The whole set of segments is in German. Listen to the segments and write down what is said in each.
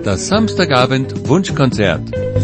Das Samstagabend Wunschkonzert.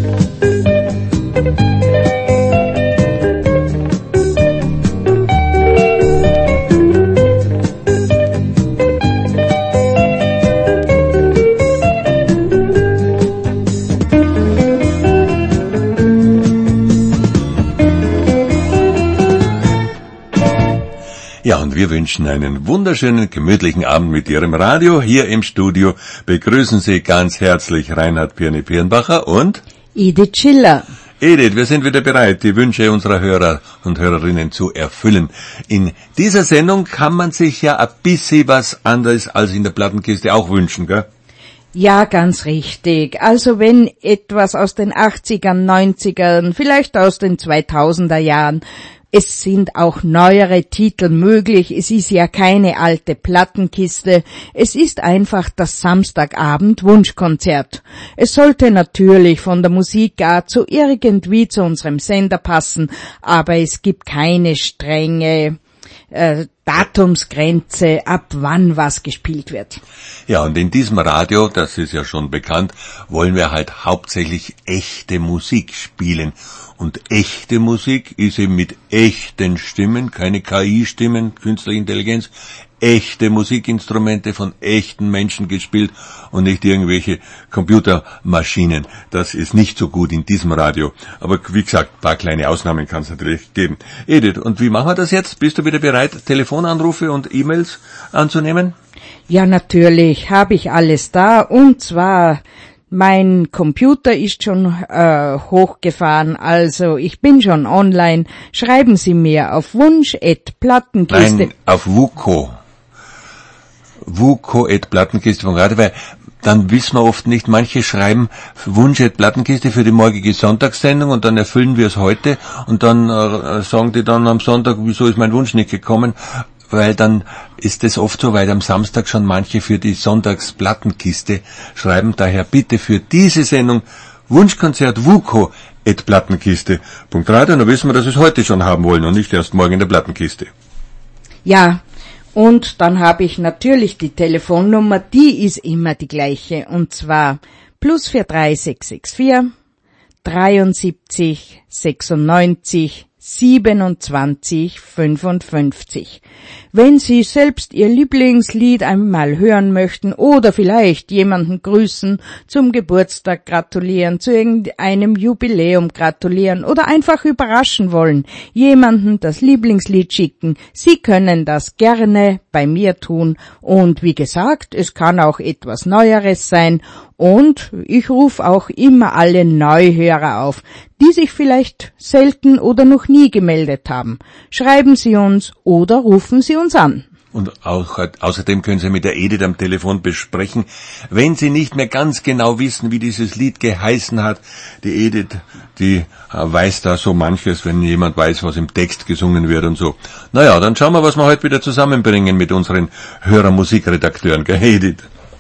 Ja, und wir wünschen einen wunderschönen, gemütlichen Abend mit Ihrem Radio. Hier im Studio begrüßen Sie ganz herzlich Reinhard Pirni-Pirnbacher und Edith Schiller. Edith, wir sind wieder bereit, die Wünsche unserer Hörer und Hörerinnen zu erfüllen. In dieser Sendung kann man sich ja ein bisschen was anderes als in der Plattenkiste auch wünschen, gell? Ja, ganz richtig. Also wenn etwas aus den 80ern, 90ern, vielleicht aus den 2000er Jahren, es sind auch neuere Titel möglich. Es ist ja keine alte Plattenkiste. Es ist einfach das Samstagabend Wunschkonzert. Es sollte natürlich von der Musikart so irgendwie zu unserem Sender passen, aber es gibt keine strenge Datumsgrenze, ab wann was gespielt wird. Ja, und in diesem Radio, das ist ja schon bekannt, wollen wir halt hauptsächlich echte Musik spielen. Und echte Musik ist eben mit echten Stimmen, keine KI-Stimmen, künstliche Intelligenz, echte Musikinstrumente von echten Menschen gespielt und nicht irgendwelche Computermaschinen. Das ist nicht so gut in diesem Radio. Aber wie gesagt, ein paar kleine Ausnahmen kann es natürlich geben. Edith, und wie machen wir das jetzt? Bist du wieder bereit, Telefonanrufe und E-Mails anzunehmen? Ja, natürlich, habe ich alles da. Und zwar, mein Computer ist schon hochgefahren, also ich bin schon online. Schreiben Sie mir auf Wunsch@Plattenkiste. Nein, auf WUKO@Plattenkiste.radio, weil dann wissen wir oft nicht, manche schreiben Wunsch@Plattenkiste für die morgige Sonntagssendung und dann erfüllen wir es heute und dann sagen die dann am Sonntag, wieso ist mein Wunsch nicht gekommen? Weil dann ist es oft so, weil am Samstag schon manche für die Sonntagsplattenkiste schreiben. Daher bitte für diese Sendung Wunschkonzert WUKO@Plattenkiste.radio. Dann wissen wir, dass wir es heute schon haben wollen und nicht erst morgen in der Plattenkiste. Ja, und dann habe ich natürlich die Telefonnummer, die ist immer die gleiche, und zwar +43664 73 96 27 55. Wenn Sie selbst Ihr Lieblingslied einmal hören möchten oder vielleicht jemanden grüßen, zum Geburtstag gratulieren, zu irgendeinem Jubiläum gratulieren oder einfach überraschen wollen, jemanden das Lieblingslied schicken, Sie können das gerne bei mir tun und wie gesagt, es kann auch etwas Neueres sein und ich rufe auch immer alle Neuhörer auf, die sich vielleicht selten oder noch nie gemeldet haben. Schreiben Sie uns oder rufen Sie uns an. Und außerdem können Sie mit der Edith am Telefon besprechen, wenn Sie nicht mehr ganz genau wissen, wie dieses Lied geheißen hat. Die Edith, die weiß da so manches, wenn jemand weiß, was im Text gesungen wird und so. Naja, dann schauen wir, was wir heute wieder zusammenbringen mit unseren Hörermusikredakteuren, gell, Edith?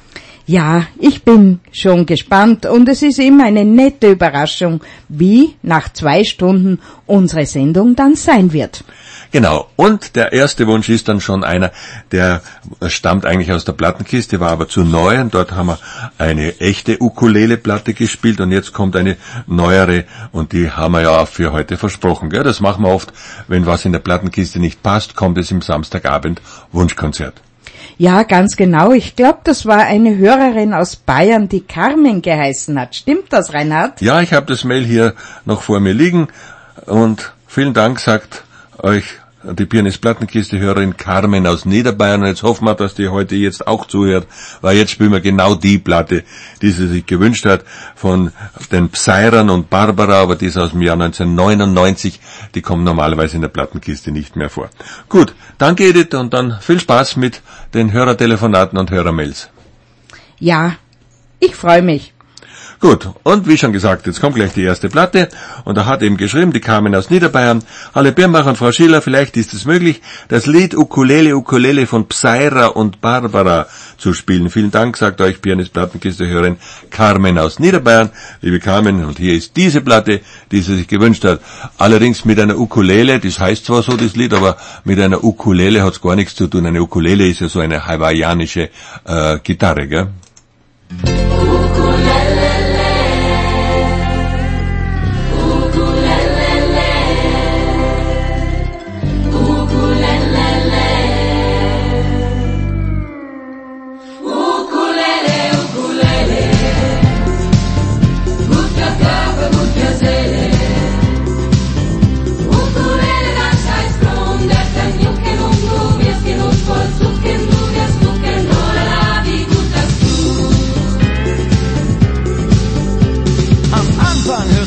Ja, ich bin schon gespannt und es ist immer eine nette Überraschung, wie nach 2 Stunden unsere Sendung dann sein wird. Genau, und der erste Wunsch ist dann schon einer, der stammt eigentlich aus der Plattenkiste, war aber zu neu und dort haben wir eine echte Ukulele-Platte gespielt und jetzt kommt eine neuere und die haben wir ja auch für heute versprochen, gell? Das machen wir oft, wenn was in der Plattenkiste nicht passt, kommt es im Samstagabend Wunschkonzert. Ja, ganz genau. Ich glaube, das war eine Hörerin aus Bayern, die Carmen geheißen hat. Stimmt das, Reinhard? Ja, ich habe das Mail hier noch vor mir liegen und vielen Dank, sagt euch die Pianist-Plattenkiste-Hörerin Carmen aus Niederbayern. Und jetzt hoffen wir, dass die heute jetzt auch zuhört, weil jetzt spielen wir genau die Platte, die sie sich gewünscht hat, von den Pseirern und Barbara, aber die ist aus dem Jahr 1999, die kommt normalerweise in der Plattenkiste nicht mehr vor. Gut, danke Edith und dann viel Spaß mit den Hörertelefonaten und Hörermails. Ja, ich freue mich. Gut, und wie schon gesagt, jetzt kommt gleich die erste Platte und da hat eben geschrieben, die Carmen aus Niederbayern. Hallo Birnbach und Frau Schiller, vielleicht ist es möglich, das Lied Ukulele von Pseira und Barbara zu spielen. Vielen Dank, sagt euch Pianist-Plattenkiste-Hörerin Carmen aus Niederbayern. Liebe Carmen, und hier ist diese Platte, die sie sich gewünscht hat. Allerdings mit einer Ukulele, das heißt zwar so das Lied, aber mit einer Ukulele hat's gar nichts zu tun. Eine Ukulele ist ja so eine hawaiianische Gitarre, gell? Ukulele.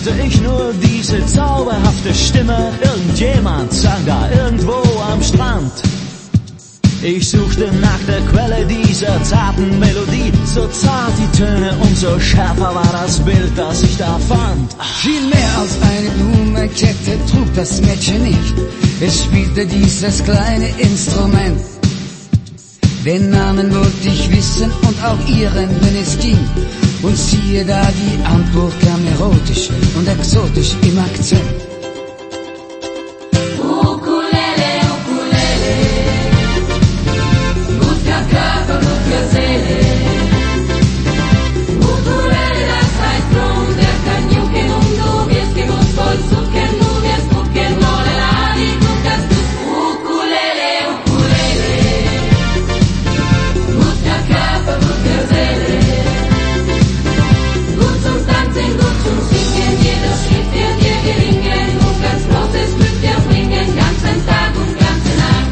hörte ich nur diese zauberhafte Stimme. Irgendjemand sang da irgendwo am Strand. Ich suchte nach der Quelle dieser zarten Melodie. So zart die Töne und so schärfer war das Bild, das ich da fand. Viel mehr als eine Blumenkette trug das Mädchen nicht. Es spielte dieses kleine Instrument. Den Namen wollte ich wissen und auch ihren, wenn es ging. Und siehe da, die Antwort kam erotisch und exotisch im Akzent. Ukulele, Ukulele, gut für Körper, gut für Seele. Ukulele, das heißt Blumen, der kann jucken und du wirst genussvoll zucken, du wirst gucken, loleladi, gut, dass du Ukulele, Ukulele, gut für Körper, gut für Seele. Gut zum Tanzen, gut zum Singen, jeder Schritt wird dir gelingen und ganz großes Glück dir bringen, ganzen Tag und ganze Nacht.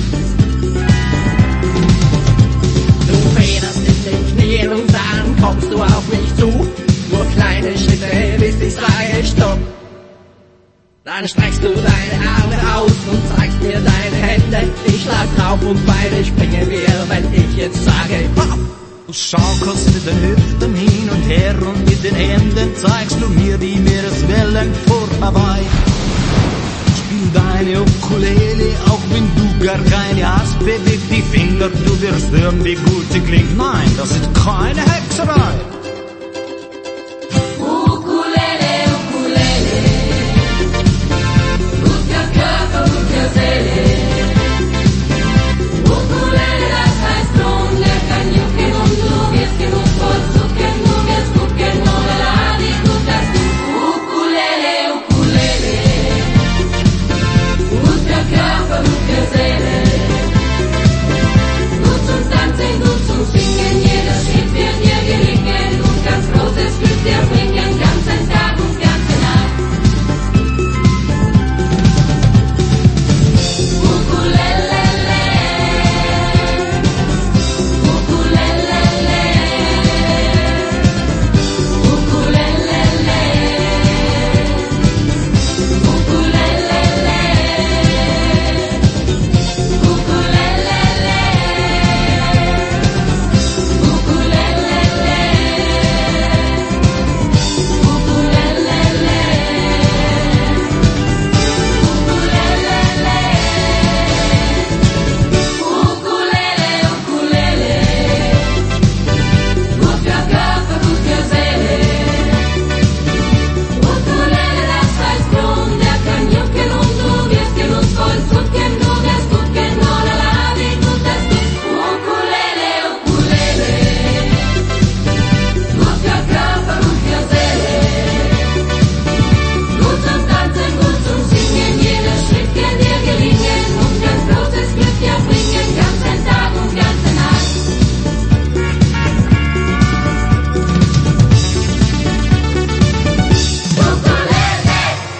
Du federst in den Knien und dann kommst du auf mich zu. Nur kleine Schritte, bis ich sage Stopp. Dann streckst du deine Arme aus und zeigst mir deine Hände. Ich schlag drauf und beide springen wir, wenn ich jetzt sage Hopp. Du schaukelst mit den Hüften hin und her und mit den Händen zeigst du mir die Meereswellen vor Hawaii. Spiel deine Ukulele, auch wenn du gar keine hast, beweg die Finger, du wirst hören, wie gut sie klingt. Nein, das ist keine Hexerei. Ukulele, Ukulele, gut für Körper, gut für Seele. Ukulele, das heißt Blumen, der kann jucken und du wirst genussvoll zucken, du wirst gucken, loleladi, gut, dass du Ukulele, Ukulele, gut für Körper, gut für Seele. Gut zum Tanzen, gut zum Singen, jeder Schritt wird dir gelingen und ganz großes Glück dir bringen, ganzen Tag und ganze Nacht. Ukulelele, Ukulelele, Ukulelele, Ukulelele, Ukulele, Ukulele, gut für Körper, gut für Seele. Ukulele, das heißt Blumen, der kann jucken und du wirst genussvoll zucken, du wirst gucken, loleladi, gut, dass du Ukulele, Ukulele, gut für Körper, gut für Seele. Gut zum Tanzen, gut zum Singen, jeder Schritt wird dir gelingen und ganz großes Glück dir bringen, ganzen Tag und ganze Nacht. Ukulele!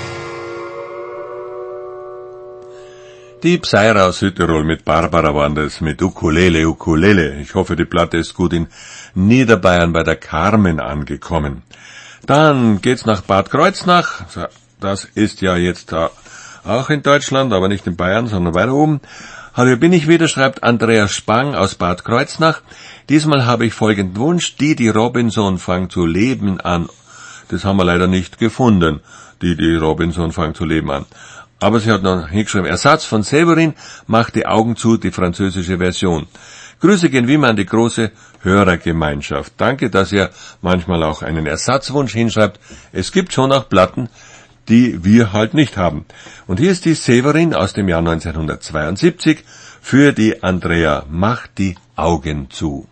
Die Psyra aus Südtirol mit Barbara waren das, mit Ukulele, Ukulele. Ich hoffe, die Platte ist gut in Niederbayern bei der Carmen angekommen. Dann geht's nach Bad Kreuznach. Das ist ja jetzt auch in Deutschland, aber nicht in Bayern, sondern weiter oben. Hallo, bin ich wieder, schreibt Andreas Spang aus Bad Kreuznach. Diesmal habe ich folgenden Wunsch: Didi Robinson fangt zu leben an. Das haben wir leider nicht gefunden. Didi Robinson fangt zu leben an. Aber sie hat noch hingeschrieben, Ersatz von Severin, macht die Augen zu, die französische Version. Grüße gehen wie immer an die große Hörergemeinschaft. Danke, dass ihr manchmal auch einen Ersatzwunsch hinschreibt. Es gibt schon auch Platten, die wir halt nicht haben. Und hier ist die Severin aus dem Jahr 1972 für die Andrea. Macht die Augen zu.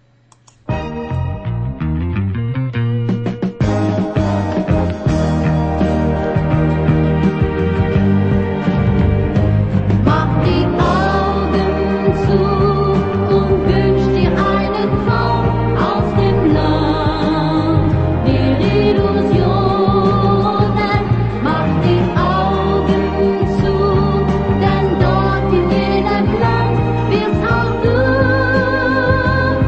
Mach die Augen zu und wünsch dir einen Traum aus dem Land der Illusionen. Mach die Augen zu, denn dort in jedem Land wirst auch du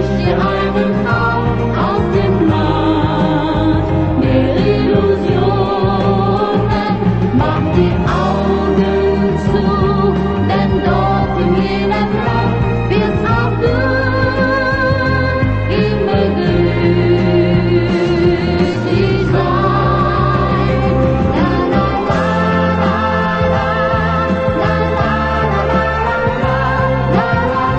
wünsch dir einen Traum aus dem Markt. Mehr Illusionen, mach die Augen zu, denn dort in jener Traum wirst auch du immer glücklich sein. La la la la la, la la la la la, la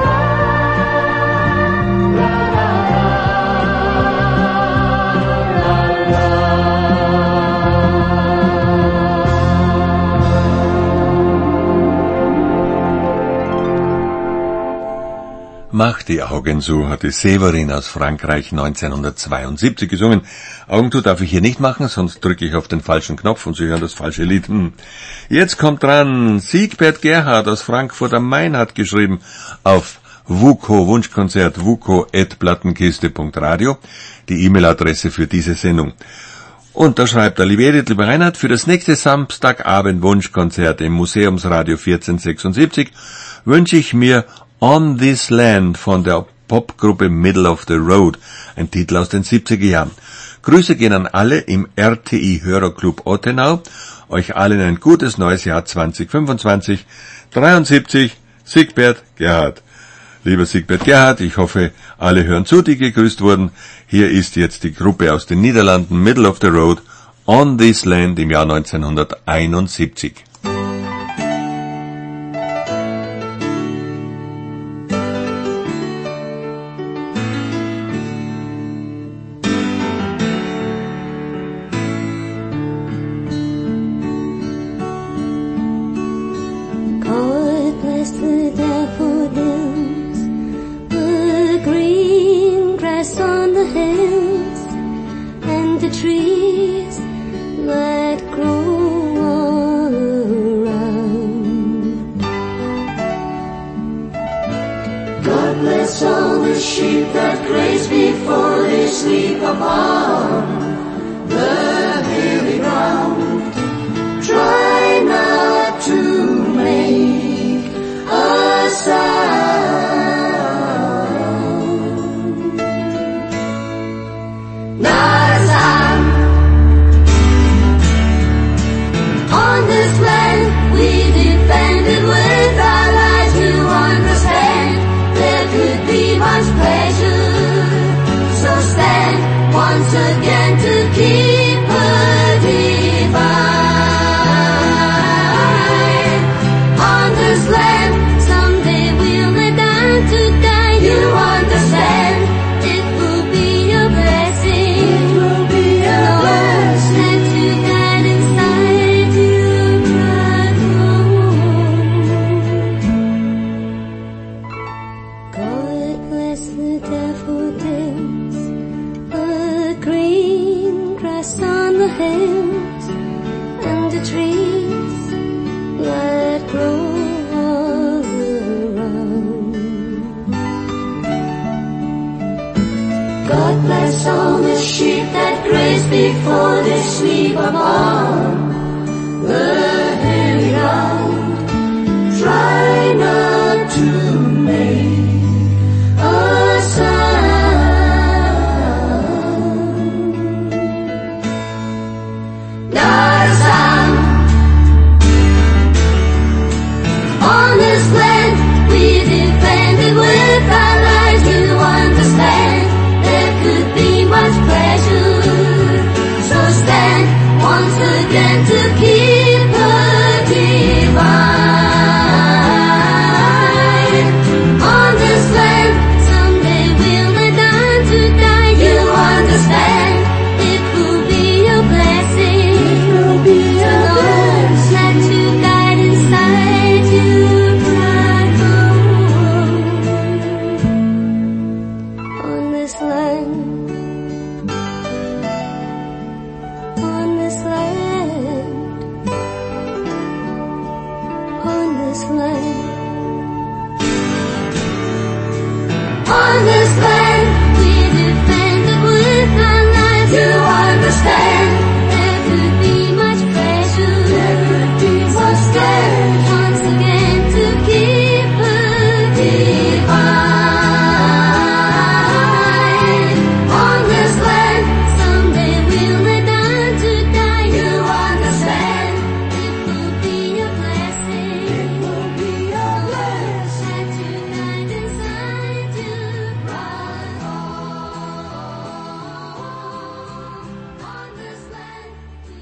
Mach die Augen zu, hatte Severin aus Frankreich 1972 gesungen. Augentu darf ich hier nicht machen, sonst drücke ich auf den falschen Knopf und Sie hören das falsche Lied. Jetzt kommt dran, Siegbert Gerhard aus Frankfurt am Main hat geschrieben auf WUKO Wunschkonzert wuko@plattenkiste.radio, die E-Mail-Adresse für diese Sendung. Und da schreibt er, liebe Edith, lieber Reinhard, für das nächste Samstagabend Wunschkonzert im Museumsradio 1476 wünsche ich mir On This Land von der Popgruppe Middle of the Road, ein Titel aus den 70er Jahren. Grüße gehen an alle im RTI Hörerclub Ottenau, euch allen ein gutes neues Jahr 2025, 73, Siegbert Gerhard. Lieber Siegbert Gerhard, ich hoffe, alle hören zu, die gegrüßt wurden. Hier ist jetzt die Gruppe aus den Niederlanden, Middle of the Road, On This Land im Jahr 1971. God bless the daffodils, the green grass on the hills, and the trees that grow all around. God bless all the sheep that graze before they sleep upon the hilly ground. Try not to make a sound. Not a sound. On this land we defended with our lives to understand there could be much pleasure. So stand once again to keep a divine. On this land someday we'll lay down to die. You understand? It will be a blessing. It will be a blessing to guide inside your bright home. God bless the daffodils, the green grass on the hills, and the trees that grow all around. God bless all the sheep that graze before they sleep upon the hilly ground. Try not to make a sound. Not a sound. On this land we defended with our lives. You understand there could be much pleasure. So stand once again to keep her divine. On this land someday we'll lay down to die. You understand? It will be a blessing. It will be a blessing. That you guide inside your bright home. On this land, on this land, on this land, on this land we defended with our lives. You understand? There could be much pleasure. There could be much pleasure. Once again to keep her divine.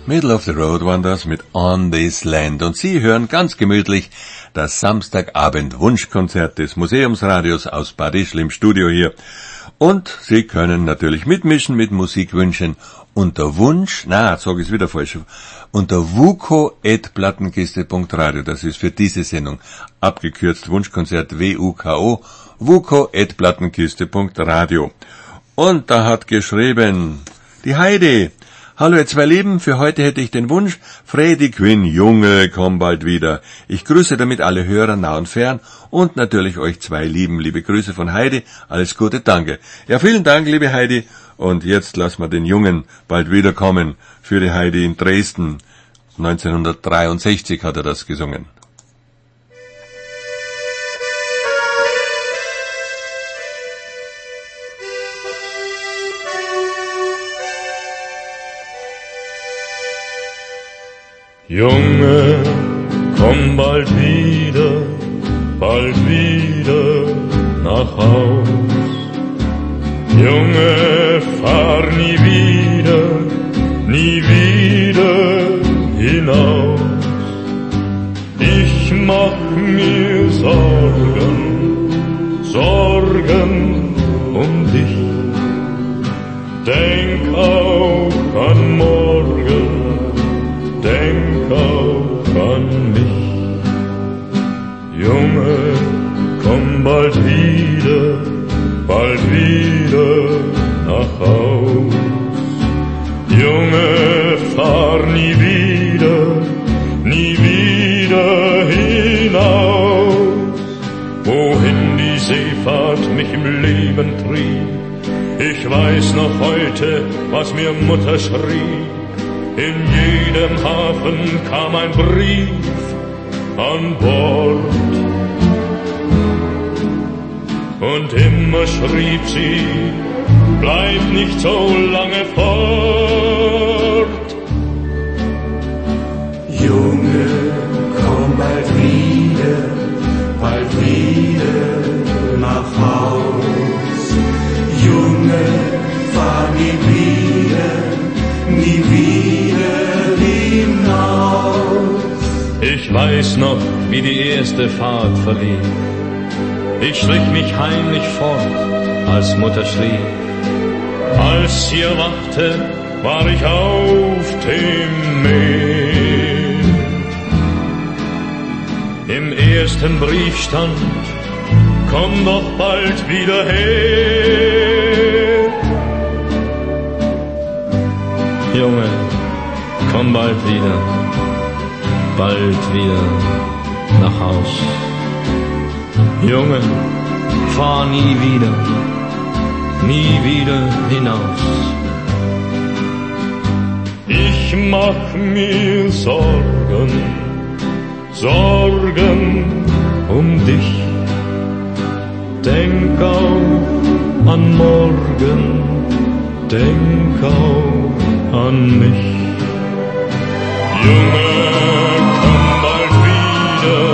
Middle of the Road waren das mit On This Land. Und Sie hören ganz gemütlich das Samstagabend-Wunschkonzert des Museumsradios aus Bad Ischl im Studio hier. Und Sie können natürlich mitmischen mit Musikwünschen unter Wunsch, sage ich es wieder falsch, unter wuko@plattenkiste.radio. Das ist für diese Sendung abgekürzt Wunschkonzert WUKO, wuko@plattenkiste.radio. Und da hat geschrieben die Heidi: Hallo ihr zwei Lieben, für heute hätte ich den Wunsch, Freddie Quinn, Junge, komm bald wieder. Ich grüße damit alle Hörer nah und fern und natürlich euch zwei Lieben. Liebe Grüße von Heidi, alles Gute, danke. Ja, vielen Dank, liebe Heidi. Und jetzt lassen wir den Jungen bald wiederkommen für die Heidi in Dresden. 1963 hat er das gesungen. Junge, komm bald wieder nach Haus. Junge, fahr nie wieder hinaus. Ich mach mir Sorgen um dich. Denk auch an morgen, denk auch an mich. Junge, komm bald wieder nach Haus. Junge, fahr nie wieder hinaus. Wohin die Seefahrt mich im Leben trieb, ich weiß noch heute, was mir Mutter schrieb. In jedem Hafen kam ein Brief an Bord. Und immer schrieb sie, bleib nicht so lange fort. Junge, komm bald wieder nach Haus. Junge, fahr nie wieder hinaus. Ich weiß noch, wie die erste Fahrt verlief. Ich schlich mich heimlich fort, als Mutter schlief. Als sie erwachte, war ich auf dem Meer. Im ersten Brief stand, komm doch bald wieder her. Junge, komm bald wieder nach Haus. Junge, fahr nie wieder hinaus. Ich mach mir Sorgen um dich. Denk auch an morgen, denk auch an mich. Junge, komm bald wieder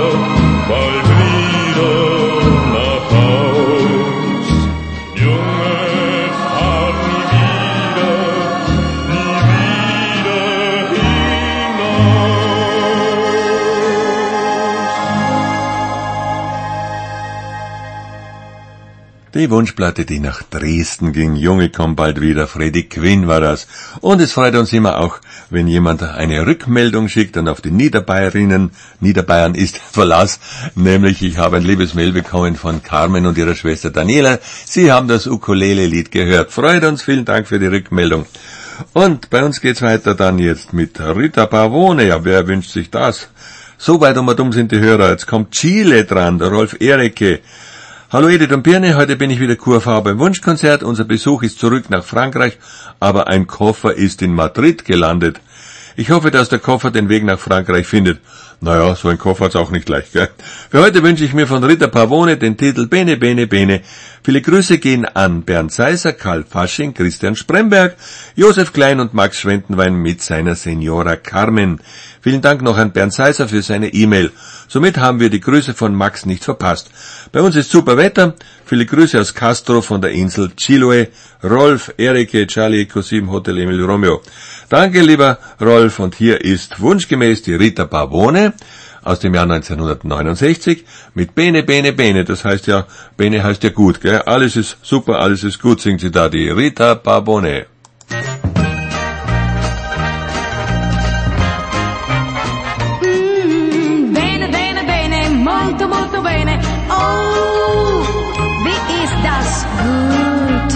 nach Haus. Junge, fahr nie wieder hinaus. Die Wunschplatte, die nach Dresden ging. Junge, komm bald wieder. Freddie Quinn war das. Und es freut uns immer auch, wenn jemand eine Rückmeldung schickt und auf die Niederbayern ist Verlass. Nämlich, ich habe ein liebes Mail bekommen von Carmen und ihrer Schwester Daniela. Sie haben das Ukulele-Lied gehört. Freut uns, vielen Dank für die Rückmeldung. Und bei uns geht's weiter dann jetzt mit Rita Pavone. Ja, wer wünscht sich das? So weit um und um sind die Hörer. Jetzt kommt Chile dran, der Rolf Ericke. Hallo Edith und Birne, heute bin ich wieder QV beim Wunschkonzert. Unser Besuch ist zurück nach Frankreich, aber ein Koffer ist in Madrid gelandet. Ich hoffe, dass der Koffer den Weg nach Frankreich findet. Naja, so ein Koffer hat's auch nicht leicht, gell? Für heute wünsche ich mir von Rita Pavone den Titel Bene Bene Bene Viele Grüße gehen an Bernd Seiser, Karl Fasching, Christian Spremberg, Josef Klein und Max Schwentenwein mit seiner Senora Carmen. Vielen Dank noch an Bernd Seiser für seine E-Mail. Somit haben wir die Grüße von Max nicht verpasst. Bei uns ist super Wetter. Viele Grüße aus Castro von der Insel Chiloé. Rolf, Erike, Charlie, Echo 7, Hotel Emil Romeo. Danke, lieber Rolf. Und hier ist wunschgemäß die Rita Pavone aus dem Jahr 1969 mit Bene, Bene, Bene. Das heißt ja, Bene heißt ja gut, gell? Alles ist super, alles ist gut, singt sie da, die Rita Pavone. Bene, bene, bene, molto, molto bene. Oh, wie ist das gut.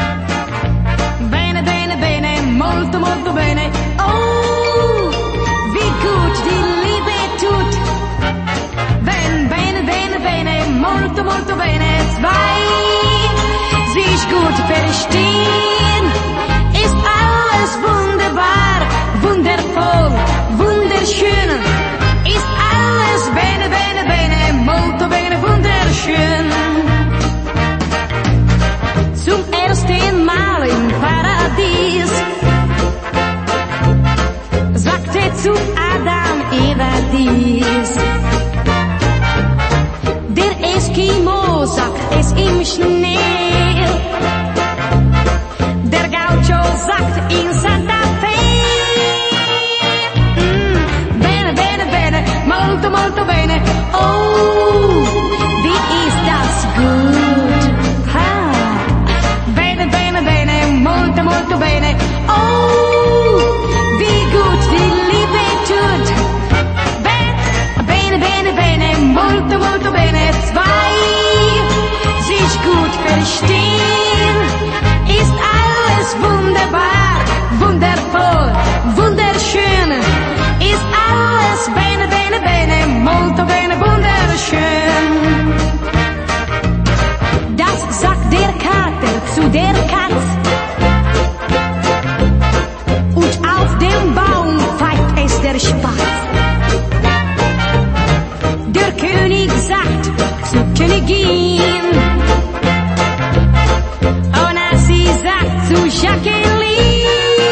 Bene, bene, bene, molto, molto bene. Oh, wie gut die Liebe tut. Wenn bene, bene, bene, molto, molto bene, zwei sich gut verstehen, ist alles wunderbar, wundervoll, wunderschön, ist alles bene, bene, bene, molto bene, wunderschön. Zum ersten Mal im Paradies sagte zu Adam Eva dies. Der Eskimo sagt es im Schnee, der Gaucho sagt in Santa Fe. Bene, bene, bene, molto, molto bene. Oh, wie ist das gut. Ha. Bene, bene, bene, molto, molto bene. Oh, wie gut die Liebe tut. Bene, bene, bene, molto, molto bene. Zwei sich gut verstehen, ist alles wunderbar, wundervoll, wunderschön, ist alles bene, bene, bene, molto bene, wunderschön. Das sagt der Kater zu der Katz, und auf dem Baum pfeift es der Spatz. Der König sagt zur Königin, oh na, sie sagt zu Jacqueline,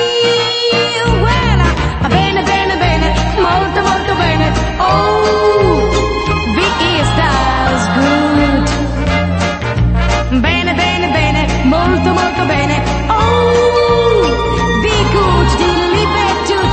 well, bene, bene, bene, molto, molto bene, oh, wie ist das gut. Bene, bene, bene, molto, molto bene, oh, wie gut die Liebe tut.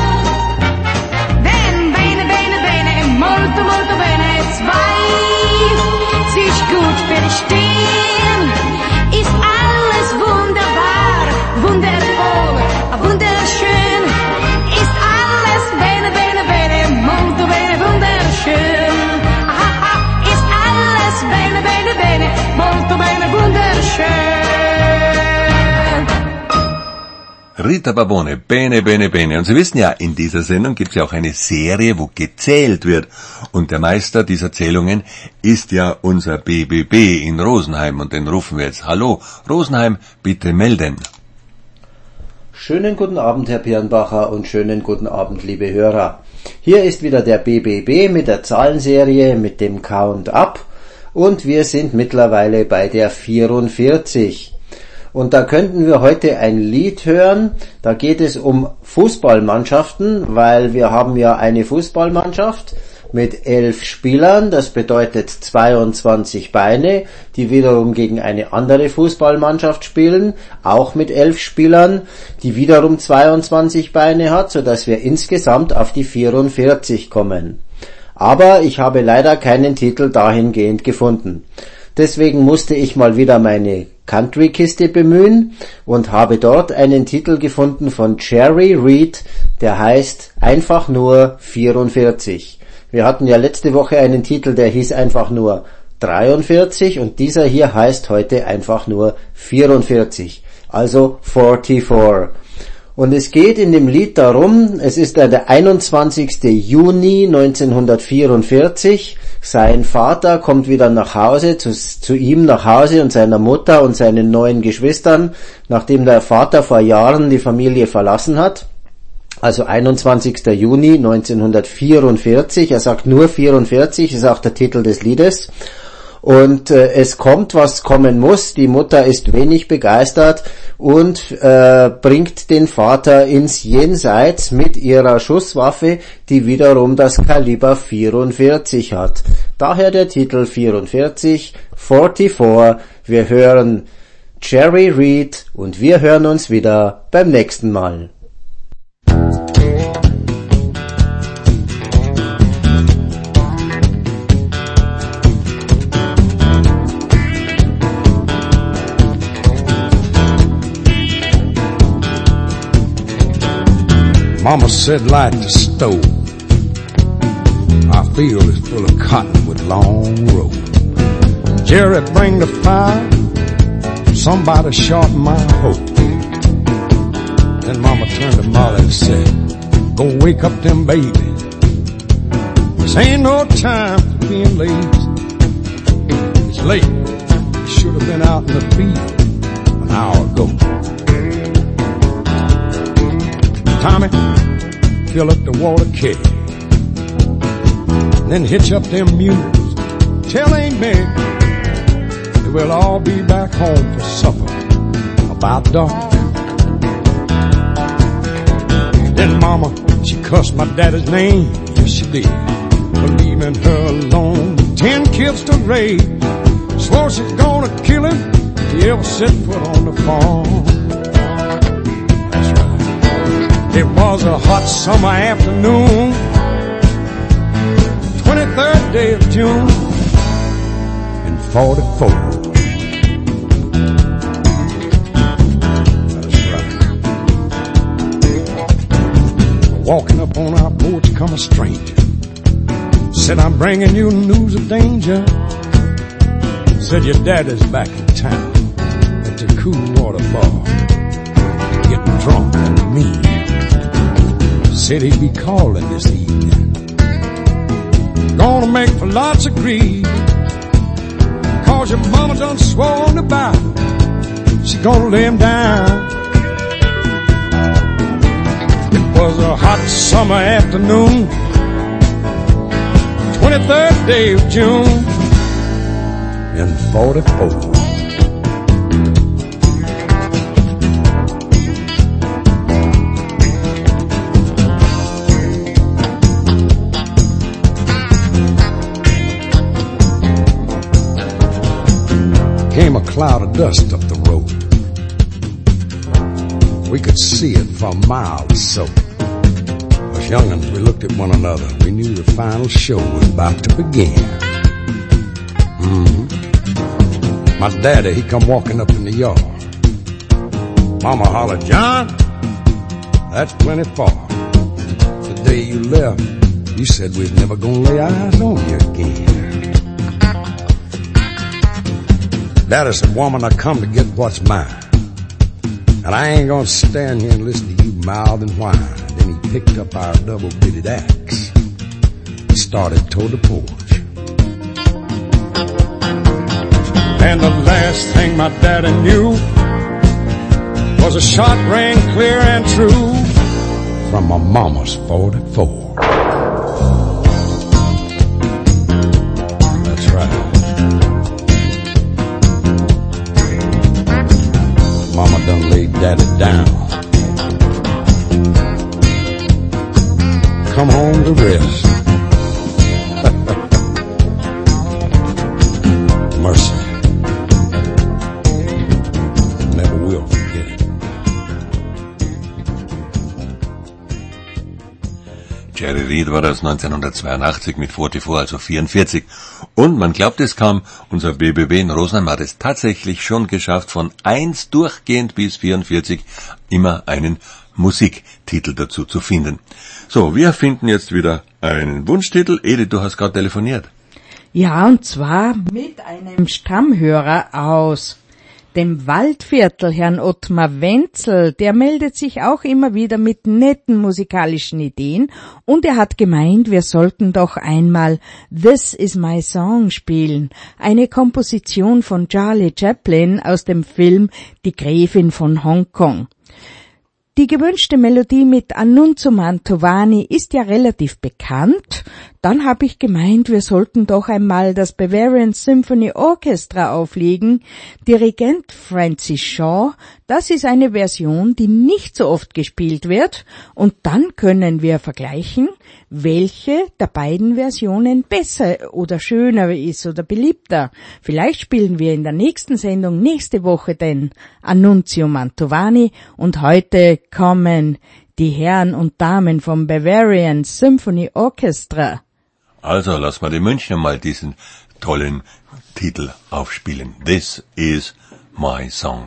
Bene, bene, bene, molto, molto bene, zwei sich gut verstehen, ist alles wunderbar, wundervoll, wunderschön, ist alles bene, bene, bene, molto bene, wunderschön. Aha, ist alles bene, bene, bene, molto bene, wunderschön. Rita Pavone, Bene, Bene, Bene. Und Sie wissen ja, in dieser Sendung gibt es ja auch eine Serie, wo gezählt wird. Und der Meister dieser Zählungen ist ja unser BBB in Rosenheim. Und den rufen wir jetzt. Hallo, Rosenheim, bitte melden. Schönen guten Abend, Herr Pirnbacher, und schönen guten Abend, liebe Hörer. Hier ist wieder der BBB mit der Zahlenserie, mit dem Count-Up. Und wir sind mittlerweile bei der 44. Und da könnten wir heute ein Lied hören, da geht es um Fußballmannschaften, weil wir haben ja eine Fußballmannschaft mit 11 Spielern, das bedeutet 22 Beine, die wiederum gegen eine andere Fußballmannschaft spielen, auch mit 11 Spielern, die wiederum 22 Beine hat, sodass wir insgesamt auf die 44 kommen. Aber ich habe leider keinen Titel dahingehend gefunden. Deswegen musste ich mal wieder meine Country-Kiste bemühen und habe dort einen Titel gefunden von Jerry Reed, der heißt einfach nur 44. Wir hatten ja letzte Woche einen Titel, der hieß einfach nur 43 und dieser hier heißt heute einfach nur 44, also 44. Und es geht in dem Lied darum, es ist der 21. Juni 1944, sein Vater kommt wieder nach Hause, zu ihm nach Hause und seiner Mutter und seinen 9 Geschwistern, nachdem der Vater vor Jahren die Familie verlassen hat. Also 21. Juni 1944, er sagt nur 44, ist auch der Titel des Liedes. und es kommt, was kommen muss. Die Mutter ist wenig begeistert und bringt den Vater ins Jenseits mit ihrer Schusswaffe, die wiederum das Kaliber 44 hat. Daher der Titel 44. Wir hören Jerry Reed und wir hören uns wieder beim nächsten Mal. Mama said, light the stove. Our field is full of cotton with long rows. Jerry, bring the fire. Somebody sharpen my hoe. Then Mama turned to Molly and said, go wake up them babies. This ain't no time for being lazy. It's late. You should have been out in the field an hour ago. Tommy, fill up the water keg. Then hitch up them mules. Tell Aunt Meg that we'll all be back home for supper about dark. Then Mama, she cussed my daddy's name. Yes, she did. For leaving her alone. 10 kids to raise. Swore she's gonna kill him if he ever set foot on the farm. It was a hot summer afternoon, 23rd day of June, in 44. That's right. Walking up on our porch come a stranger. Said, I'm bringing you news of danger. Said, your daddy's back in town at the Cool Water Bar, getting drunk and mean. Said he'd be calling this evening. Gonna make for lots of greed. Cause your mama done swore on the Bible she gonna lay him down. It was a hot summer afternoon, 23rd day of June, in 44. Came a cloud of dust up the road. We could see it for a mile or so. Us young'uns, we looked at one another. We knew the final show was about to begin. My daddy, he come walking up in the yard. Mama hollered, John, that's plenty far. The day you left, you said we'd never gonna lay eyes on you again. Daddy said, woman, I come to get what's mine. And I ain't gonna stand here and listen to you mouth and whine. Then he picked up our double-bitted axe and started toward the porch. And the last thing my daddy knew was a shot rang clear and true from my mama's 44. That's right. Mama done laid daddy down. Come home to rest. Mercy. Never will forget it. Jerry Reed war das 1982 mit 44, also 44. Und man glaubt es kaum, unser BBB in Rosenheim hat es tatsächlich schon geschafft, von 1 durchgehend bis 44 immer einen Musiktitel dazu zu finden. So, wir finden jetzt wieder einen Wunschtitel. Edith, du hast gerade telefoniert. Ja, und zwar mit einem Stammhörer aus dem Waldviertel, Herrn Ottmar Wenzel. Der meldet sich auch immer wieder mit netten musikalischen Ideen und er hat gemeint, wir sollten doch einmal This Is My Song spielen, eine Komposition von Charlie Chaplin aus dem Film Die Gräfin von Hongkong. Die gewünschte Melodie mit Annunzio Mantovani ist ja relativ bekannt. dann habe ich gemeint, wir sollten doch einmal das Bavarian Symphony Orchestra auflegen. Dirigent Francis Shaw, das ist eine Version, die nicht so oft gespielt wird, und dann können wir vergleichen, welche der beiden Versionen besser oder schöner ist oder beliebter. Vielleicht spielen wir in der nächsten Sendung nächste Woche den Annunzio Mantovani, und heute kommen die Herren und Damen vom Bavarian Symphony Orchestra. Also lass mal die Münchner mal diesen tollen Titel aufspielen. This is my song.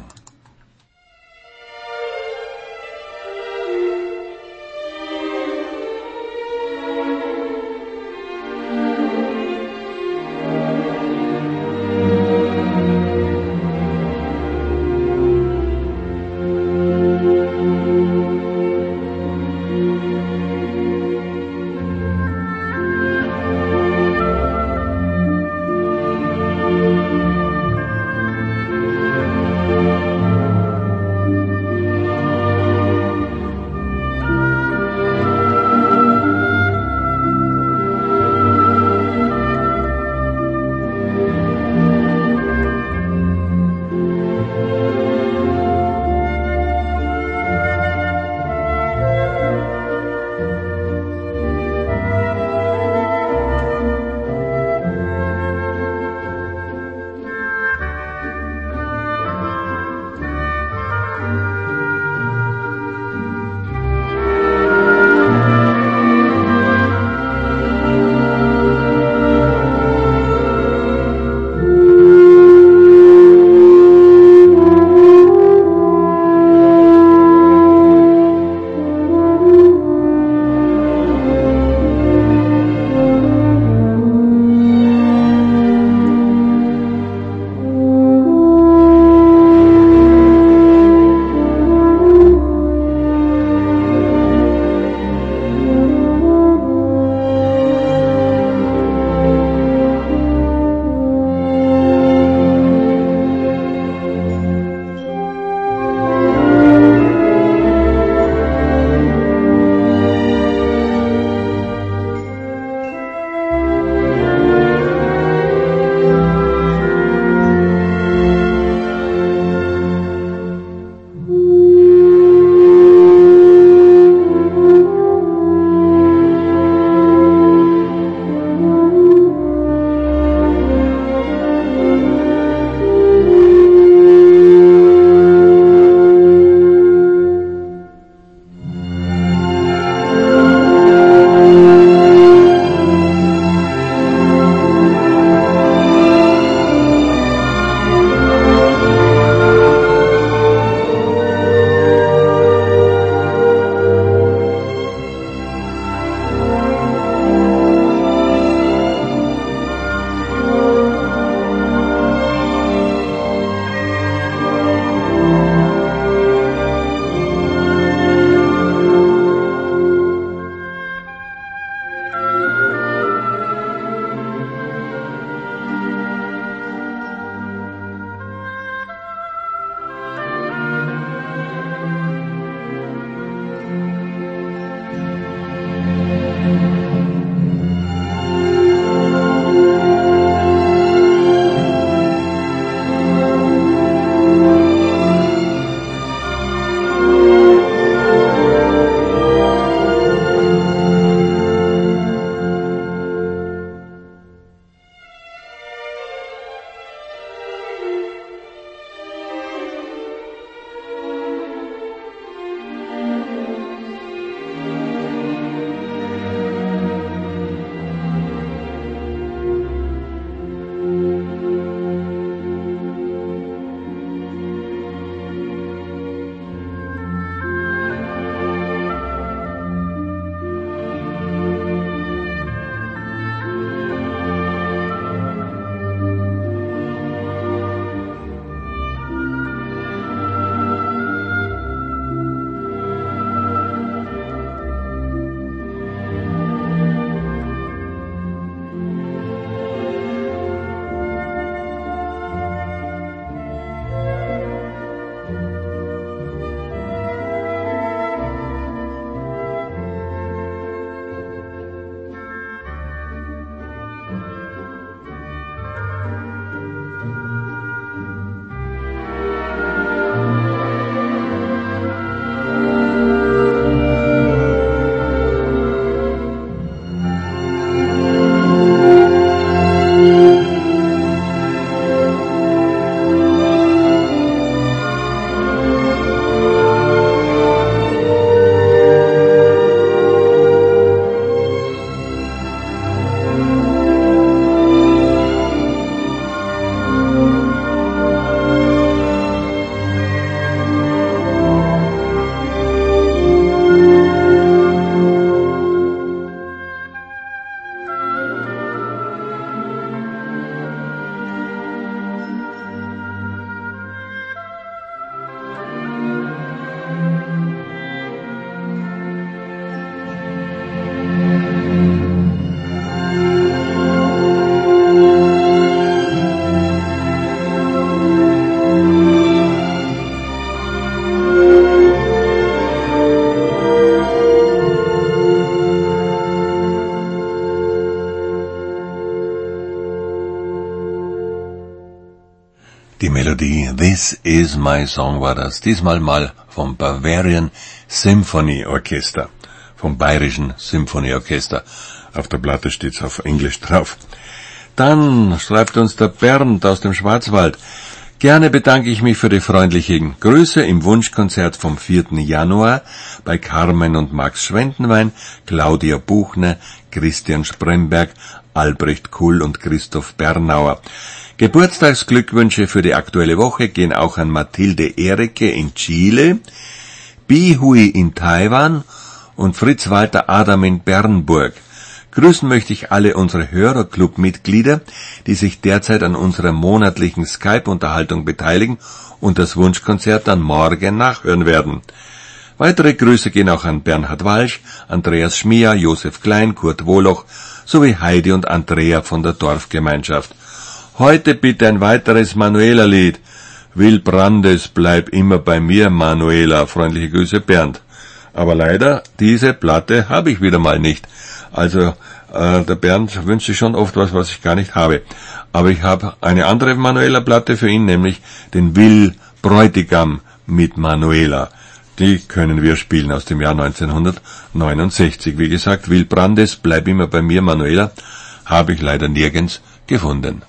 This is my song war das. Diesmal mal vom Bavarian Symphony Orchester. Vom Bayerischen Symphonieorchester. Auf der Platte steht's auf Englisch drauf. Dann schreibt uns der Bernd aus dem Schwarzwald. Gerne bedanke ich mich für die freundlichen Grüße im Wunschkonzert vom 4. Januar bei Carmen und Max Schwendenwein, Claudia Buchner, Christian Spremberg, Albrecht Kuhl und Christoph Bernauer. Geburtstagsglückwünsche für die aktuelle Woche gehen auch an Mathilde Ericke in Chile, Bi Hui in Taiwan und Fritz Walter Adam in Bernburg. Grüßen möchte ich alle unsere Hörerclub-Mitglieder, die sich derzeit an unserer monatlichen Skype-Unterhaltung beteiligen und das Wunschkonzert dann morgen nachhören werden. Weitere Grüße gehen auch an Bernhard Walsch, Andreas Schmier, Josef Klein, Kurt Wohloch sowie Heidi und Andrea von der Dorfgemeinschaft. Heute bitte ein weiteres Manuela-Lied. Will Brandes, bleib immer bei mir, Manuela. Freundliche Grüße, Bernd. Aber leider, diese Platte habe ich wieder mal nicht. Also, der Bernd wünscht sich schon oft was ich gar nicht habe. Aber ich habe eine andere Manuela-Platte für ihn, nämlich den Will Bräutigam mit Manuela. Die können wir spielen aus dem Jahr 1969. Wie gesagt, Will Brandes, bleib immer bei mir, Manuela, habe ich leider nirgends gefunden.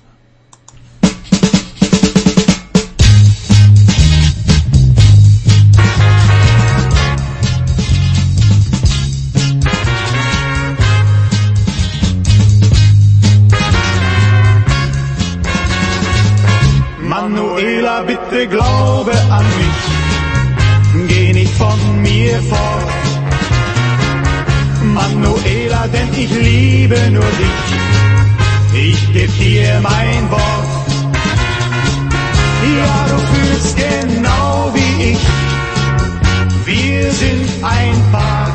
Manuela, bitte glaube an mich, geh nicht von mir fort. Manuela, denn ich liebe nur dich, ich geb dir mein Wort. Ja, du fühlst genau wie ich, wir sind ein Paar.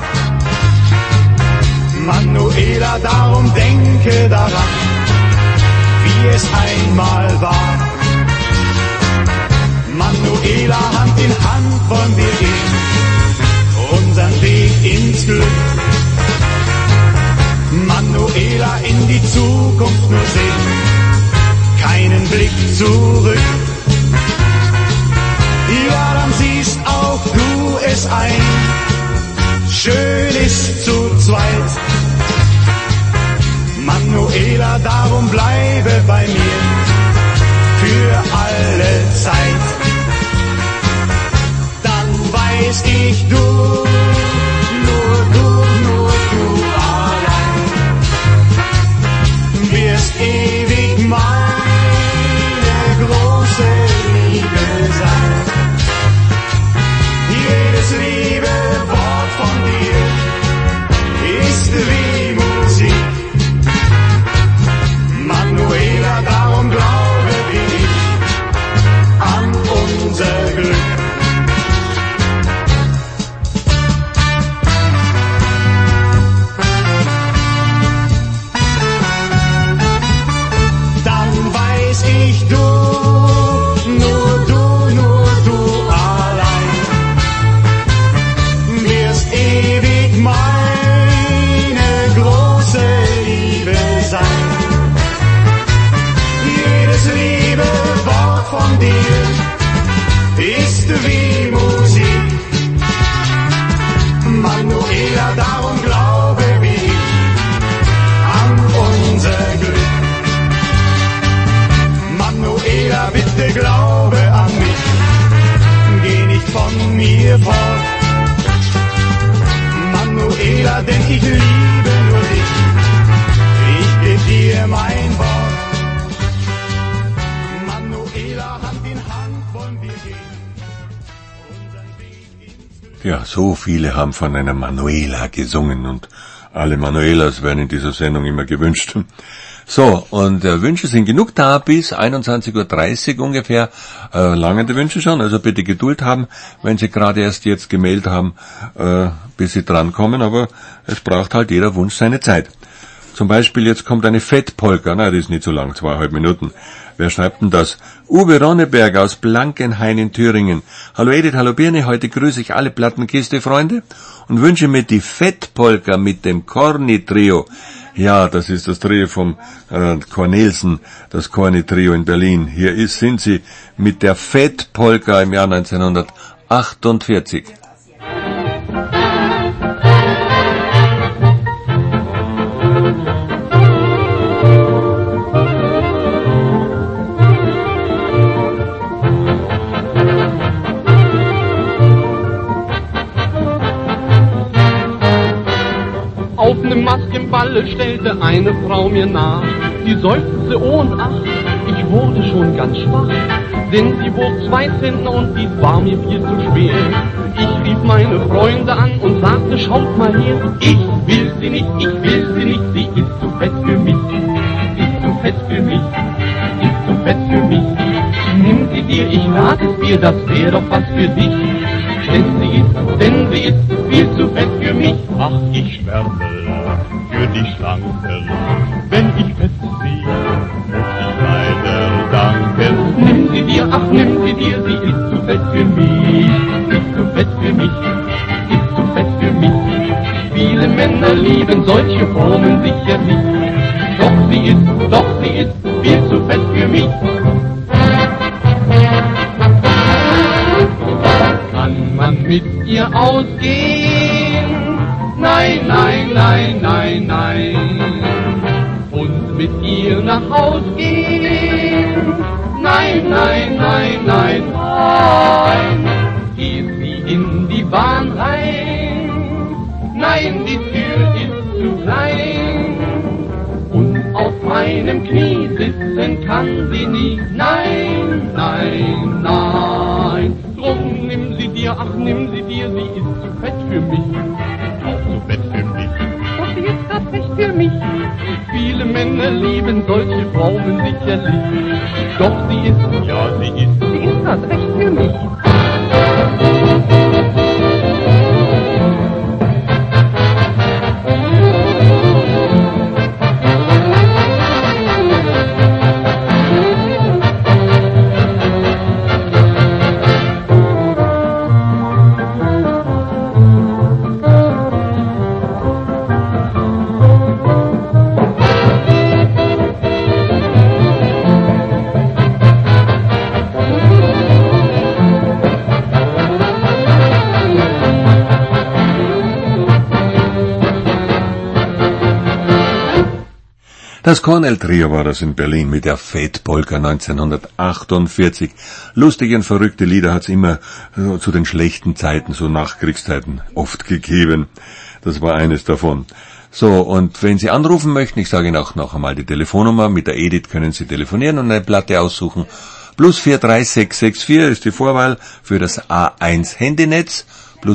Manuela, darum denke daran, wie es einmal war. Manuela, Hand in Hand wollen wir gehen, unseren Weg ins Glück. Manuela, in die Zukunft nur sehen, keinen Blick zurück. Ja, dann siehst auch du es ein, schön ist zu zweit. Manuela, darum bleibe bei mir, für alle Zeit. Weiß ich, nur du allein wirst ewig meine große Liebe sein. Jedes liebe Wort von dir ist wie Musik. Manuela, darum glaube ich an unser Glück. Ist wie Musik. Manuela, darum glaube ich an unser Glück. Manuela, bitte glaube an mich, geh nicht von mir fort. Manuela, denn ich liebe nur dich, ich geb dir mein Wort. Ja, so viele haben von einer Manuela gesungen und alle Manuelas werden in dieser Sendung immer gewünscht. So, und Wünsche sind genug da bis 21.30 Uhr ungefähr. Lange die Wünsche schon, also bitte Geduld haben, wenn Sie gerade erst jetzt gemeldet haben, bis Sie drankommen, aber es braucht halt jeder Wunsch seine Zeit. Zum Beispiel, jetzt kommt eine Fettpolka, na, die ist nicht so lang, 2,5 Minuten. Wer schreibt denn das? Uwe Ronneberg aus Blankenhain in Thüringen. Hallo Edith, hallo Birne, heute grüße ich alle Plattenkiste-Freunde und wünsche mir die Fettpolka mit dem Corny-Trio. Ja, das ist das Trio vom Cornelsen, das Corny-Trio in Berlin. Hier sind sie mit der Fettpolka im Jahr 1948. Auf nem Mast im Balle stellte eine Frau mir nach, sie seufzte oh und ach, ich wurde schon ganz schwach, denn sie wog 2 Zentner und dies war mir viel zu schwer. Ich rief meine Freunde an und sagte, schaut mal her, ich will sie nicht, sie ist zu fett für mich, ist zu fett für mich, ist zu fett für mich. Nimm sie dir, ich rate es dir, das wär doch was für dich, denn sie ist viel zu fett für mich. Ach, ich schwärme für die Schlanken, wenn ich fett sehe, muss ich leider danken. Nimm sie dir, ach nimm sie dir, sie ist zu fett für mich, ist zu fett für mich, ist zu fett für mich. Viele Männer lieben solche Formen sicher nicht, doch sie ist viel zu fett für mich. Kann man mit ihr ausgehen? Nein, nein, nein, nein, nein. Und mit ihr nach Haus gehen? Nein, nein, nein, nein, nein. Geht sie in die Bahn rein? Nein, die Tür ist zu klein. Und auf meinem Knie sitzen kann sie nicht. Nein, nein, nein. Drum nimm sie dir, ach nimm sie dir, sie ist zu fett für mich. Auch zu fett für mich. Doch sie ist grad recht für mich. Viele Männer lieben solche Frauen sicherlich. Doch sie ist grad recht für mich. Das Cornell-Trio war das in Berlin mit der Fettpolka 1948. Lustige und verrückte Lieder hat's immer zu den schlechten Zeiten, so Nachkriegszeiten, oft gegeben. Das war eines davon. So, und wenn Sie anrufen möchten, ich sage Ihnen auch noch einmal die Telefonnummer, mit der Edith können Sie telefonieren und eine Platte aussuchen. +43664 ist die Vorwahl für das A1 Handynetz,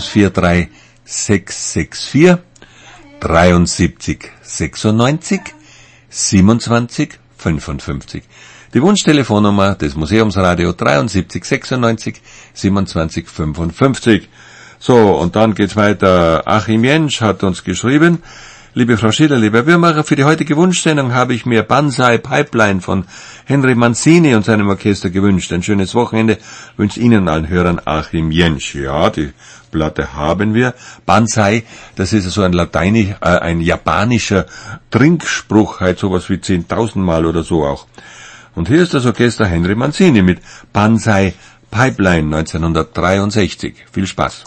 +43664 73 96 27 55. Die Wunschtelefonnummer des Museumsradio 73 96 27 55. So, und dann geht's weiter. Achim Jentsch hat uns geschrieben: Liebe Frau Schiller, lieber Wirmacher, für die heutige Wunschsendung habe ich mir Banzai Pipeline von Henry Mancini und seinem Orchester gewünscht. Ein schönes Wochenende wünscht Ihnen und allen Hörern Achim Jentsch. Ja, die Platte haben wir. Banzai, das ist so ein ein japanischer Trinkspruch, halt sowas wie 10.000 Mal oder so auch. Und hier ist das Orchester Henry Mancini mit Banzai Pipeline 1963. Viel Spaß.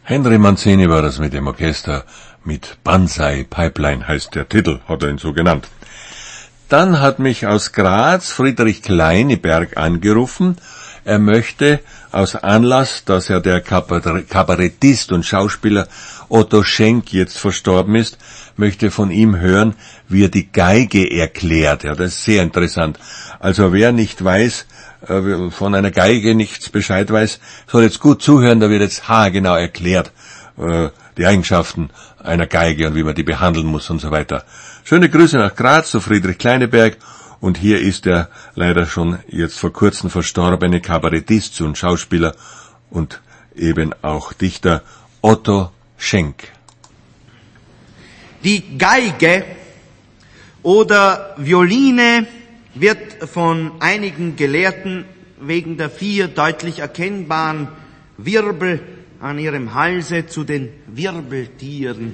Henry Mancini war das mit dem Orchester, mit Banzai Pipeline heißt der Titel, hat er ihn so genannt. Dann hat mich aus Graz Friedrich Kleineberg angerufen. Er möchte aus Anlass, dass er der Kabarettist und Schauspieler Otto Schenk jetzt verstorben ist, möchte von ihm hören, wie er die Geige erklärt. Ja, das ist sehr interessant. Also wer nicht weiß, von einer Geige nichts Bescheid weiß, soll jetzt gut zuhören, da wird jetzt haargenau erklärt, die Eigenschaften einer Geige und wie man die behandeln muss und so weiter. Schöne Grüße nach Graz zu Friedrich Kleineberg, und hier ist der leider schon jetzt vor kurzem verstorbene Kabarettist und Schauspieler und eben auch Dichter Otto Schenk. Die Geige oder Violine wird von einigen Gelehrten wegen der 4 deutlich erkennbaren Wirbel an ihrem Halse zu den Wirbeltieren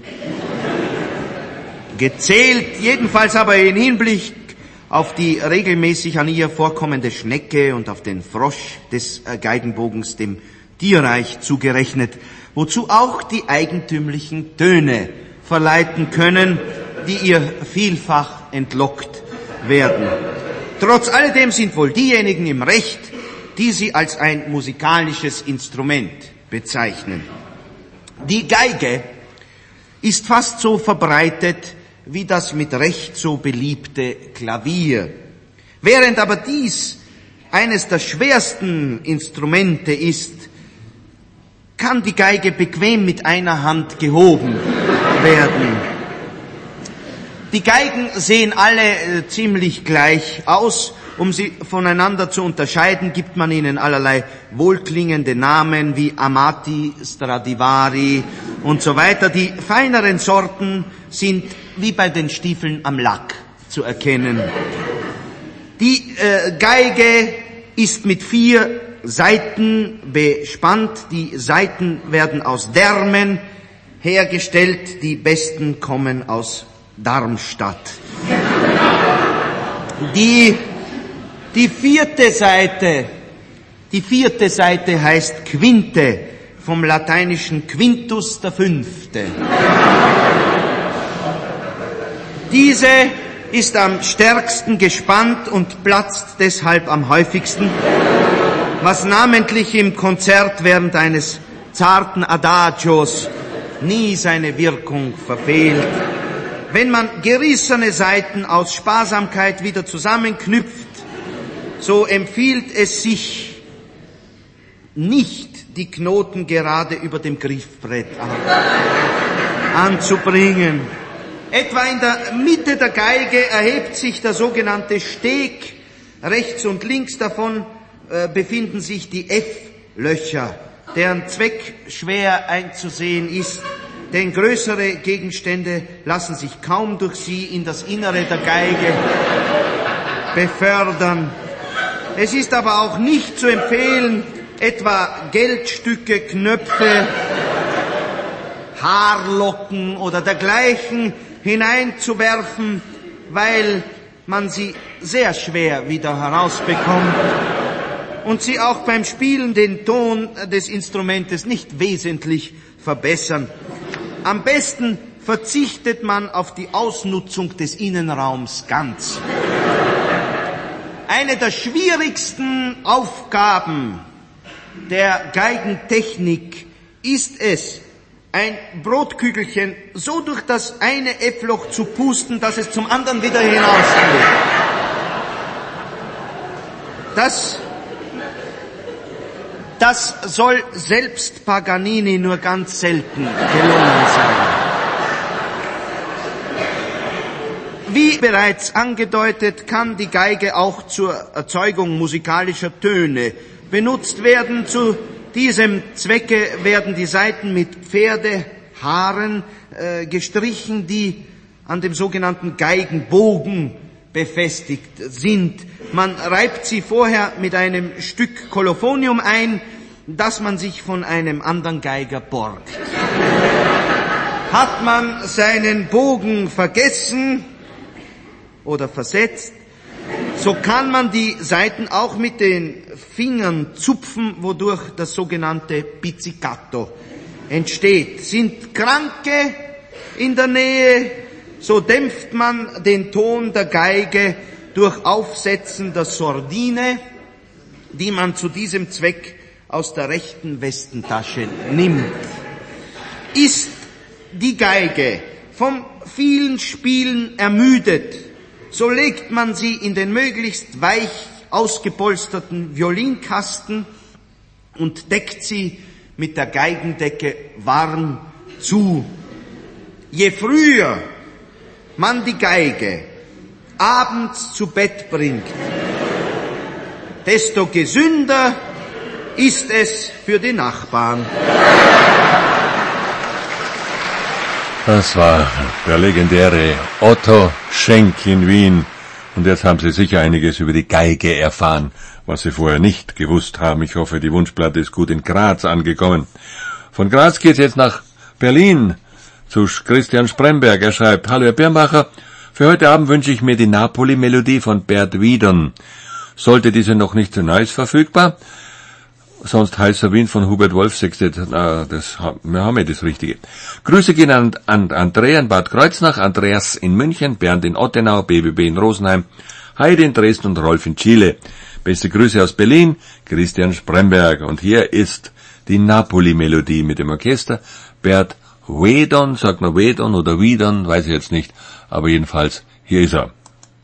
gezählt, jedenfalls aber in Hinblick auf die regelmäßig an ihr vorkommende Schnecke und auf den Frosch des Geigenbogens dem Tierreich zugerechnet, wozu auch die eigentümlichen Töne verleiten können, die ihr vielfach entlockt werden. Trotz alledem sind wohl diejenigen im Recht, die sie als ein musikalisches Instrument bezeichnen. Die Geige ist fast so verbreitet wie das mit Recht so beliebte Klavier. Während aber dies eines der schwersten Instrumente ist, kann die Geige bequem mit einer Hand gehoben werden. Die Geigen sehen alle ziemlich gleich aus. Um sie voneinander zu unterscheiden, gibt man ihnen allerlei wohlklingende Namen wie Amati, Stradivari und so weiter. Die feineren Sorten sind wie bei den Stiefeln am Lack zu erkennen. Die Geige ist mit 4 Saiten bespannt. Die Saiten werden aus Därmen hergestellt. Die besten kommen aus Darmstadt. Die vierte Seite heißt Quinte, vom lateinischen Quintus der Fünfte. Diese ist am stärksten gespannt und platzt deshalb am häufigsten, was namentlich im Konzert während eines zarten Adagios nie seine Wirkung verfehlt. Wenn man gerissene Saiten aus Sparsamkeit wieder zusammenknüpft, so empfiehlt es sich nicht, die Knoten gerade über dem Griffbrett anzubringen. Etwa in der Mitte der Geige erhebt sich der sogenannte Steg. Rechts und links davon befinden sich die F-Löcher, deren Zweck schwer einzusehen ist, denn größere Gegenstände lassen sich kaum durch sie in das Innere der Geige befördern. Es ist aber auch nicht zu empfehlen, etwa Geldstücke, Knöpfe, Haarlocken oder dergleichen hineinzuwerfen, weil man sie sehr schwer wieder herausbekommt und sie auch beim Spielen den Ton des Instrumentes nicht wesentlich verbessern. Am besten verzichtet man auf die Ausnutzung des Innenraums ganz. Eine der schwierigsten Aufgaben der Geigentechnik ist es, ein Brotkügelchen so durch das eine F-Loch zu pusten, dass es zum anderen wieder hinausgeht. Das soll selbst Paganini nur ganz selten gelungen sein. Wie bereits angedeutet, kann die Geige auch zur Erzeugung musikalischer Töne benutzt werden. Zu diesem Zwecke werden die Saiten mit Pferdehaaren gestrichen, die an dem sogenannten Geigenbogen befestigt sind. Man reibt sie vorher mit einem Stück Kolophonium ein, das man sich von einem anderen Geiger borgt. Hat man seinen Bogen vergessen oder versetzt, so kann man die Saiten auch mit den Fingern zupfen, wodurch das sogenannte Pizzicato entsteht. Sind Kranke in der Nähe, so dämpft man den Ton der Geige durch Aufsetzen der Sordine, die man zu diesem Zweck aus der rechten Westentasche nimmt. Ist die Geige vom vielen Spielen ermüdet, so legt man sie in den möglichst weich ausgepolsterten Violinkasten und deckt sie mit der Geigendecke warm zu. Je früher man die Geige abends zu Bett bringt, desto gesünder ist es für die Nachbarn. Das war der legendäre Otto Schenk in Wien. Und jetzt haben Sie sicher einiges über die Geige erfahren, was Sie vorher nicht gewusst haben. Ich hoffe, die Wunschplatte ist gut in Graz angekommen. Von Graz geht's jetzt nach Berlin zu Christian Spremberg. Er schreibt: Hallo Herr Birnbacher, für heute Abend wünsche ich mir die Napoli-Melodie von Bert Wiedern. Sollte diese noch nicht zu neu verfügbar, sonst Heißer Wind von Hubert Wolf Sextett. Wir haben ja das Richtige. Grüße gehen an Andrea in Bad Kreuznach, Andreas in München, Bernd in Ottenau, BBB in Rosenheim, Heidi in Dresden und Rolf in Chile. Beste Grüße aus Berlin, Christian Spremberg. Und hier ist die Napoli-Melodie mit dem Orchester. Bert Wiedern, sagt man Wiedern oder Wiedern, weiß ich jetzt nicht, aber jedenfalls, hier ist er.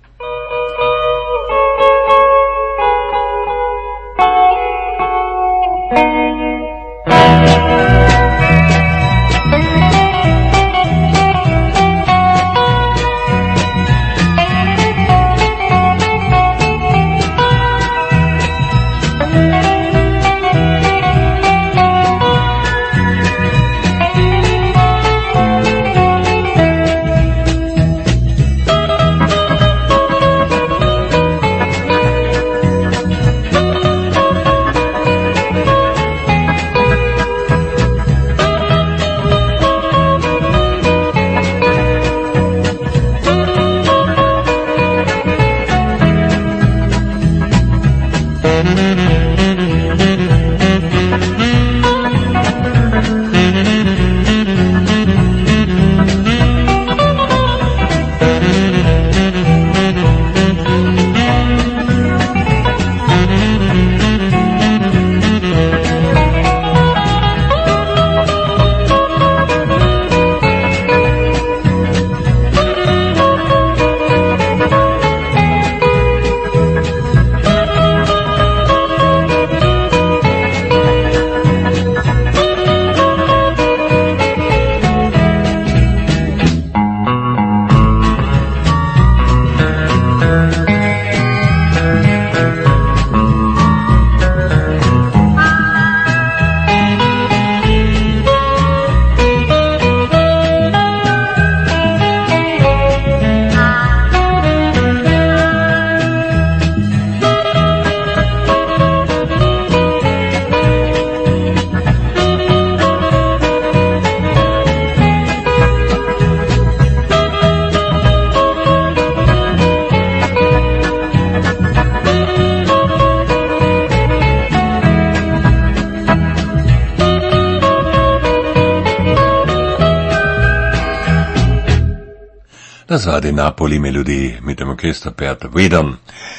Das war die Napoli-Melodie mit dem Orchester Bert Wiedern.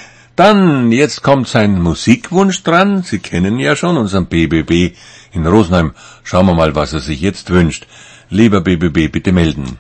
Dann, jetzt kommt sein Musikwunsch dran. Sie kennen ja schon unseren BBB in Rosenheim. Schauen wir mal, was er sich jetzt wünscht. Lieber BBB, bitte melden.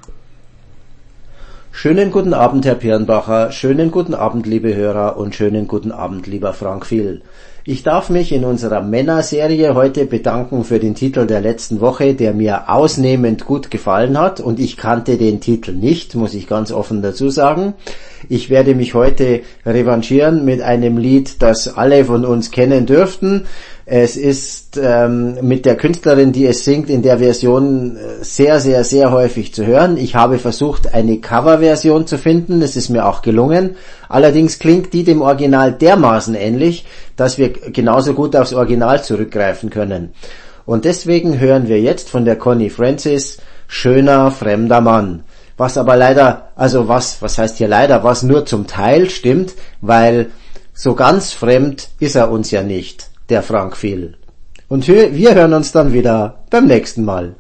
Schönen guten Abend, Herr Pirnbacher. Schönen guten Abend, liebe Hörer, und schönen guten Abend, lieber Frank Viel. Ich darf mich in unserer Männerserie heute bedanken für den Titel der letzten Woche, der mir ausnehmend gut gefallen hat, und ich kannte den Titel nicht, muss ich ganz offen dazu sagen. Ich werde mich heute revanchieren mit einem Lied, das alle von uns kennen dürften. Es ist mit der Künstlerin, die es singt, in der Version sehr, sehr, sehr häufig zu hören. Ich habe versucht, eine Coverversion zu finden. Es ist mir auch gelungen. Allerdings klingt die dem Original dermaßen ähnlich, dass wir genauso gut aufs Original zurückgreifen können. Und deswegen hören wir jetzt von der Connie Francis Schöner fremder Mann. Was aber leider, also was heißt hier leider, was nur zum Teil stimmt, weil so ganz fremd ist er uns ja nicht, der Frank Viel. Und wir hören uns dann wieder beim nächsten Mal.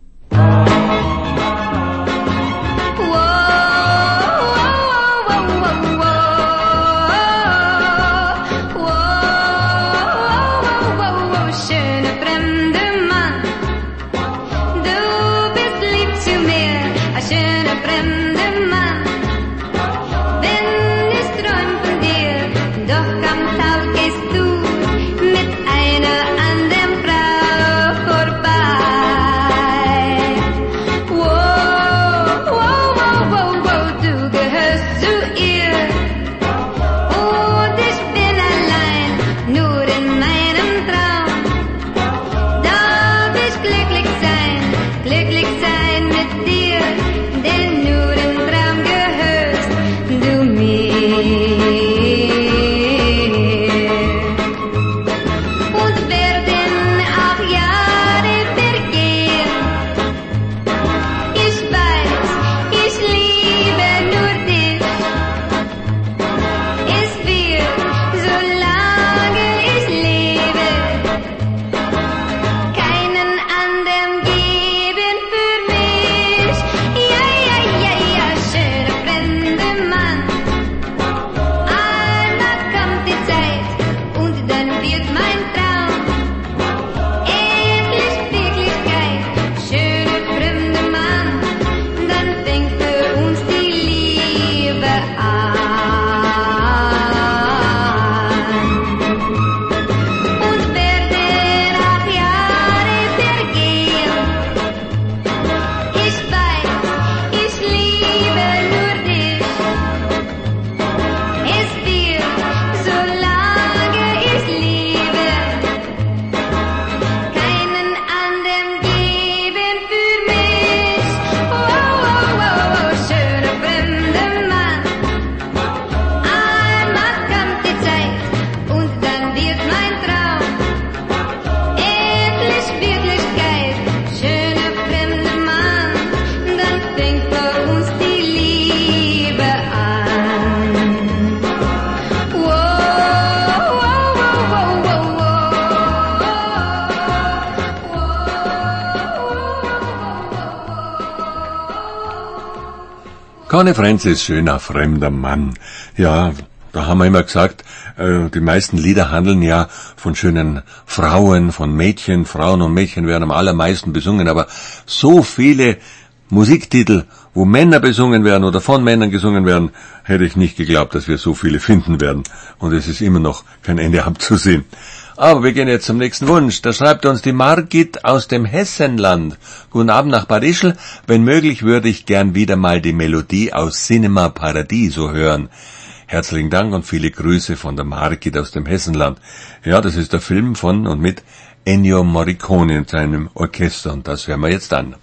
Conny Francis, schöner fremder Mann. Ja, da haben wir immer gesagt, die meisten Lieder handeln ja von schönen Frauen, von Mädchen. Frauen und Mädchen werden am allermeisten besungen, aber so viele Musiktitel, wo Männer besungen werden oder von Männern gesungen werden, hätte ich nicht geglaubt, dass wir so viele finden werden. Und es ist immer noch kein Ende abzusehen. Aber wir gehen jetzt zum nächsten Wunsch. Da schreibt uns die Margit aus dem Hessenland. Guten Abend nach Bad Ischl. Wenn möglich würde ich gern wieder mal die Melodie aus Cinema Paradiso hören. Herzlichen Dank und viele Grüße von der Margit aus dem Hessenland. Ja, das ist der Film von und mit Ennio Morricone und seinem Orchester und das hören wir jetzt an.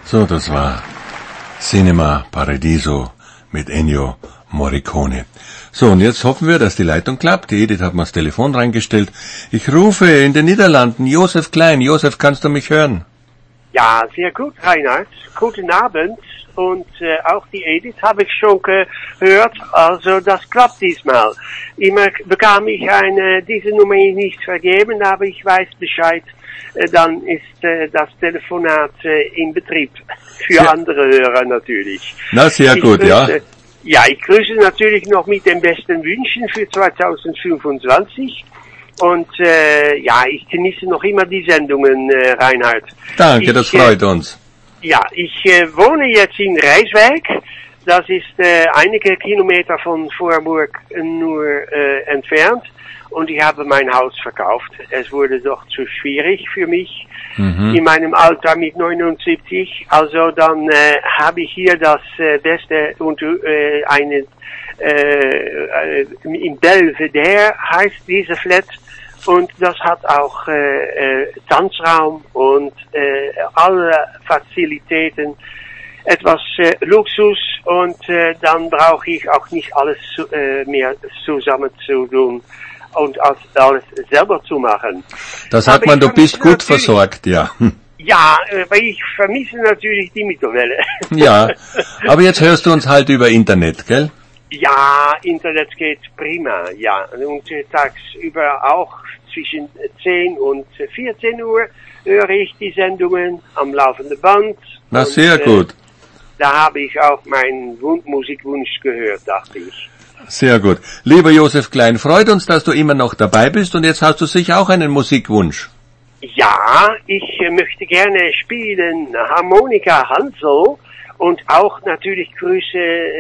So, das war Cinema Paradiso mit Ennio Morricone. So, und jetzt hoffen wir, dass die Leitung klappt. Die Edith hat mir das Telefon reingestellt. Ich rufe in den Niederlanden Josef Klein. Josef, kannst du mich hören? Ja, sehr gut, Reinhard. Guten Abend. Und auch die Edith habe ich schon gehört. Also das klappt diesmal. Immer bekam ich diese Nummer nicht vergeben, aber ich weiß Bescheid. Dann ist das Telefonat in Betrieb. Für andere Hörer natürlich. Na, sehr gut, ja. Ja, ich grüße natürlich noch mit den besten Wünschen für 2025. Und ja, ich genieße noch immer die Sendungen, Reinhard. Danke, das freut uns. Ja, ich wohne jetzt in Rijswijk. Das ist einige Kilometer von Voorburg nur entfernt. Und ich habe mein Haus verkauft. Es wurde doch zu schwierig für mich in meinem Alter mit 79. Also dann habe ich hier das Beste und in Belvedere heißt diese Flat. Und das hat auch Tanzraum und alle Fazilitäten, etwas Luxus und dann brauche ich auch nicht alles mehr zusammen zu tun und alles selber zu machen. Da sagt man, du bist gut versorgt, ja. Ja, weil ich vermisse natürlich die Mikrowelle. Ja, aber jetzt hörst du uns halt über Internet, gell? Ja, Internet geht prima, ja. Und tagsüber auch zwischen 10 und 14 Uhr höre ich die Sendungen am laufenden Band. Na, sehr gut. Da habe ich auch meinen Musikwunsch gehört, dachte ich. Sehr gut. Lieber Josef Klein, freut uns, dass du immer noch dabei bist und jetzt hast du sicher auch einen Musikwunsch. Ja, ich möchte gerne spielen Harmonika Hansel und auch natürlich Grüße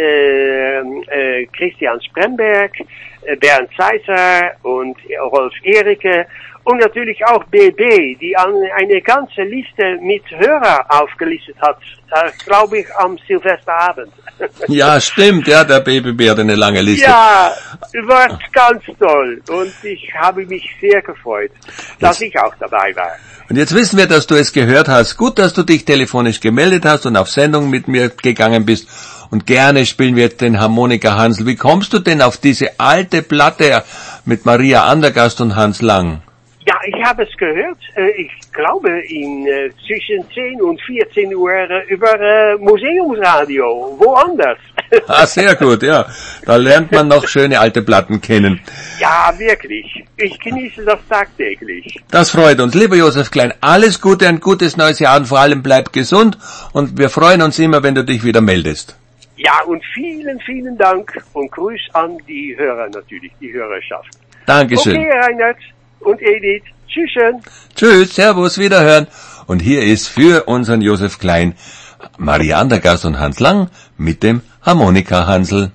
Christian Spremberg, Bernd Seisser und Rolf Erike und natürlich auch BB, die eine ganze Liste mit Hörer aufgelistet hat, glaube ich, am Silvesterabend. Ja, stimmt, ja, der BB hat eine lange Liste. Ja, war ganz toll und ich habe mich sehr gefreut, dass ich auch dabei war. Und jetzt wissen wir, dass du es gehört hast. Gut, dass du dich telefonisch gemeldet hast und auf Sendung mit mir gegangen bist. Und gerne spielen wir jetzt den Harmonika Hansel. Wie kommst du denn auf diese alte Platte mit Maria Andergast und Hans Lang? Ja, ich habe es gehört. Ich glaube zwischen 10 und 14 Uhr über Museumsradio. Woanders. Ah, sehr gut, ja. Da lernt man noch schöne alte Platten kennen. Ja, wirklich. Ich genieße das tagtäglich. Das freut uns. Lieber Josef Klein, alles Gute, ein gutes neues Jahr und vor allem bleib gesund. Und wir freuen uns immer, wenn du dich wieder meldest. Ja, und vielen, vielen Dank und Gruß an die Hörer natürlich, die Hörerschaft. Dankeschön. Okay, Reinhard und Edith. Tschüsschen. Tschüss, Servus, Wiederhören. Und hier ist für unseren Josef Klein Maria Andergast und Hans Lang mit dem Harmonika Hansel.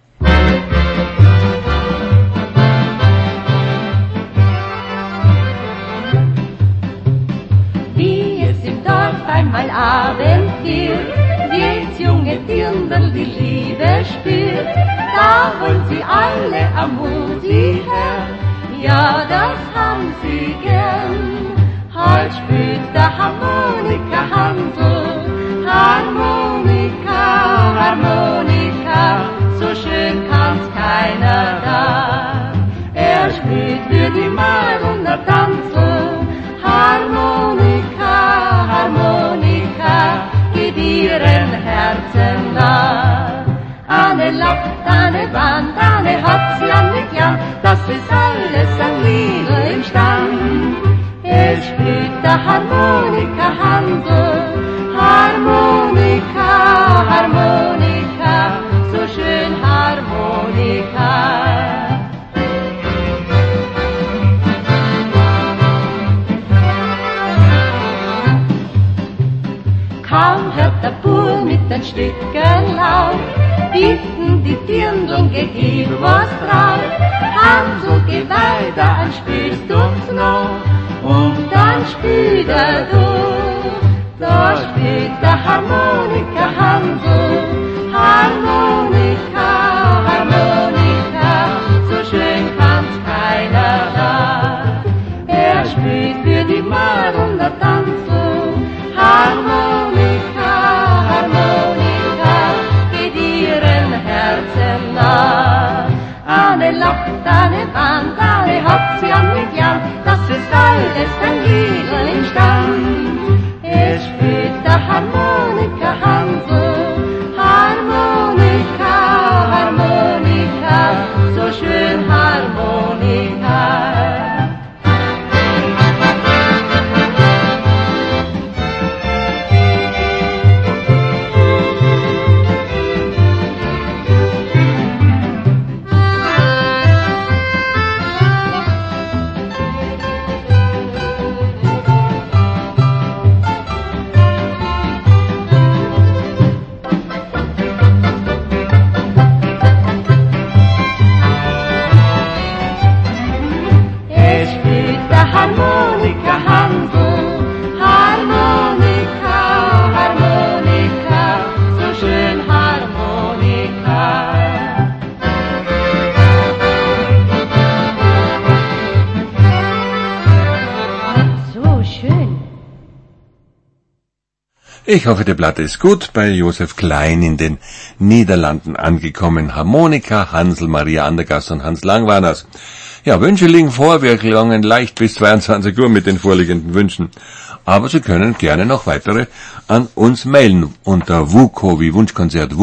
Wie es im Dorf einmal Abend wird, jedes junge Dirndl die Liebe spürt, da wollen sie alle am Musiker, ja, das haben sie gern. Heute spielt der Harmonika Hansel, Harmonika, Harmonika, so schön kann's keiner da. Er spielt für die Madonna Tanzel, Harmonika, Harmonika, geht ihren Herzen nah. Anne lacht, Anne weint, Anne hat sie an mit Jan, das ist alles an Liebe im Stand. Er spielt der Harmonika Hansel, Harmonika, Harmonika, so schön Harmonika. Kaum hört der Bur mit den Stücken laut, bieten die Dirndl gegib was drauf. Hansel, geh weiter, ein spielst du's noch, und dann spielt durch. Da spielt der Harmonika Hansel, Harmonika, Harmonika, so schön kann's keiner da. Er spielt für die Madonna Tanzel, Harmonika, alle lacht, alle weint, alle hat sie an mit Jan, das ist alles ein Lieder im Stand. Er spielt der Harmonika Hansel, Harmonika, Harmonika, so schön Harmonika. Harmonika Hansel, Harmonika, Harmonika, so schön Harmonika. So schön. Ich hoffe, die Platte ist gut. Bei Josef Klein in den Niederlanden angekommen. Harmonika, Hansel, Maria Andergast und Hans Langwanners. Ja, Wünsche liegen vor. Wir gelangen leicht bis 22 Uhr mit den vorliegenden Wünschen. Aber Sie können gerne noch weitere an uns mailen unter wuko, wie Wunschkonzert,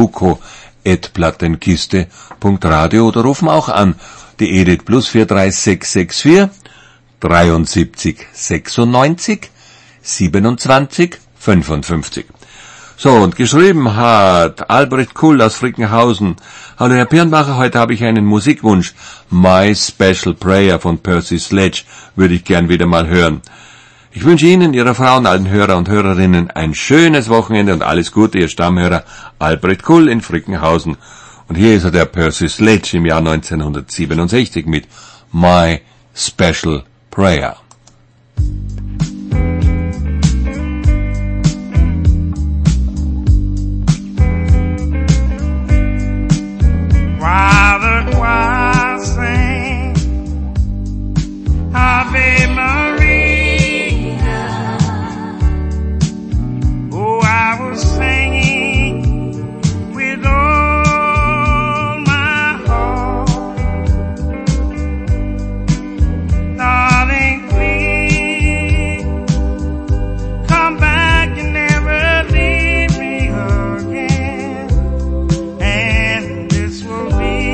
wuko@plattenkiste.radio oder rufen auch an. Die Edith plus 43664 73 96 27 55. So, und geschrieben hat Albrecht Kuhl aus Frickenhausen. Hallo Herr Pirnbacher, heute habe ich einen Musikwunsch. My Special Prayer von Percy Sledge würde ich gern wieder mal hören. Ich wünsche Ihnen, Ihrer Frau und allen Hörer und Hörerinnen ein schönes Wochenende und alles Gute, Ihr Stammhörer Albrecht Kuhl in Frickenhausen. Und hier ist der Percy Sledge im Jahr 1967 mit My Special Prayer. While the choir sang Ave Maria, oh, I was singing with all my heart. Darling, please come back and never leave me again, and this will be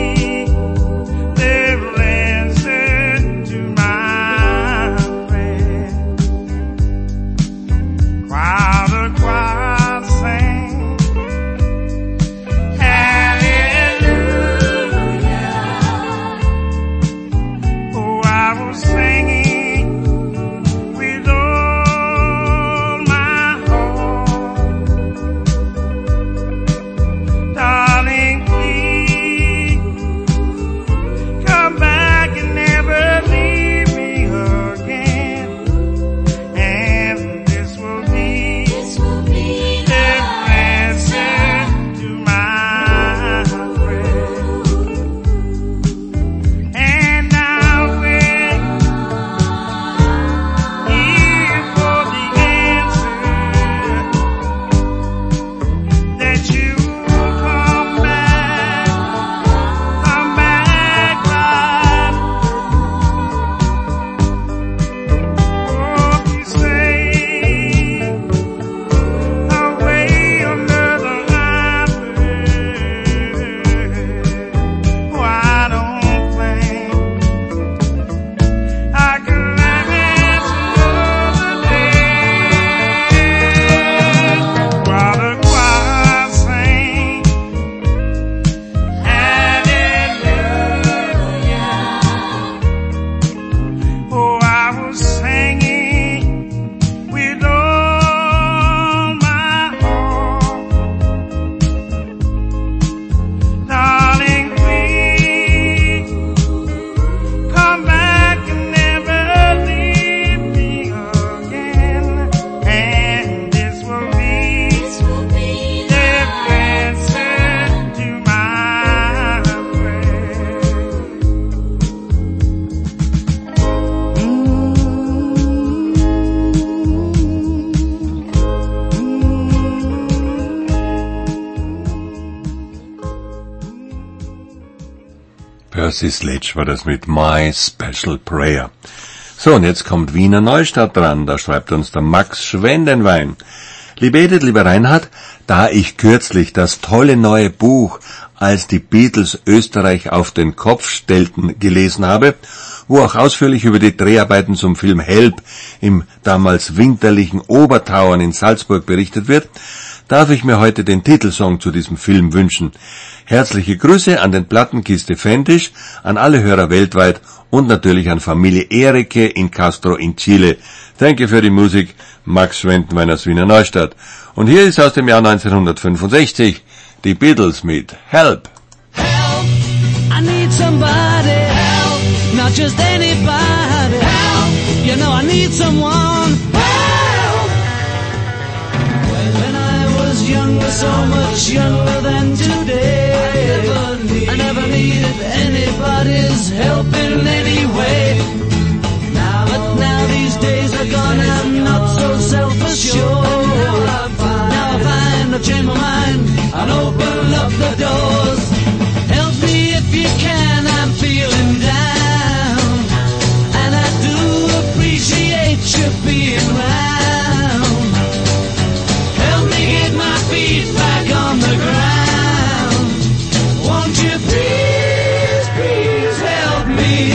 Percy Sledge war das mit My Special Prayer. So, und jetzt kommt Wiener Neustadt dran, da schreibt uns der Max Schwendenwein. Liebe Edith, lieber Reinhard, da ich kürzlich das tolle neue Buch Als die Beatles Österreich auf den Kopf stellten gelesen habe, wo auch ausführlich über die Dreharbeiten zum Film Help im damals winterlichen Obertauern in Salzburg berichtet wird, darf ich mir heute den Titelsong zu diesem Film wünschen. Herzliche Grüße an den Plattenkiste Fendisch, an alle Hörer weltweit und natürlich an Familie Erike in Castro in Chile. Danke für die Musik, Max Schwendenwein aus Wiener Neustadt. Und hier ist aus dem Jahr 1965 die Beatles mit Help. Help, I need somebody. Help, not just anybody. Help, you know I need someone. Help. When I was younger, so much younger than today, I never needed anybody's help in any way. But now these days are gone, I'm not so self-assured. Now I find I've changed my mind and open up the doors. Help me if you can, I'm feeling down, and I do appreciate you being round. Help me get my feet back on the ground. Won't you please, please help me?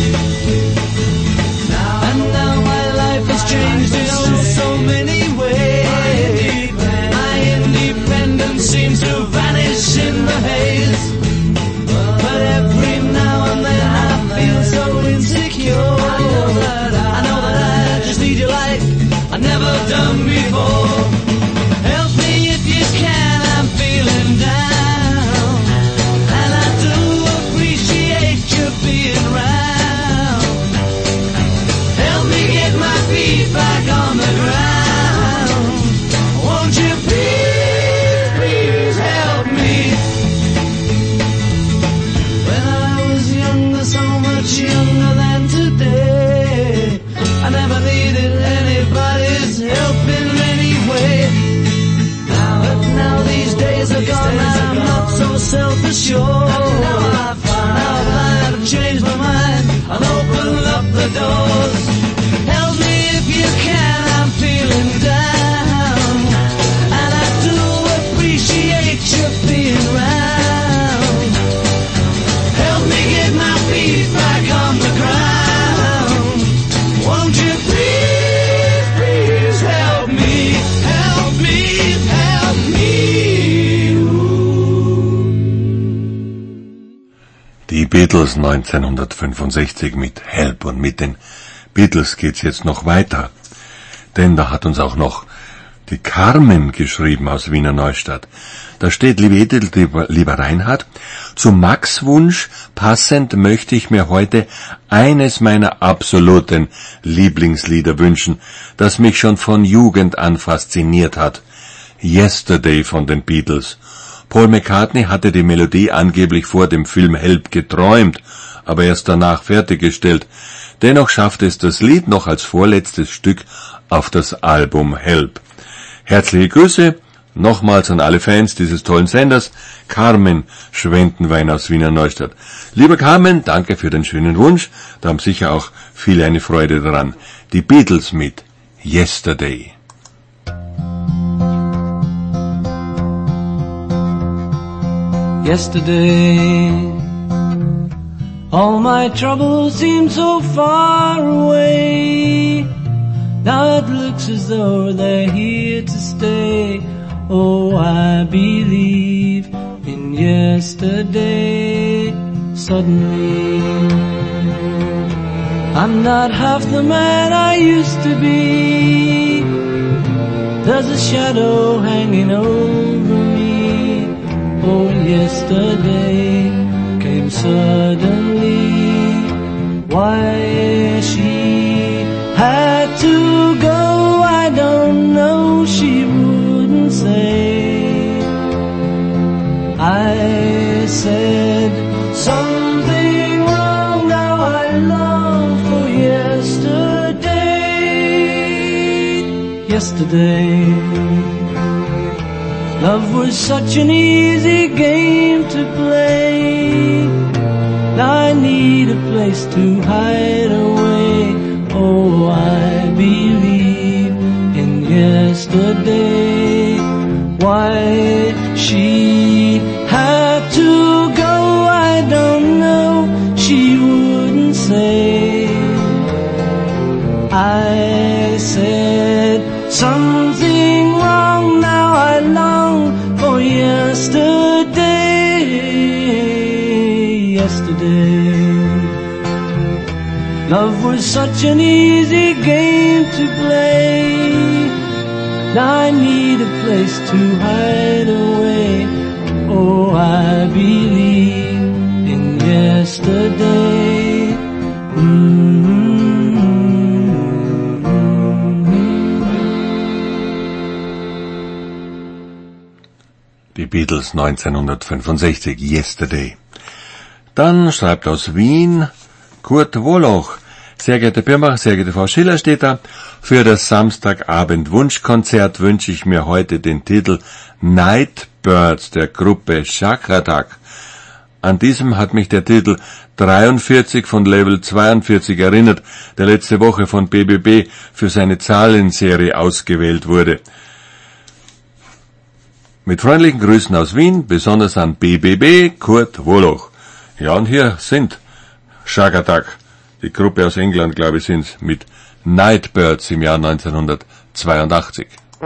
And now my life has changed in so many ways. My independence seems to vanish in the haze. But every now and then I feel so insecure. I know that I just need you like I've never done before. Help me if you can, I'm feeling down, and I do appreciate you being round. Help me get my feet back on the ground. Won't you please, please help me? When I was younger, so much younger than today, I never needed anybody's help in any way. But now these days are gone, I'm not so self-assured. Now I find I've changed my mind and opened up the doors. Help me if you can, I'm feeling down, and I do appreciate you being round. Help me get my feet back on the ground. Won't you please, please help me? Help me, help me. Die Beatles 1965 mit Help, und mit den Beatles geht's jetzt noch weiter. Denn da hat uns auch noch die Carmen geschrieben aus Wiener Neustadt. Da steht, liebe Edith, lieber Reinhard, zum Max-Wunsch passend möchte ich mir heute eines meiner absoluten Lieblingslieder wünschen, das mich schon von Jugend an fasziniert hat. Yesterday von den Beatles. Paul McCartney hatte die Melodie angeblich vor dem Film Help geträumt, aber erst danach fertiggestellt. Dennoch schafft es das Lied noch als vorletztes Stück auf das Album Help. Herzliche Grüße nochmals an alle Fans dieses tollen Senders, Carmen Schwendenwein aus Wiener Neustadt. Lieber Carmen, danke für den schönen Wunsch, da haben sicher auch viele eine Freude daran. Die Beatles mit Yesterday. Yesterday, all my troubles seem so far away. Now it looks as though they're here to stay. Oh, I believe in yesterday. Suddenly, I'm not half the man I used to be. There's a shadow hanging over me. Oh, yesterday came suddenly. Why she had to go, I don't know, she wouldn't say. I said something wrong, now I long for yesterday. Yesterday, love was such an easy game to play. I need a place to hide away. Oh, I believe in yesterday. Why she had to go, I don't know. She wouldn't say. I said something wrong, now I long for yesterday. Yesterday, love was such an easy game to play. I need a place to hide away. Oh, I believe in yesterday. Die Beatles 1965, Yesterday. Dann schreibt aus Wien Kurt Woloch: Sehr geehrte Pirmbach, sehr geehrte Frau Schiller, steht da, für das Samstagabend Wunschkonzert wünsche ich mir heute den Titel Nightbirds der Gruppe Shack Attack. An diesem hat mich der Titel 43 von Level 42 erinnert, der letzte Woche von BBB für seine Zahlenserie ausgewählt wurde. Mit freundlichen Grüßen aus Wien, besonders an BBB, Kurt Woloch. Ja, und hier sind Shack Attack, die Gruppe aus England, glaube ich, sind's, mit Nightbirds im Jahr 1982.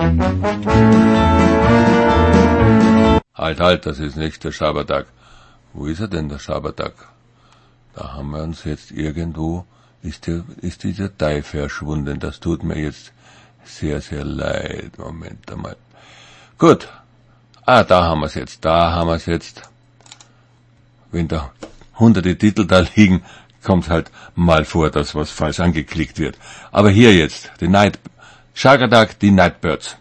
Halt, das ist nicht der Schabertag. Wo ist er denn, der Schabertag? Da haben wir uns jetzt irgendwo, ist die Datei verschwunden. Das tut mir jetzt sehr, sehr leid. Moment einmal. Gut. Da haben wir's jetzt. Wenn da hunderte Titel da liegen, kommt halt mal vor, dass was falsch angeklickt wird. Aber hier jetzt, Shack Attack, die Nightbirds.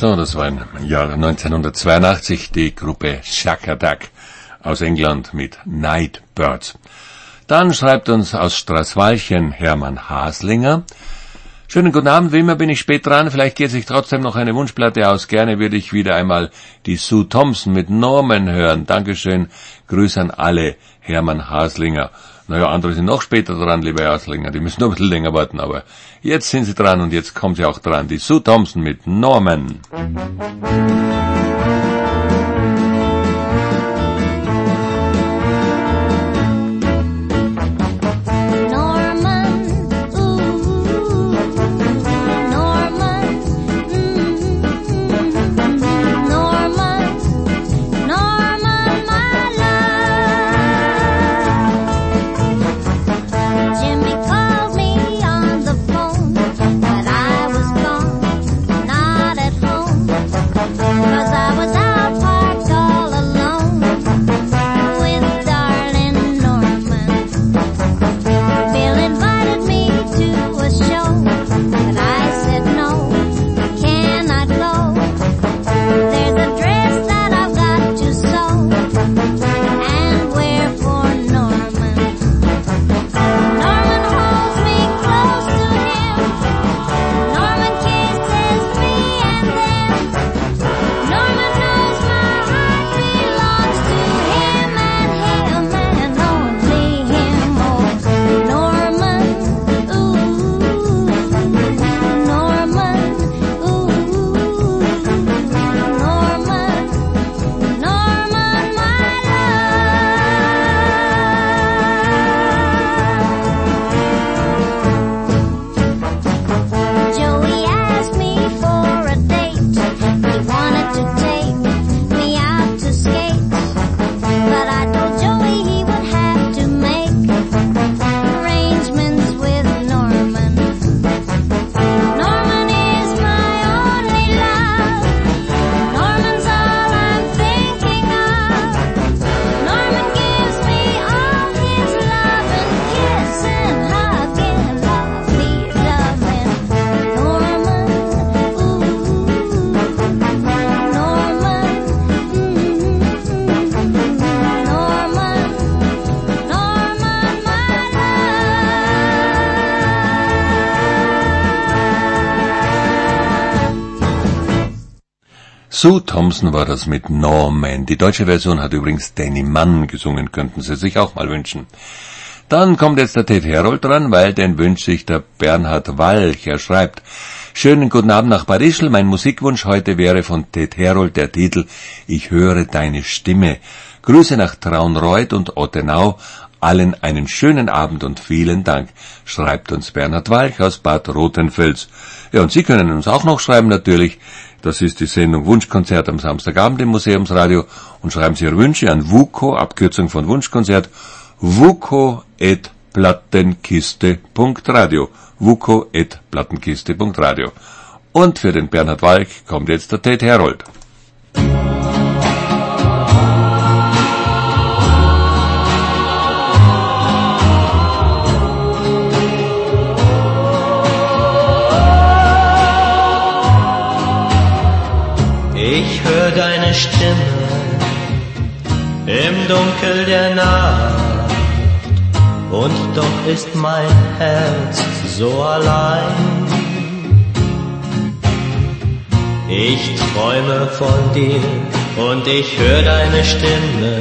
So, das war im Jahr 1982 die Gruppe Shack Attack aus England mit Nightbirds. Dann schreibt uns aus Straßwalchen Hermann Haslinger. Schönen guten Abend, wie immer bin ich spät dran, vielleicht geht sich trotzdem noch eine Wunschplatte aus. Gerne würde ich wieder einmal die Sue Thompson mit Norman hören. Dankeschön, Grüße an alle, Hermann Haslinger. Naja, andere sind noch später dran, lieber Haslinger, die müssen noch ein bisschen länger warten, aber jetzt sind sie dran und jetzt kommen sie auch dran. Die Sue Thompson mit Norman. Sue Thompson war das mit Norman. Die deutsche Version hat übrigens Danny Mann gesungen, könnten Sie sich auch mal wünschen. Dann kommt jetzt der Ted Herold dran, weil den wünscht sich der Bernhard Walch. Er schreibt: Schönen guten Abend nach Bad Ischl. Mein Musikwunsch heute wäre von Ted Herold der Titel Ich höre deine Stimme. Grüße nach Traunreuth und Ottenau. Allen einen schönen Abend und vielen Dank, schreibt uns Bernhard Walch aus Bad Rothenfels. Ja, und Sie können uns auch noch schreiben natürlich. Das ist die Sendung Wunschkonzert am Samstagabend im Museumsradio. Und schreiben Sie Ihre Wünsche an WUKO, Abkürzung von Wunschkonzert, wuko@plattenkiste.radio. wuko@plattenkiste.radio. Und für den Bernhard Walch kommt jetzt der Ted Herold. Ich höre deine Stimme im Dunkel der Nacht, und doch ist mein Herz so allein. Ich träume von dir und ich höre deine Stimme.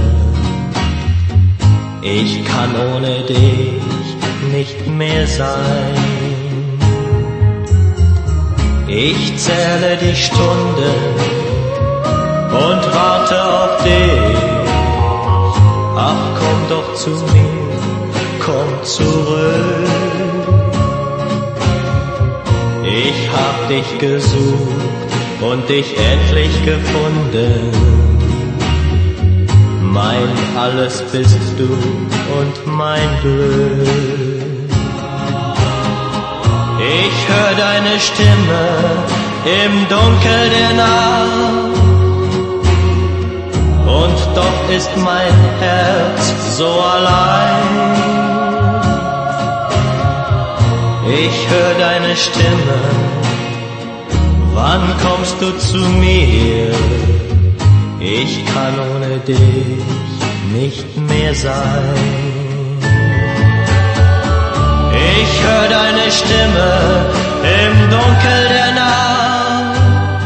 Ich kann ohne dich nicht mehr sein. Ich zähle die Stunden und warte auf dich. Ach, komm doch zu mir, komm zurück. Ich hab dich gesucht und dich endlich gefunden. Mein alles bist du und mein Glück. Ich hör deine Stimme im Dunkel der Nacht, und doch ist mein Herz so allein. Ich hör deine Stimme wann kommst du zu mir? Ich kann ohne dich nicht mehr sein. Ich hör deine Stimme im Dunkel der Nacht,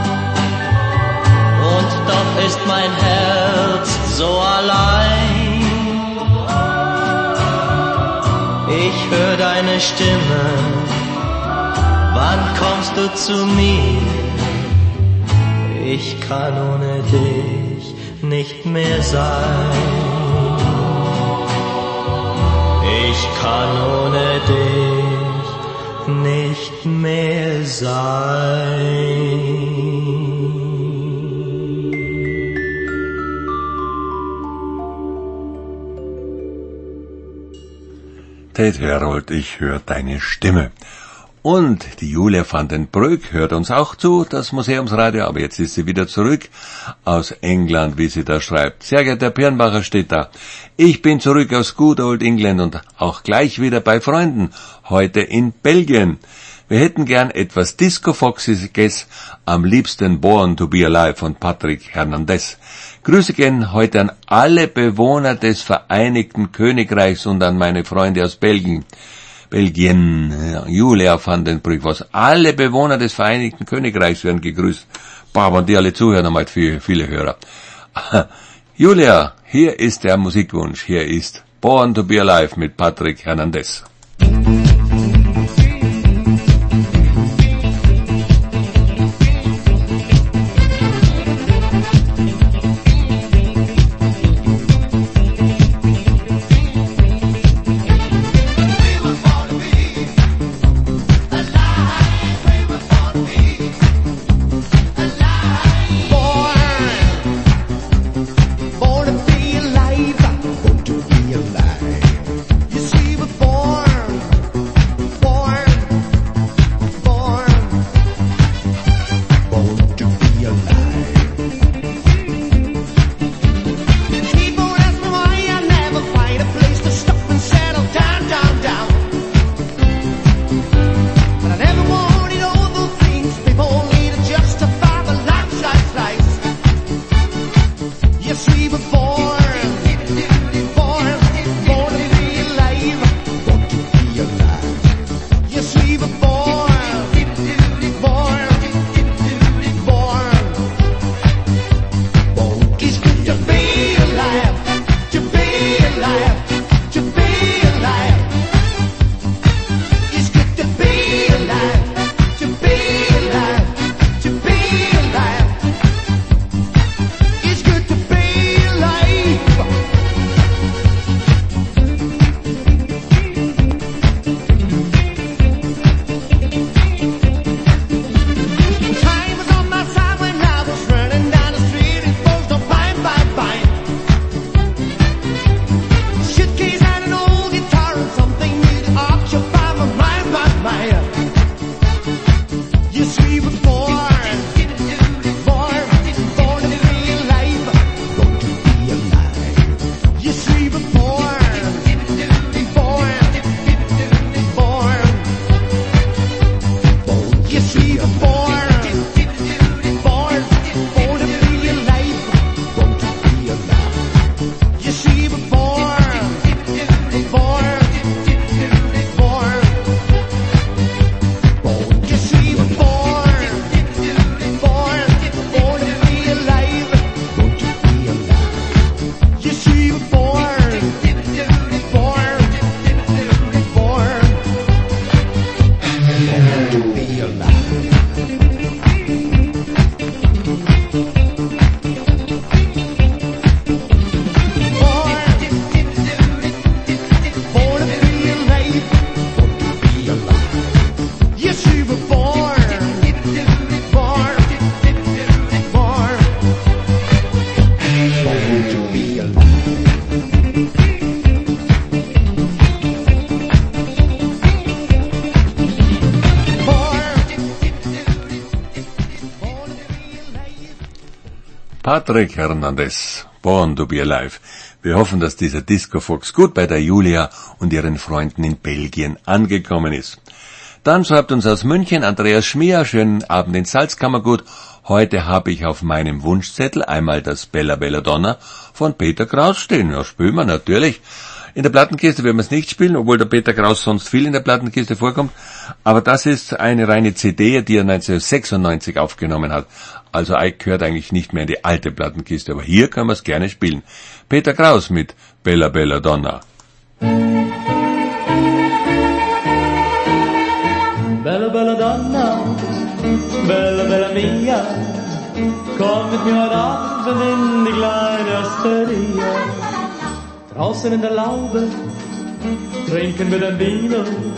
und doch ist mein Herz so allein. Ich hör deine Stimme, wann kommst du zu mir? Ich kann ohne dich nicht mehr sein. Ich kann ohne dich nicht mehr sein. Ted Herold, ich höre deine Stimme. Und die Julia van den Broek hört uns auch zu, das Museumsradio, aber jetzt ist sie wieder zurück aus England, wie sie da schreibt. Sehr geehrter Herr Pirnbacher, steht da: Ich bin zurück aus Good Old England und auch gleich wieder bei Freunden, heute in Belgien. Wir hätten gern etwas Disco-Foxiges, am liebsten Born to be Alive von Patrick Hernandez. Grüße gehen heute an alle Bewohner des Vereinigten Königreichs und an meine Freunde aus Belgien, Julia van den Broek, was alle Bewohner des Vereinigten Königreichs werden gegrüßt. Boah, wenn die alle zuhören, haben halt viele Hörer. Julia, hier ist der Musikwunsch, hier ist Born to be Alive mit Patrick Hernandez. Patrick Hernandez, Born to be Alive. Wir hoffen, dass dieser Disco Fox gut bei der Julia und ihren Freunden in Belgien angekommen ist. Dann schreibt uns aus München Andreas Schmier, schönen Abend in Salzkammergut. Heute habe ich auf meinem Wunschzettel einmal das Bella Bella Donna von Peter Kraus stehen. Ja, spielen wir natürlich. In der Plattenkiste werden wir es nicht spielen, obwohl der Peter Kraus sonst viel in der Plattenkiste vorkommt. Aber das ist eine reine CD, die er 1996 aufgenommen hat. Also gehört eigentlich nicht mehr in die alte Plattenkiste, aber hier können wir es gerne spielen. Peter Kraus mit Bella Bella Donna. Bella Bella Donna, Bella Bella Mia, komm mit mir heute Abend in die kleine Osteria. Draußen in der Laube trinken wir dein Vino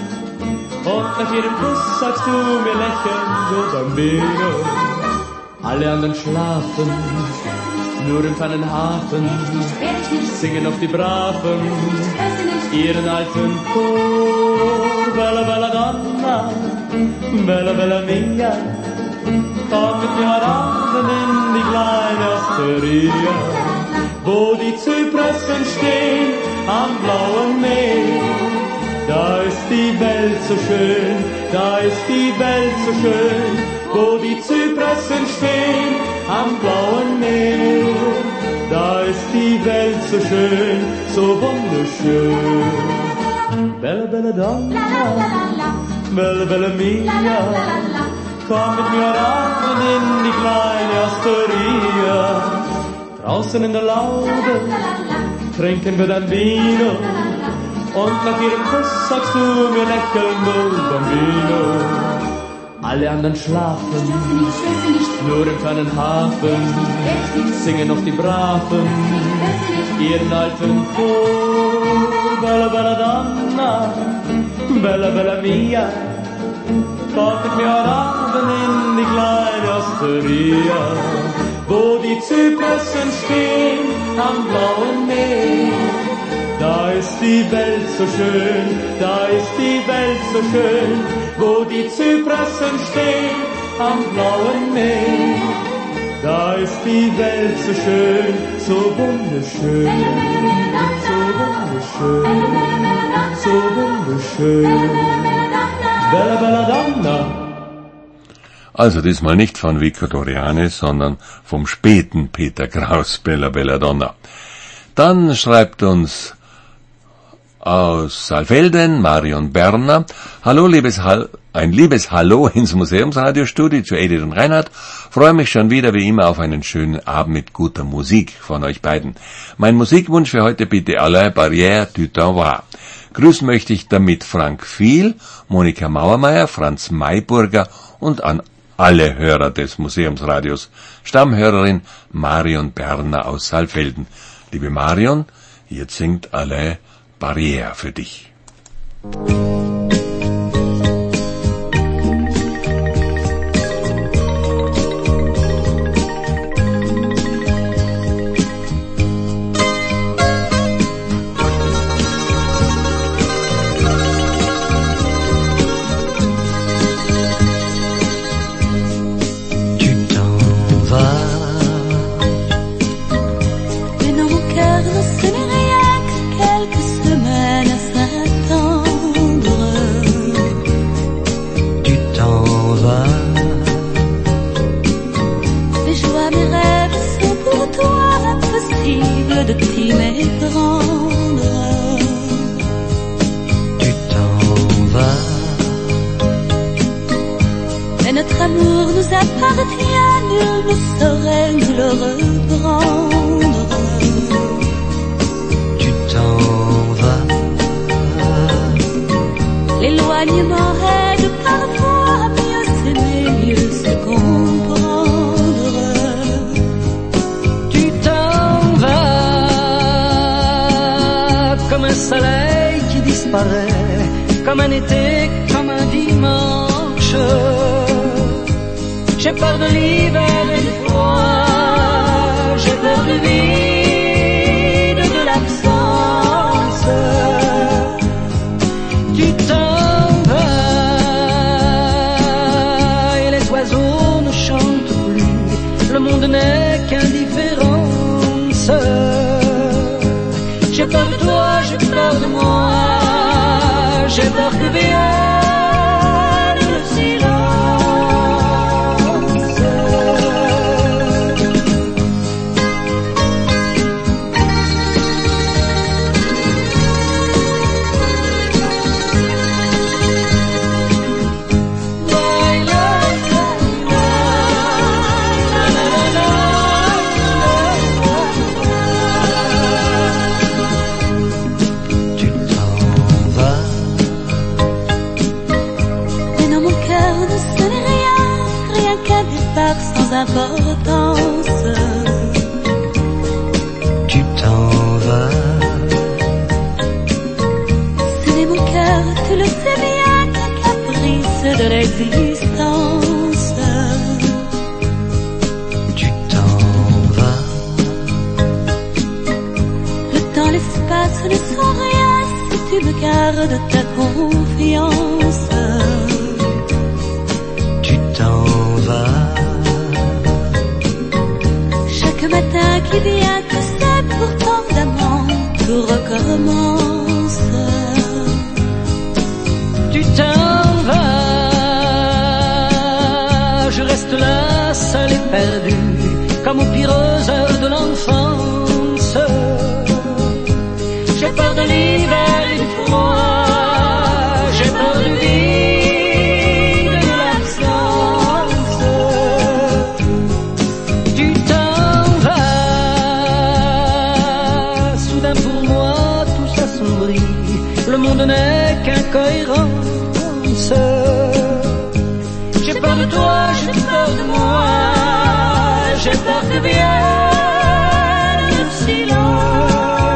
und nach jedem Kuss sagst du mir lächelnd, oh Bambino. Alle anderen schlafen, nur im fernen Hafen singen auf die Braven ihren alten Chor. Bella Bella Donna, Bella Bella Mia, komm mit mir heute Abend in die kleine Osteria, wo die Zypressen stehen am blauen Meer. Da ist die Welt so schön, da ist die Welt so schön, wo die Zypressen stehen am blauen Meer. Da ist die Welt so schön, so wunderschön. Bella Bella Donna, Bella Bella Mia, komm mit mir Abend in die kleine Osteria. Draußen in der Laube trinken wir dein Vino und nach jedem Kuss sagst du mir lächelnd, oh Bambino. Alle anderen schlafen, nur im fernen Hafen singen noch die Braven ihren alten Chor. Bella Bella Donna, Bella Bella Mia, komm mit mir heute Abend in die kleine Osteria, wo die Zypressen stehen am blauen Meer. Da ist die Welt so schön, da ist die Welt so schön, wo die Zypressen stehen am blauen Meer. Da ist die Welt so schön, so wunderschön, so wunderschön, so wunderschön. Bella Bella Donna. Also diesmal nicht von Vico Doriani, sondern vom späten Peter Kraus, Bella Bella Donna. Dann schreibt uns aus Saalfelden Marion Berner: Hallo, ein liebes Hallo ins Museumsradiostudio zu Edith und Reinhard. Freue mich schon wieder wie immer auf einen schönen Abend mit guter Musik von euch beiden. Mein Musikwunsch für heute bitte Alain Barrière, Tu t'en vas. Grüßen möchte ich damit Frank Viel, Monika Mauermeier, Franz Mayburger und an alle Hörer des Museumsradios. Stammhörerin Marion Berner aus Saalfelden. Liebe Marion, hier singt Alain Barrière für dich. De t'y méprendre. Tu t'en vas, mais notre amour nous appartient, nul ne saurait nous le reprendre. Tu t'en vas, l'éloignement aide parfois à mieux s'aimer, mieux se comprendre. Tu t'en vas comme un soleil qui disparaît, comme un été, comme un dimanche. J'ai peur de l'hiver et du froid, j'ai peur du vide, de l'absence. Tu t'en vas et les oiseaux ne chantent plus, le monde n'est qu'indifférence. J'ai peur de toi, j'ai peur de moi, j'ai peur que vienne passe ne sera rien si tu me gardes ta confiance. Tu t'en vas. Chaque matin qui vient, tu sais, pourtant d'amant, tout recommence. Tu t'en vas. Je reste là, seul et perdu, comme aux pires heures de l'enfance. J'ai peur de l'hiver et du froid, j'ai peur du vide et de l'absence. Tu t'en vas. Soudain pour moi tout s'assombrit, le monde n'est qu'incohérence. J'ai peur de toi, j'ai peur de moi, j'ai peur que vienne le silence.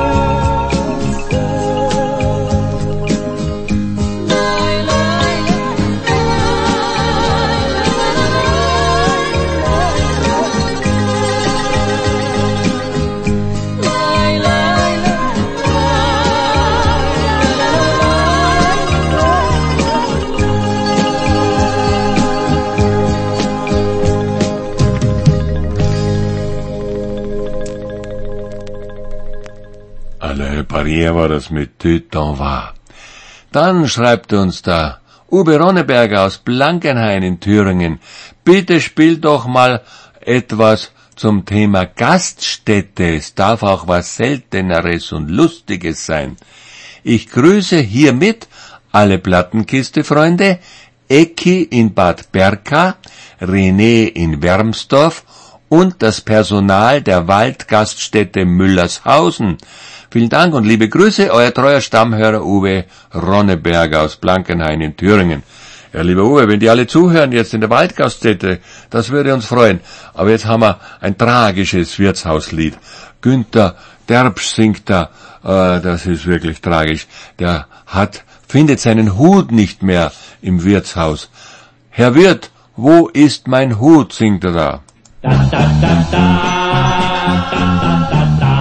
Paris war das mit Tu t'en vas. Dann schreibt uns da Uwe Ronneberger aus Blankenhain in Thüringen. Bitte spiel doch mal etwas zum Thema Gaststätte. Es darf auch was Selteneres und Lustiges sein. Ich grüße hiermit alle Plattenkiste-Freunde, Ecki in Bad Berka, René in Wermsdorf und das Personal der Waldgaststätte Müllershausen. Vielen Dank und liebe Grüße, euer treuer Stammhörer Uwe Ronneberger aus Blankenhain in Thüringen. Ja, lieber Uwe, wenn die alle zuhören jetzt in der Waldgaststätte, das würde uns freuen. Aber jetzt haben wir ein tragisches Wirtshauslied. Günther Derbsch singt da, das ist wirklich tragisch. Der findet seinen Hut nicht mehr im Wirtshaus. Herr Wirt, wo ist mein Hut, singt er da. Da, da, da, da, da, da, da, da.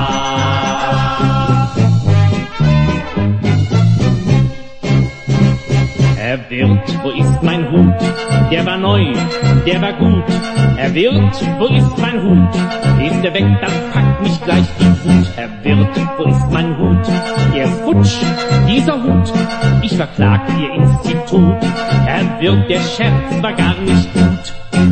Herr Wirt, wo ist mein Hut? Der war neu, der war gut. Herr Wirt, wo ist mein Hut? Ist der weg, dann packt mich gleich die Wut. Herr Wirt, wo ist mein Hut? Der ist futsch, dieser Hut. Ich verklag Ihr Institut. Herr Wirt, der Scherz war gar nicht gut.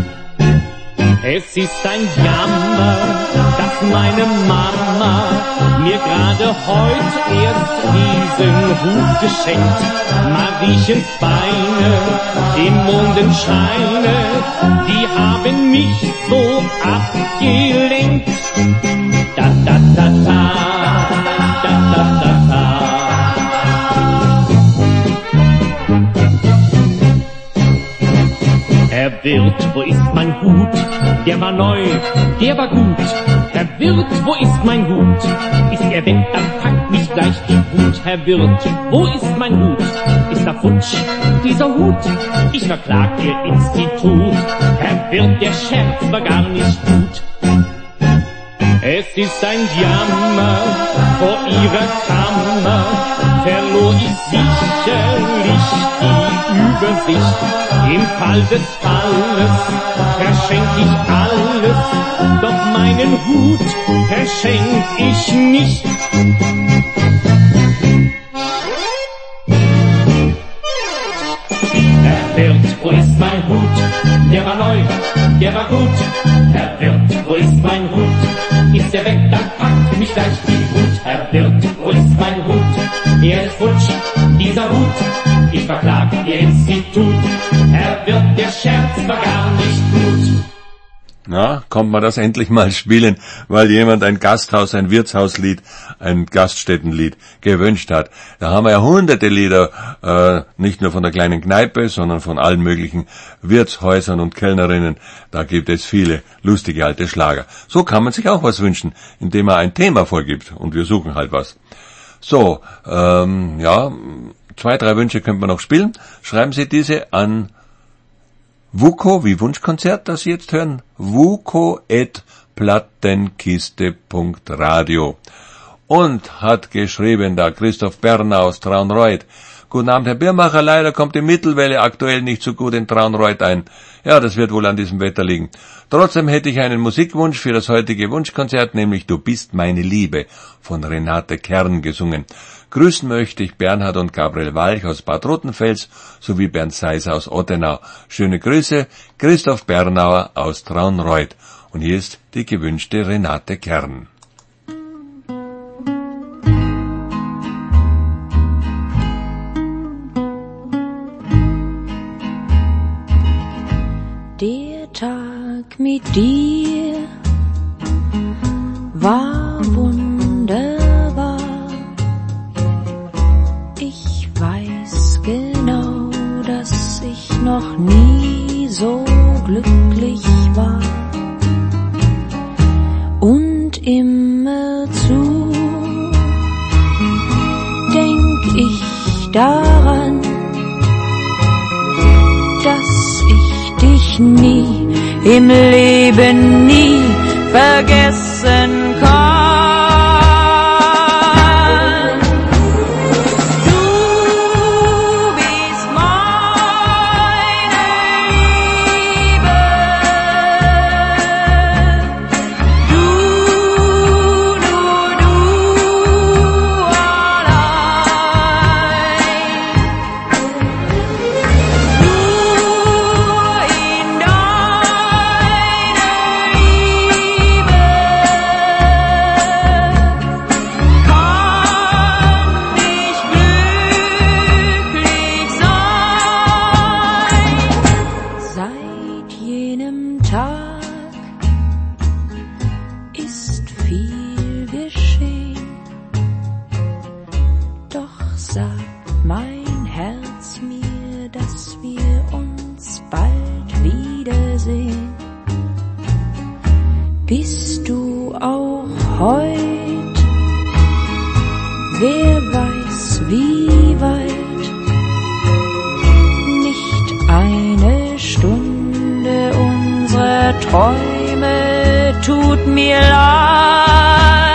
Es ist ein Jammer, dass meine Mama mir gerade heute erst diesen Hut geschenkt. Mariechens Beine im Mondenscheine, die haben mich so abgelenkt. Da da da da, da da da da. Herr Wirt, wo ist mein Hut? Der war neu, der war gut. Herr Wirt, wo ist mein Hut? Ist er weg, dann packt mich gleich die Wut. Herr Wirt, wo ist mein Hut? Ist er futsch, dieser Hut? Ich verklag Ihr Institut. Herr Wirt, der Scherz war gar nicht gut. Es ist ein Jammer, vor Ihrer Kammer verlor ich sicherlich die Übersicht. Im Fall des Falles verschenk ich alles, doch meinen Hut verschenk ich nicht. Herr Wirt, wo ist mein Hut? Der war neu, der war gut. Herr Wirt, wo ist mein Hut? Ist der weg, dann packt mich gleich die Wut. Herr Wirt, wo ist mein Hut? Er ist futsch, dieser Hut. Ich verklag Ihr Institut. Herr Wirt, der Scherz war gar nicht gut. Na, kommt man das endlich mal spielen, weil jemand ein Gasthaus, ein Wirtshauslied, ein Gaststättenlied gewünscht hat. Da haben wir ja hunderte Lieder, nicht nur von der kleinen Kneipe, sondern von allen möglichen Wirtshäusern und Kellnerinnen. Da gibt es viele lustige alte Schlager. So kann man sich auch was wünschen, indem man ein Thema vorgibt und wir suchen halt was. So, 2, 3 Wünsche könnte man noch spielen. Schreiben Sie diese an Wuko, wie Wunschkonzert, das Sie jetzt hören, wuko@plattenkiste.radio. Und hat geschrieben, da Christoph Berner aus Traunreut. Guten Abend, Herr Biermacher, leider kommt die Mittelwelle aktuell nicht so gut in Traunreut ein. Ja, das wird wohl an diesem Wetter liegen. Trotzdem hätte ich einen Musikwunsch für das heutige Wunschkonzert, nämlich Du bist meine Liebe von Renate Kern gesungen. Grüßen möchte ich Bernhard und Gabriel Walch aus Bad Rothenfels sowie Bernd Seiser aus Ottenau. Schöne Grüße, Christoph Bernauer aus Traunreut. Und hier ist die gewünschte Renate Kern. Der Tag mit dir war wunderbar. Ich weiß genau, dass ich noch nie so glücklich war. Und immerzu denk ich daran, dass ich dich nie im Leben nie vergessen kann. Du bist meine Liebe, du allein. Nur in deiner Liebe kann ich glücklich sein. Seit jenem Tag ist viel geschehen, doch sagt mein Herz mir, dass wir uns bald wiedersehen. Bist du auch heut, wer weiß wie weit, nicht eine Stunde unserer Träume tut mir leid.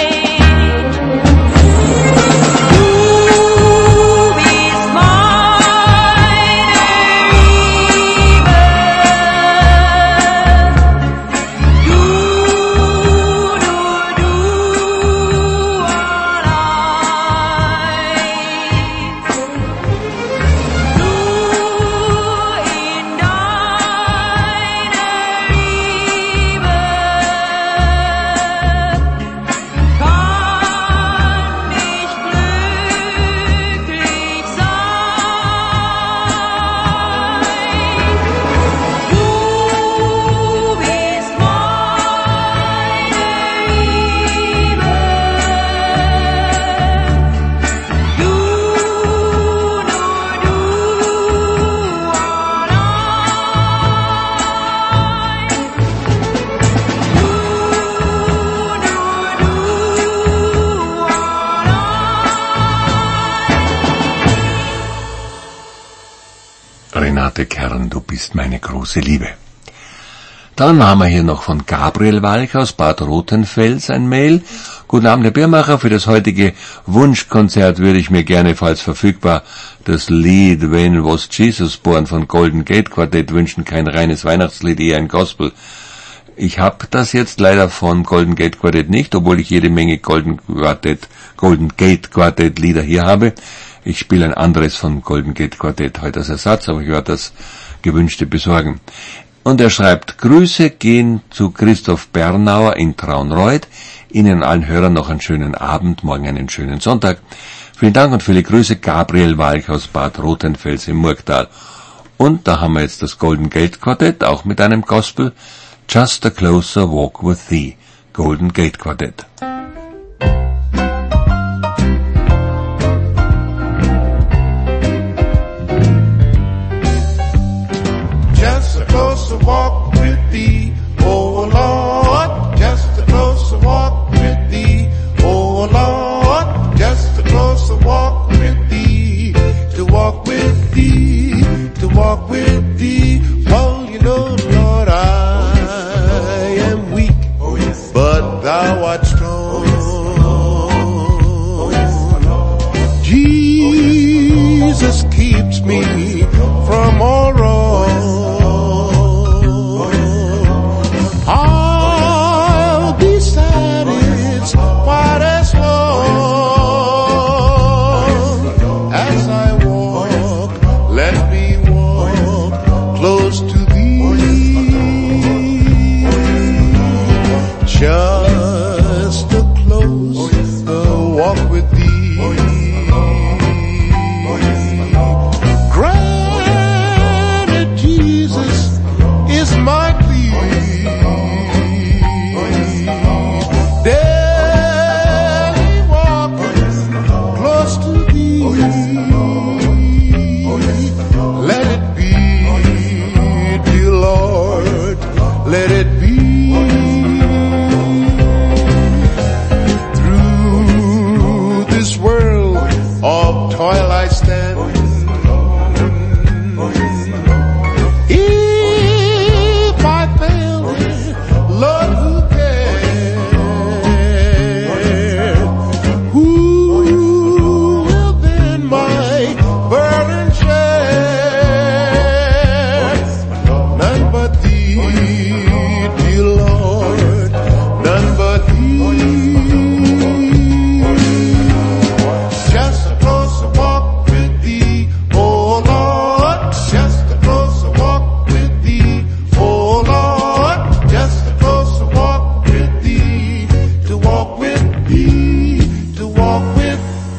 Du bist meine Liebe, du allein. Nur in deiner Liebe kann ich glücklich sein. Du bist meine Liebe, Renate Kern, du bist meine große Liebe. Dann haben wir hier noch von Gabriel Walch aus Bad Rothenfels ein Mail. Guten Abend, Herr Biermacher. Für das heutige Wunschkonzert würde ich mir gerne, falls verfügbar, das Lied When Was Jesus Born von Golden Gate Quartet wünschen. Kein reines Weihnachtslied, eher ein Gospel. Ich habe das jetzt leider von Golden Gate Quartet nicht, obwohl ich jede Menge Golden Gate Quartet Lieder hier habe. Ich spiele ein anderes von Golden Gate Quartet heute als Ersatz, aber ich werde das gewünschte besorgen. Und er schreibt, Grüße gehen zu Christoph Bernauer in Traunreut. Ihnen allen Hörern noch einen schönen Abend, morgen einen schönen Sonntag. Vielen Dank und viele Grüße, Gabriel Walch aus Bad Rothenfels im Murgtal. Und da haben wir jetzt das Golden Gate Quartet, auch mit einem Gospel, Just a Closer Walk with Thee, Golden Gate Quartet. Just a closer walk with thee, oh Lord. Just a closer walk with thee, oh Lord. Just a closer walk with thee, to walk with thee, to walk with thee. Well, you know, Lord, I am weak, but thou art strong.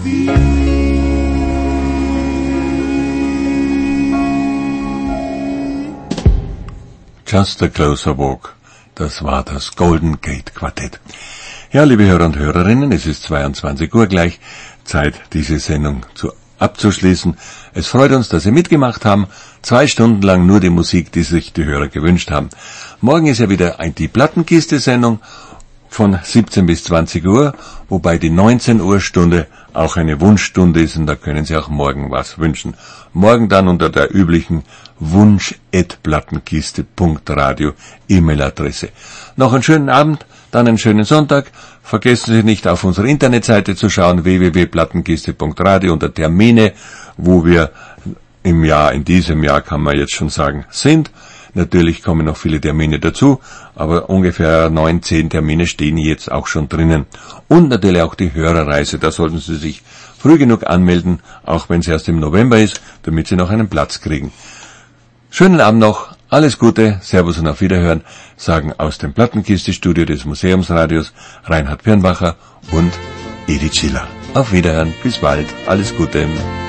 Just a Closer Walk. Das war das Golden Gate Quartett. Ja, liebe Hörer und Hörerinnen, es ist 22 Uhr gleich. Zeit, diese Sendung abzuschließen. Es freut uns, dass Sie mitgemacht haben. 2 Stunden lang nur die Musik, die sich die Hörer gewünscht haben. Morgen ist ja wieder die Plattenkiste-Sendung von 17 bis 20 Uhr, wobei die 19 Uhr Stunde auch eine Wunschstunde ist und da können Sie auch morgen was wünschen. Morgen dann unter der üblichen wunsch@plattenkiste.radio E-Mail-Adresse. Noch einen schönen Abend, dann einen schönen Sonntag. Vergessen Sie nicht, auf unsere Internetseite zu schauen, www.plattenkiste.radio unter Termine, wo wir in diesem Jahr kann man jetzt schon sagen, sind. Natürlich kommen noch viele Termine dazu, aber ungefähr 9-10 Termine stehen jetzt auch schon drinnen. Und natürlich auch die Hörerreise, da sollten Sie sich früh genug anmelden, auch wenn es erst im November ist, damit Sie noch einen Platz kriegen. Schönen Abend noch, alles Gute, Servus und auf Wiederhören, sagen aus dem Plattenkiste-Studio des Museumsradios Reinhard Pirnbacher und Edith Schiller. Auf Wiederhören, bis bald, alles Gute.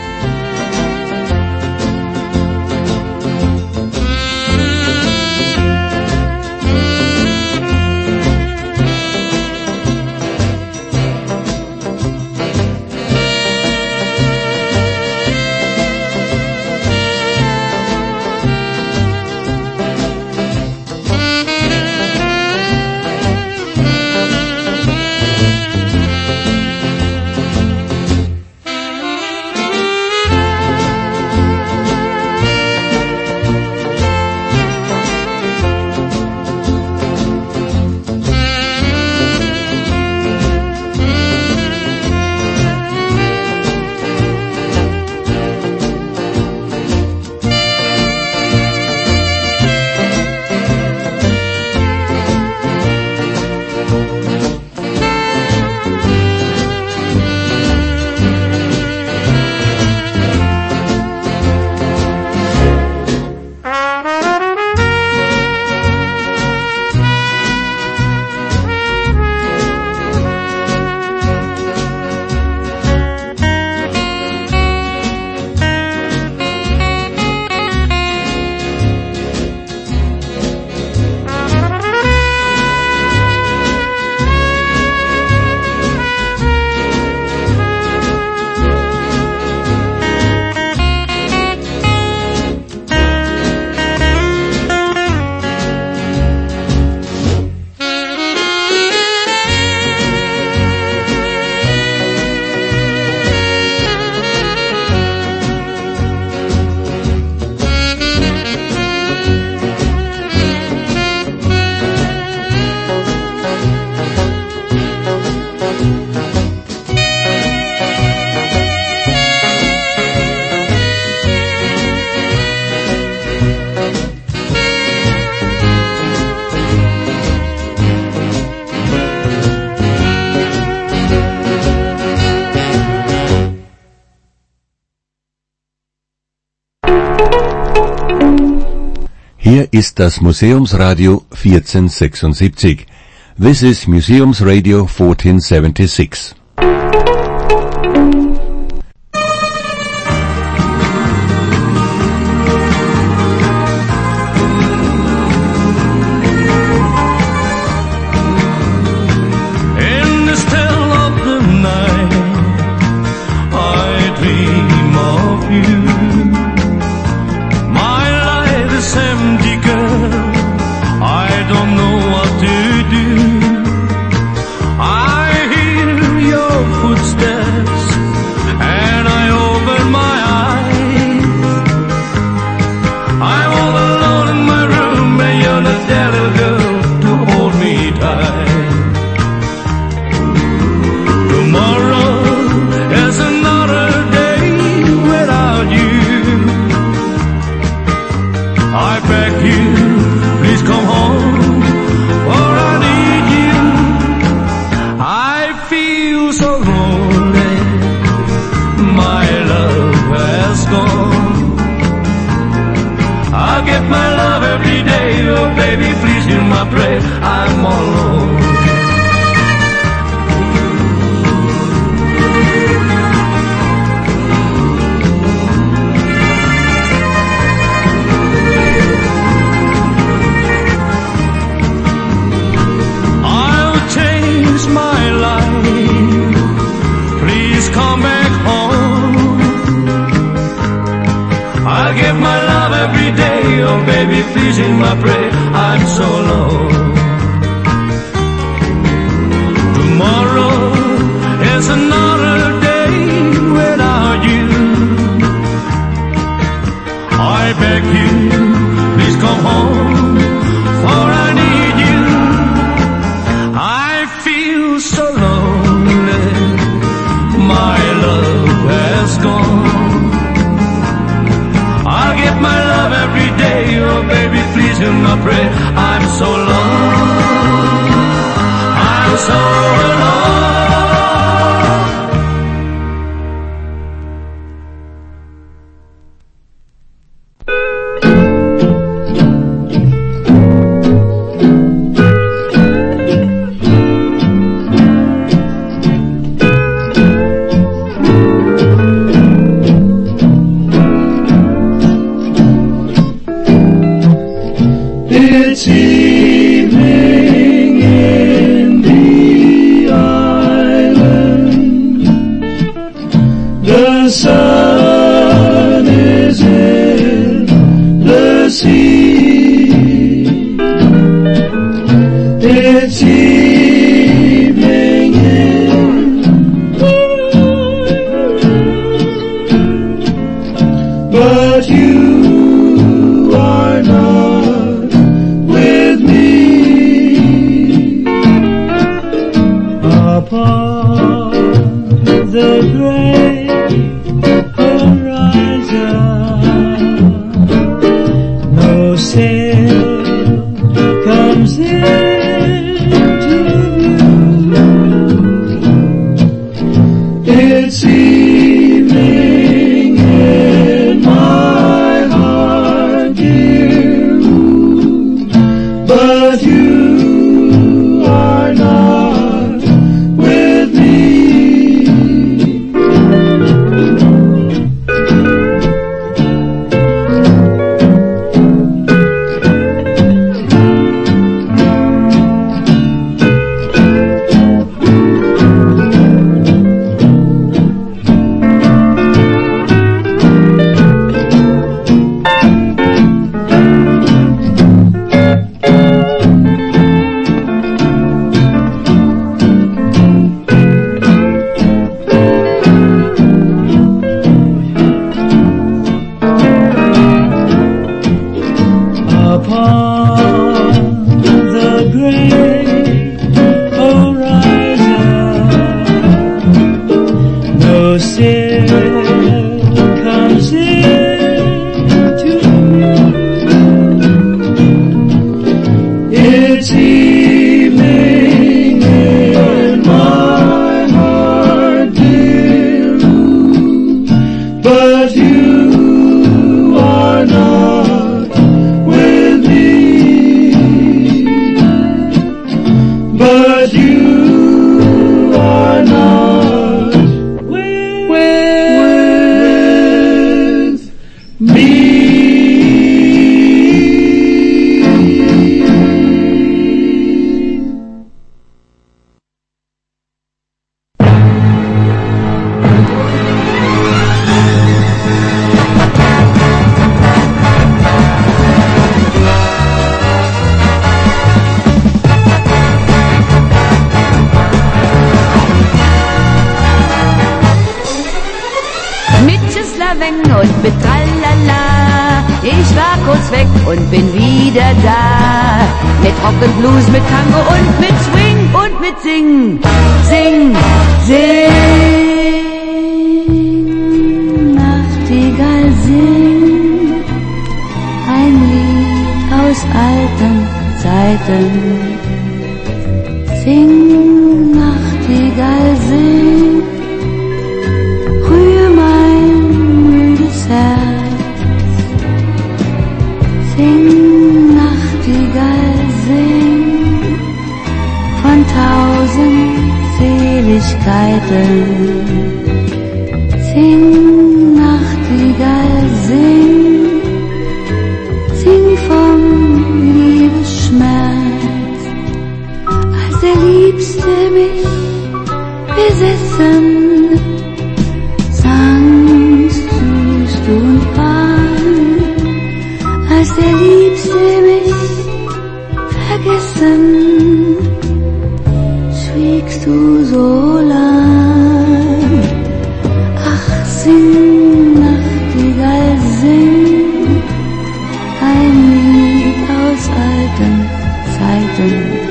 Hier ist das Museumsradio 1476. This is Museumsradio 1476. I don't know what to do. I hear your please come back home. I give my love every day, oh baby, please hear my prayer, I'm so alone. Tomorrow is another day without you. I beg you, please come home, for I need you. I feel so lonely, my love has gone. I'll give my love every day, oh baby, please hear my prayer, I'm so alone, I'm so alone. It's evening in the island. The sun is in the sea. It's evening in the island. But you are not with me. Upon the great horizon, no sail comes into view. It's evening in my heart, dear, but you are not with me. It's evening in my heart, dear, but you are not with me. But you are not with me. Und mit Tralala, ich war kurz weg und bin wieder da. Mit Rock'n'Blues, mit Tango und mit Swing und mit Sing, Sing, Sing. Nachtigall, sing ein Lied aus alten Zeiten. Sing, Nachtigall, sing, rühr mein Herz. Sing, Nachtigall, sing von 1000 Seligkeiten. Sing, Nachtigall, sing, sing vom Liebesschmerz. Als der Liebste mich besessen Sing, Nachtigall, sing, ein Lied aus alten Zeiten.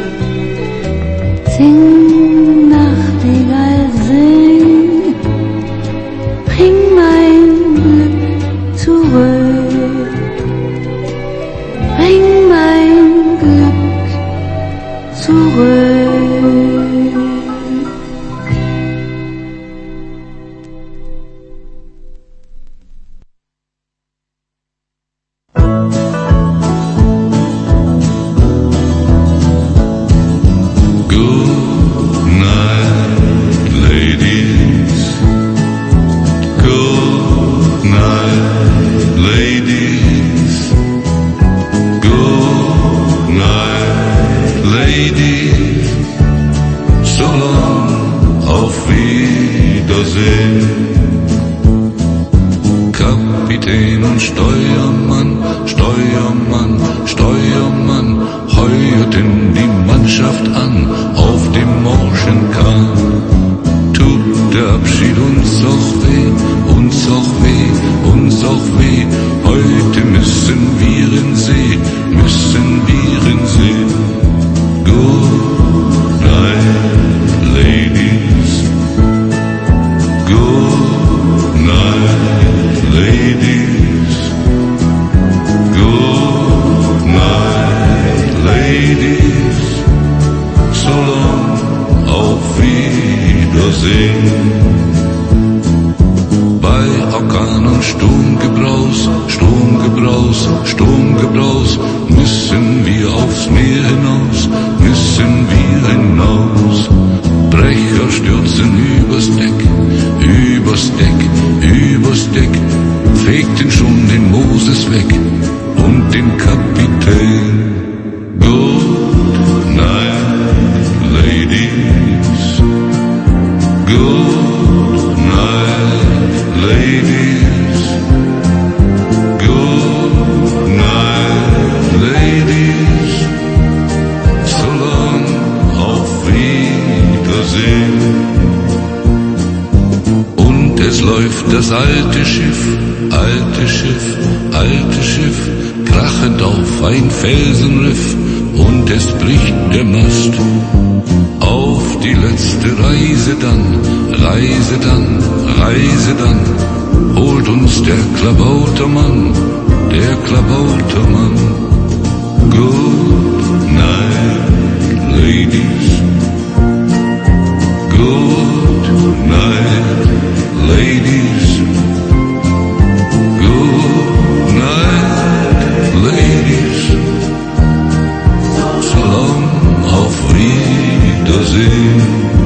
Sing, Nachtigall, sing, bring mein Glück zurück, bring mein Glück zurück. krachend auf ein Felsenriff und es bricht der Mast. Auf die letzte Reise dann, holt uns der Klabautermann. Good night, ladies. Good night, ladies. Good night, ladies. So long, auf Wiedersehen.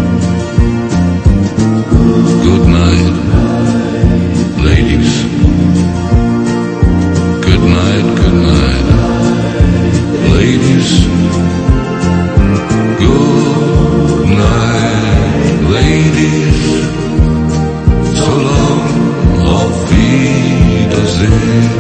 Good night, ladies. Good night, ladies. Good night, ladies. So long, auf Wiedersehen.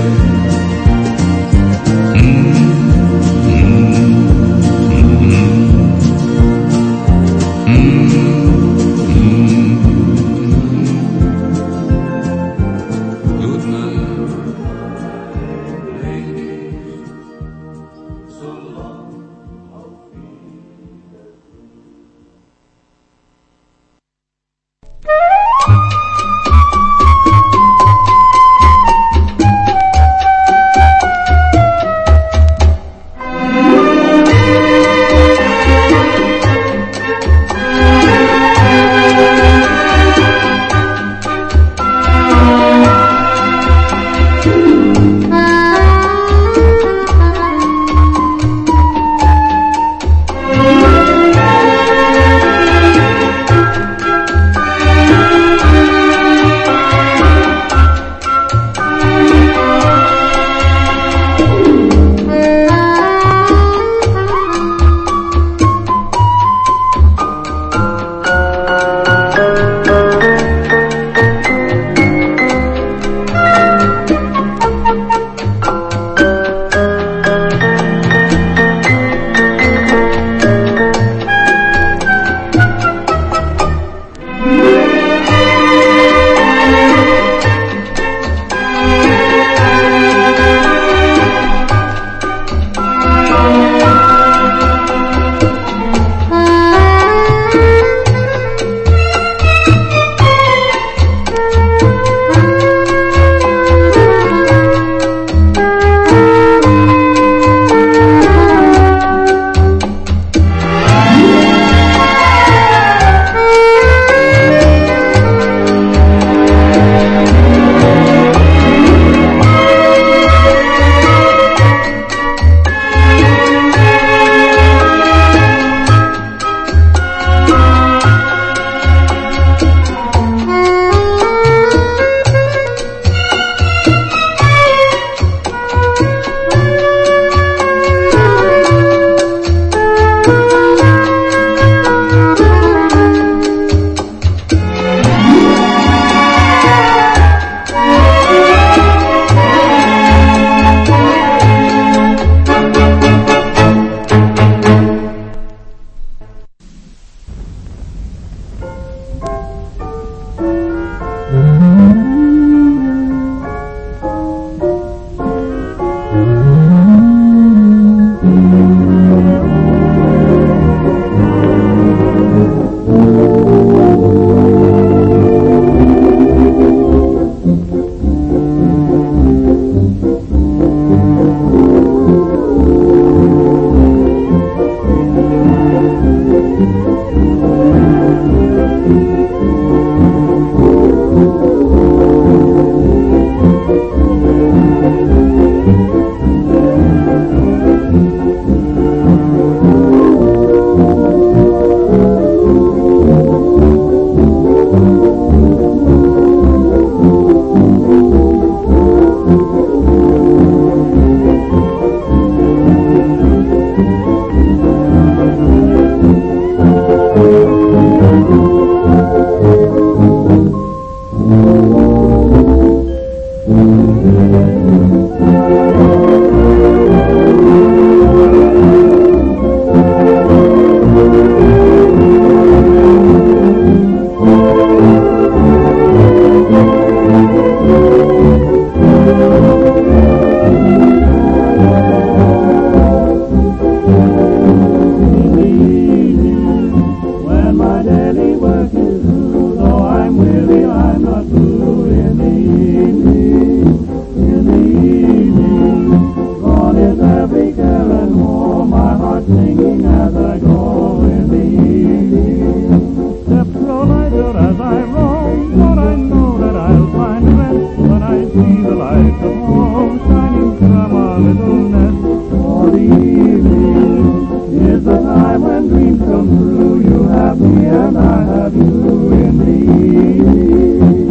find the blue in the evening, in the evening. Gone is every care and more, my heart singing as I go in the evening. Steps grow lighter as I roam, but I know that I'll find rest when I see the lights of home shining from our little nest. For the evening is the time when dreams come true. You have me and I have you in the evening.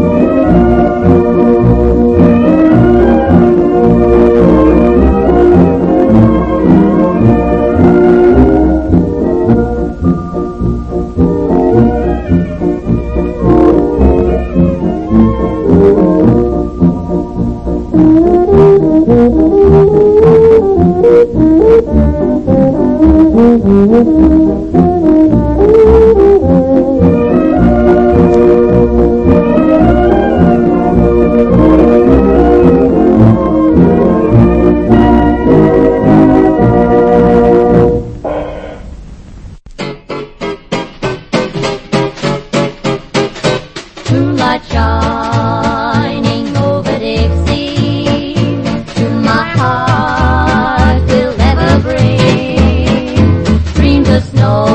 Moonlight shining over Dixie, to my heart will ever bring dreams of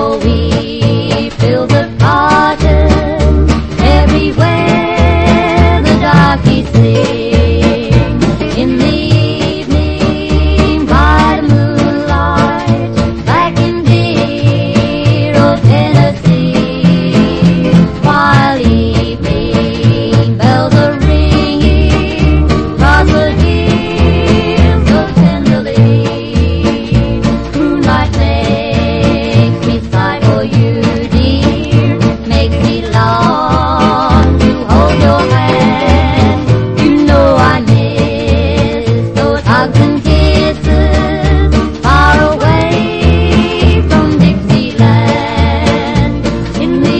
snowy fields of cotton, everywhere the darkies sing. In the evening by the moonlight, back in dear old Tennessee, while evening bells are ringing across the hills so tenderly. Moonlight makes me sigh for you, dear, makes me long to hold your hand. You know I miss those hugs and kisses far away from Dixieland. In the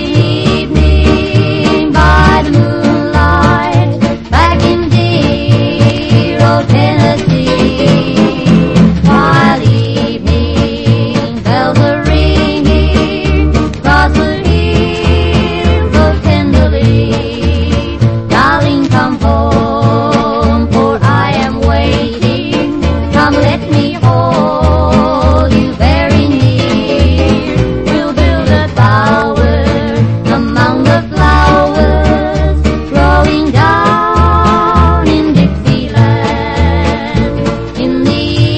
evening by the moonlight, back in dear old Tennessee, while evening bells are ringing across the hills so tenderly. Darling, come home, for I am waiting. Come, let me hold you very near. We'll build a tower among the flowers growing down in Dixieland. In the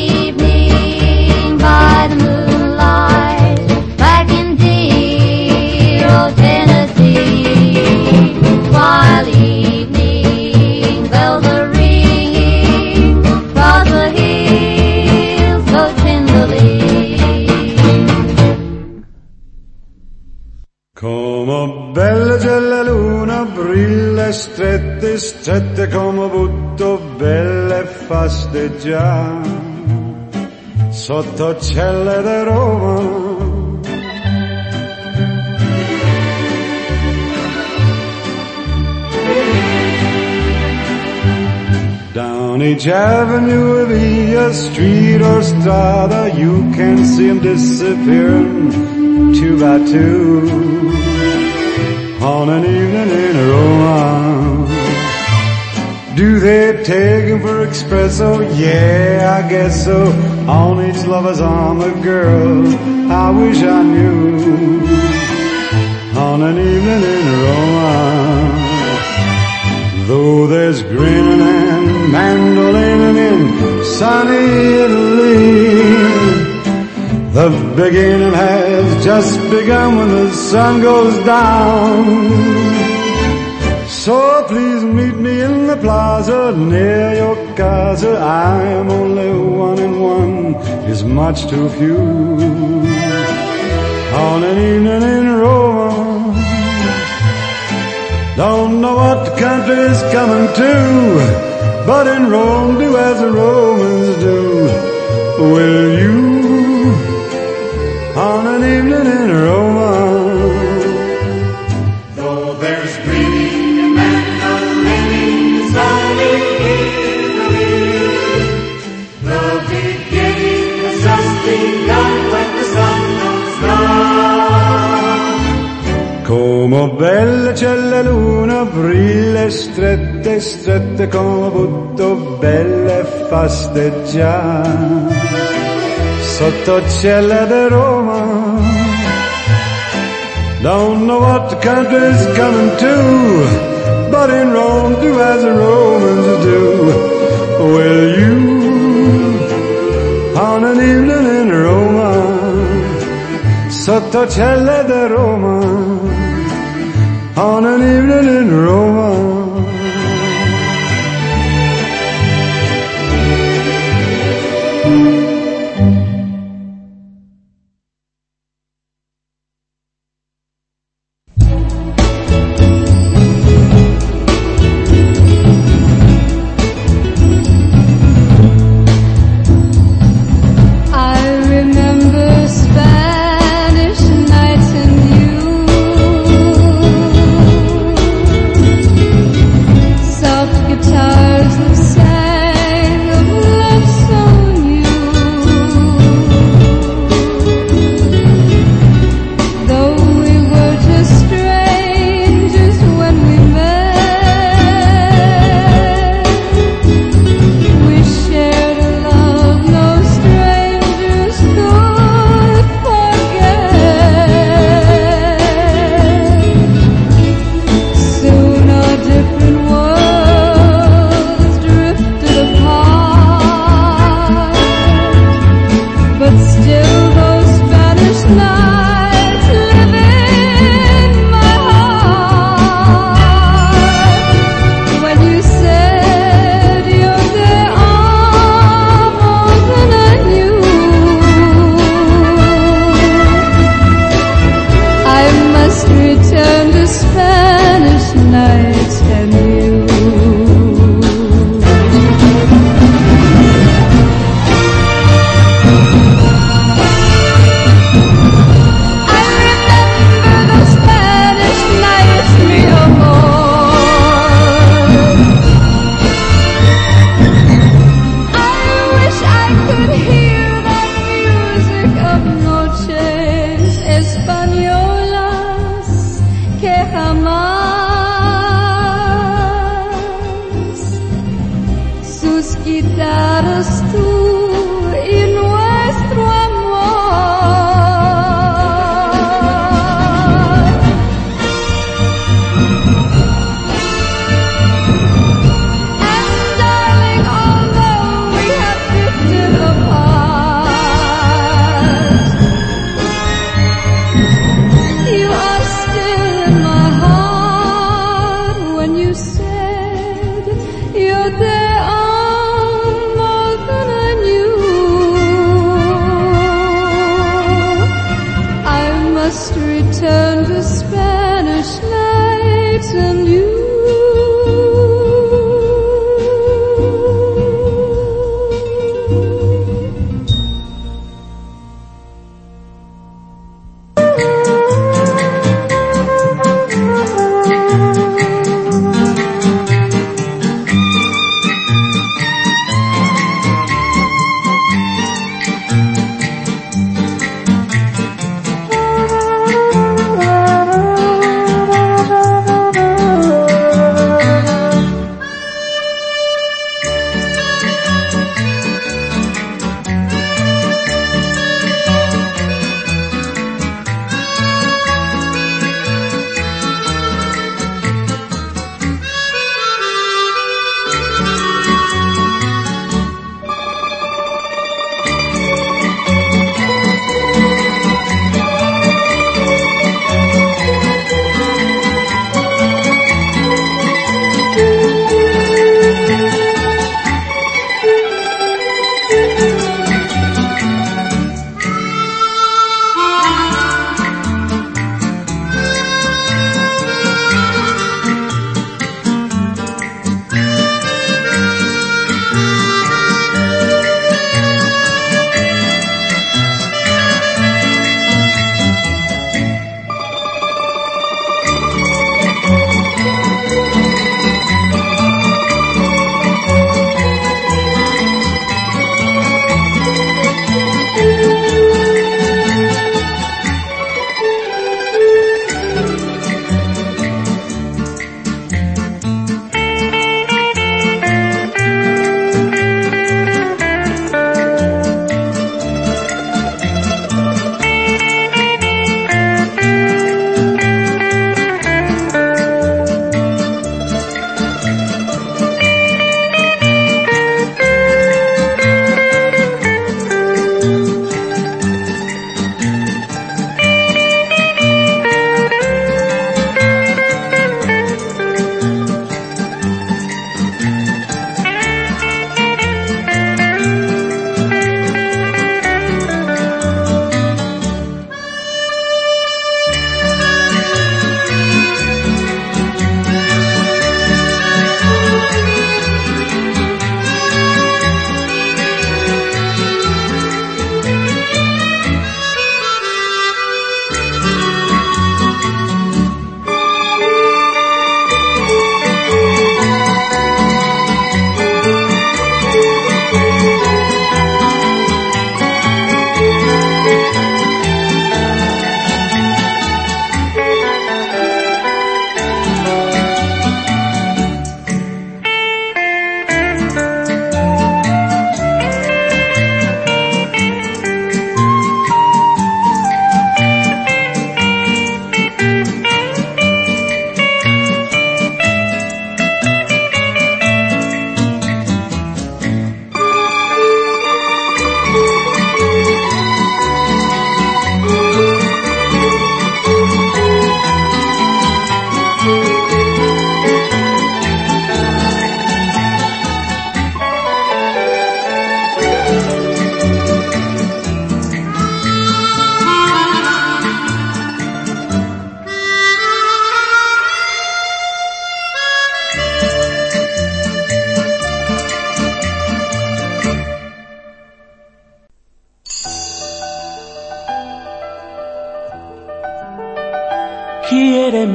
evening by the moonlight, back in dear old Tennessee, while evening bells are ringing across the hills so tenderly. Come bella c'è la luna, brilla strette, strette come butto, belle fasteggiare, sotto celle di Roma. Down each avenue, via street or strada, you can see 'em disappearing two by two on an evening in Roma. Do they take 'em for espresso? Yeah, I guess so. On each lover's arm a girl I wish I knew on an evening in Roma. Though there's grinning and mandolining in sunny Italy, the beginning has just begun when the sun goes down. So please meet me in the plaza near your casa. I am only one and one is much too few on an evening in Roma. Don't know what the country's coming to, but in Rome do as the Romans do. Will you on an evening in Roma? Though there's greeting and mandolin, sunny Italy, the beginning has just begun when the sun goes down. Come bella c'è la luna, brilla mille strette con avuto belle faste già sotto cielo di Roma. Don't know what the country's coming to, but in Rome do as the Romans do. Will you, on an evening in Roma, sotto cielo di Roma, on an evening in Roma.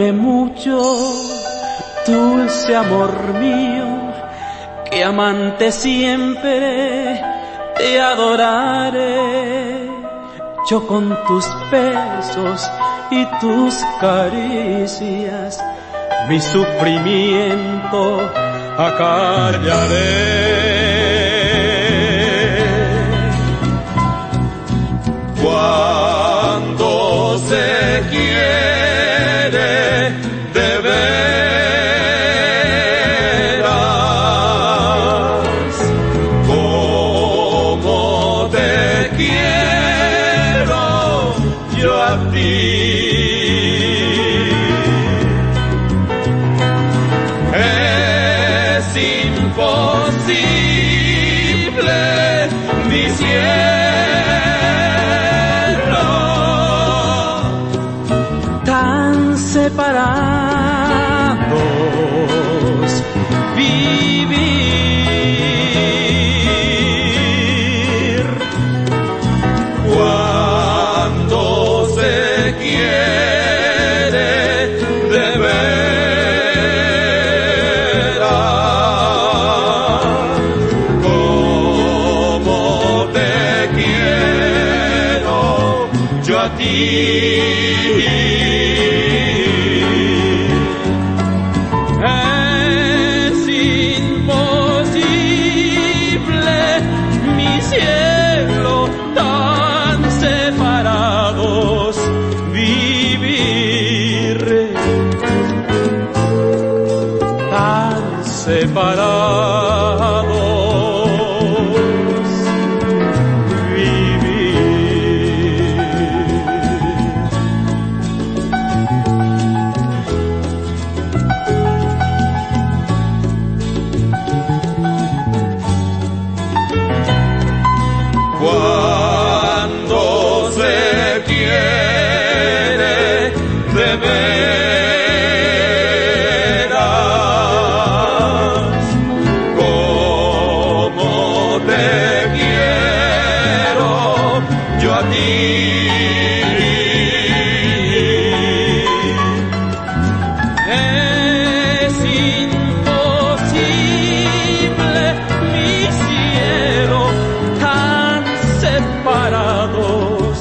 duele mucho, dulce amor mío, que amante siempre te adoraré. Yo con tus besos y tus caricias mi sufrimiento acallaré. Cuando se quiere de veras, como te quiero yo a ti. Es imposible, mi cielo, tan separados vivir. cuando se quiere de veras, como te quiero yo a ti. Es imposible, mi cielo, tan separados vivir. Tan separados vivir. Cuando se quiere de veras, como te quiero yo a ti. Es imposible, mi cielo, tan separados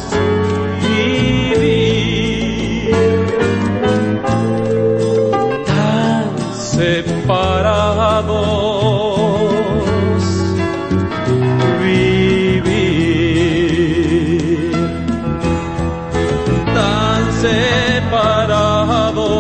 vivir. Tan separados vivir. Tan separados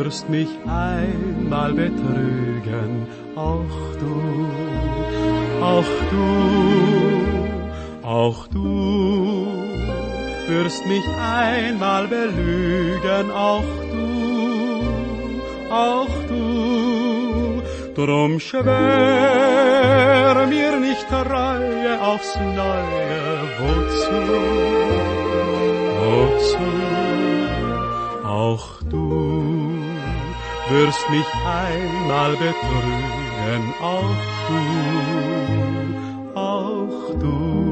wirst mich einmal betrügen, auch du, auch du, auch du wirst mich einmal belügen, auch du, auch du. Drum schwör mir nicht Treue aufs Neue, wozu, wozu? Auch du wirst mich einmal betrügen, auch du, auch du.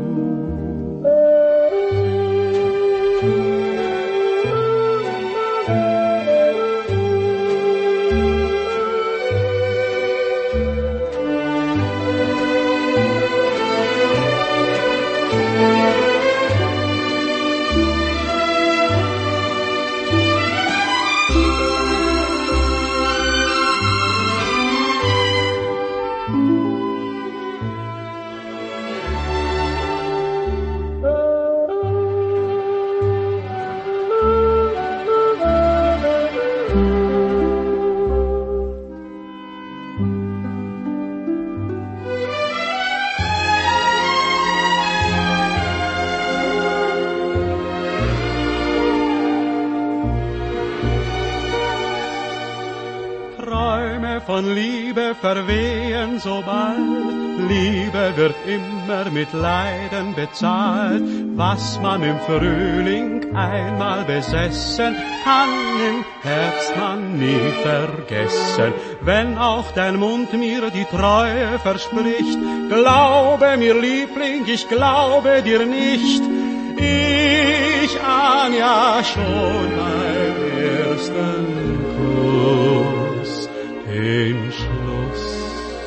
Von Liebe verwehen so bald, Liebe wird immer mit Leiden bezahlt. Was man im Frühling einmal besessen, kann im Herz man nie vergessen. Wenn auch dein Mund mir die Treue verspricht, glaube mir, Liebling, ich glaube dir nicht. Ich ahn ja schon beim ersten Kuss den Schluss.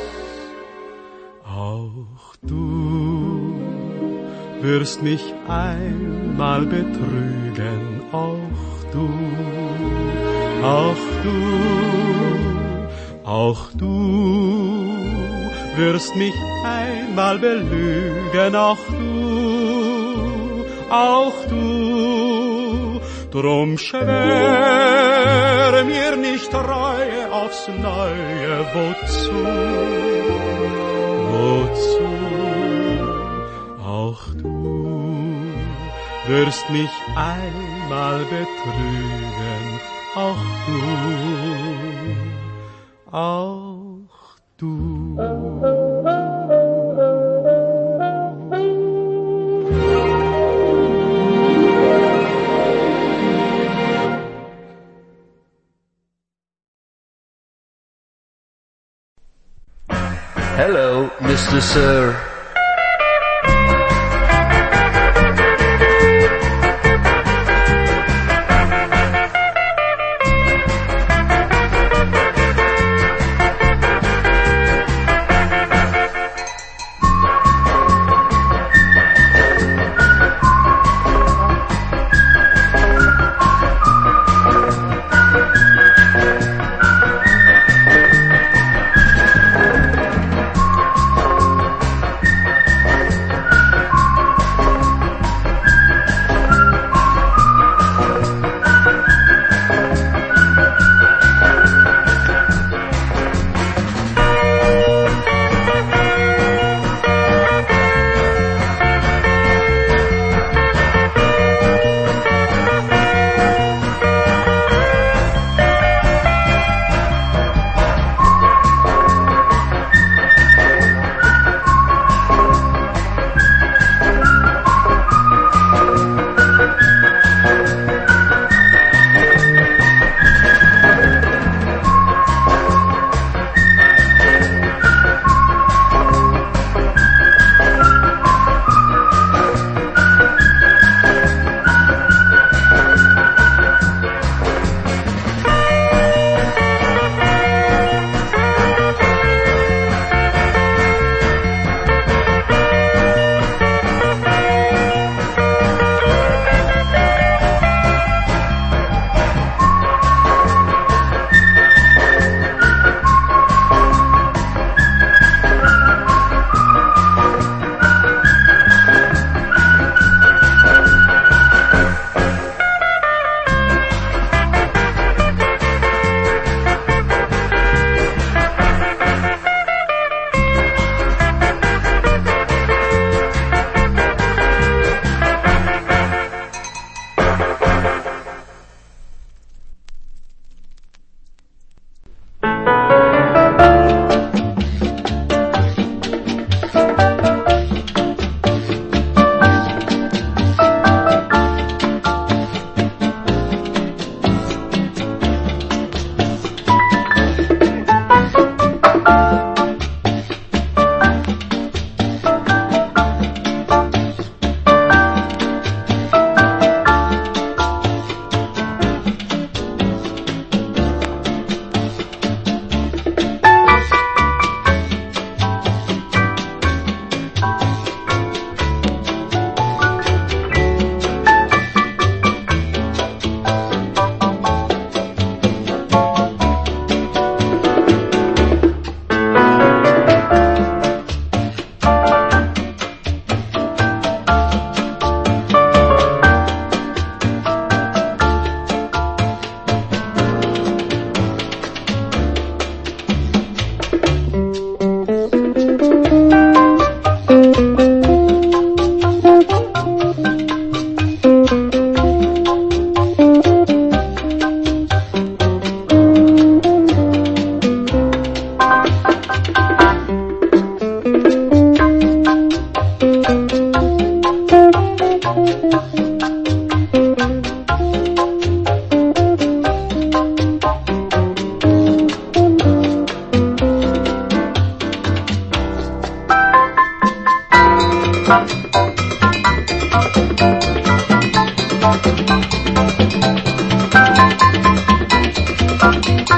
Auch du wirst mich einmal betrügen, auch du, auch du, auch du wirst mich einmal belügen, auch du, auch du. Drum schwör mir nicht Treue aufs Neue, wozu, wozu? Auch du wirst mich einmal betrügen, auch du, auch du. Hello, Mr. Sir.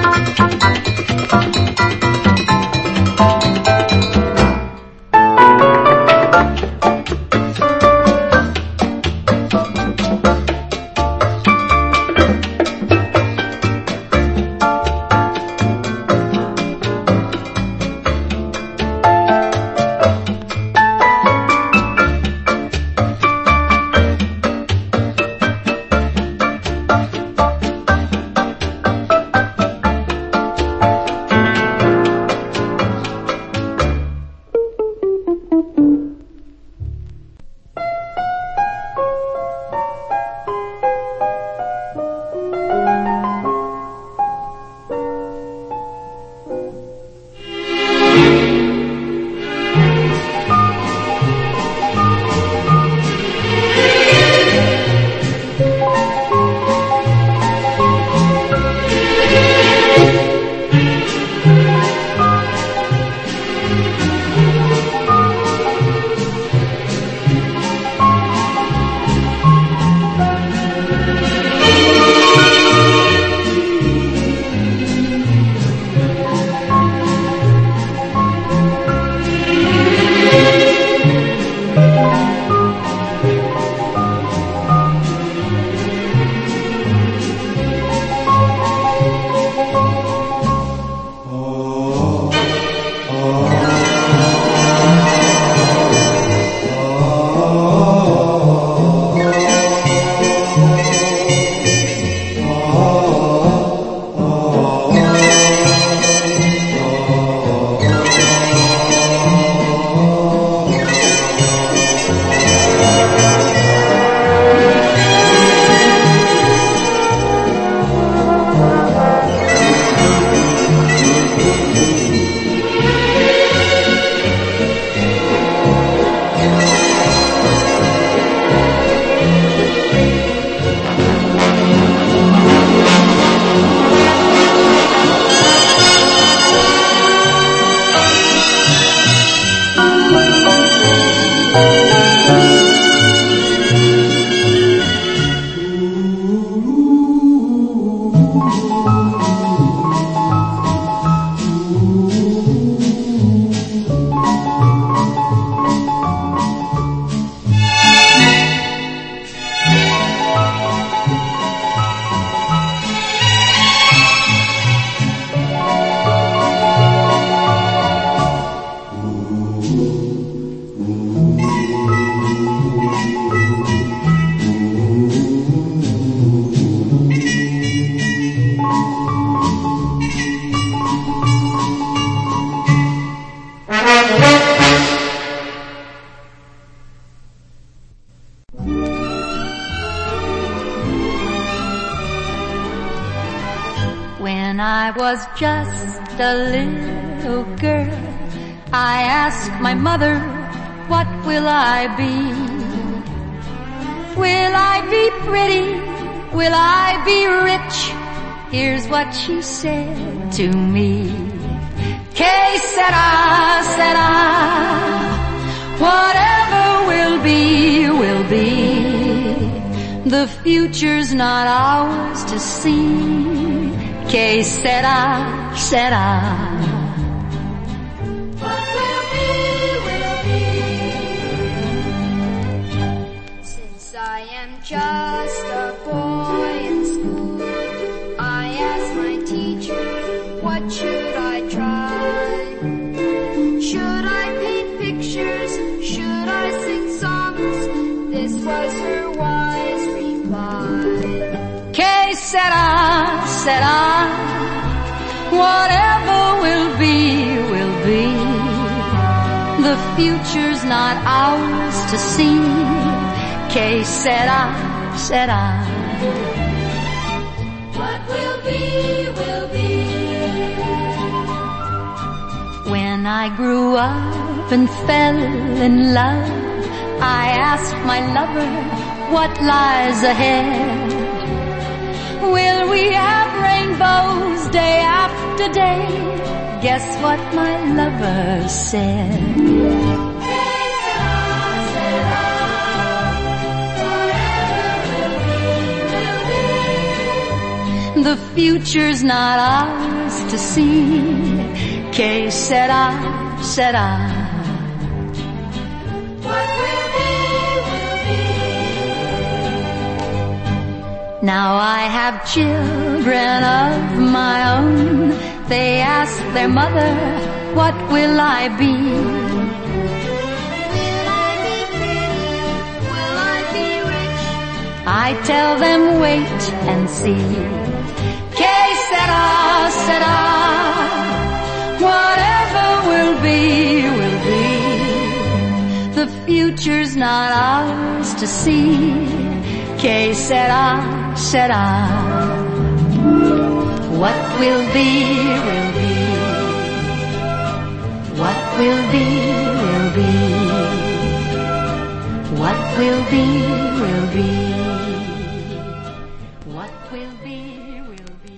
When I was just a little girl, I asked my mother, what will I be? Will I be pretty? Will I be rich? Here's what she said to me. Que sera, sera, whatever will be, will be. The future's not ours to see. Que sera, sera. What will be. Since I am just a boy in school, I asked my teacher, what should I try? Should I paint pictures? Should I sing songs? This was her wise reply. Que sera, sera, whatever will be, will be. The future's not ours to see. Que sera, sera. What will be, will be. When I grew up and fell in love, I asked my lover, what lies ahead? Will we have rainbows day after day? Guess what my lover said. The future's not ours to see. Que sera, sera. What will be, will be. Now I have children of my own. They ask their mother, what will I be? Will I be rich? I tell them wait and see. Que sera, sera. Whatever will be, will be. The future's not ours to see. Que sera, sera. What will be, will be. What will be, will be. What will be, will be. What will be, will be.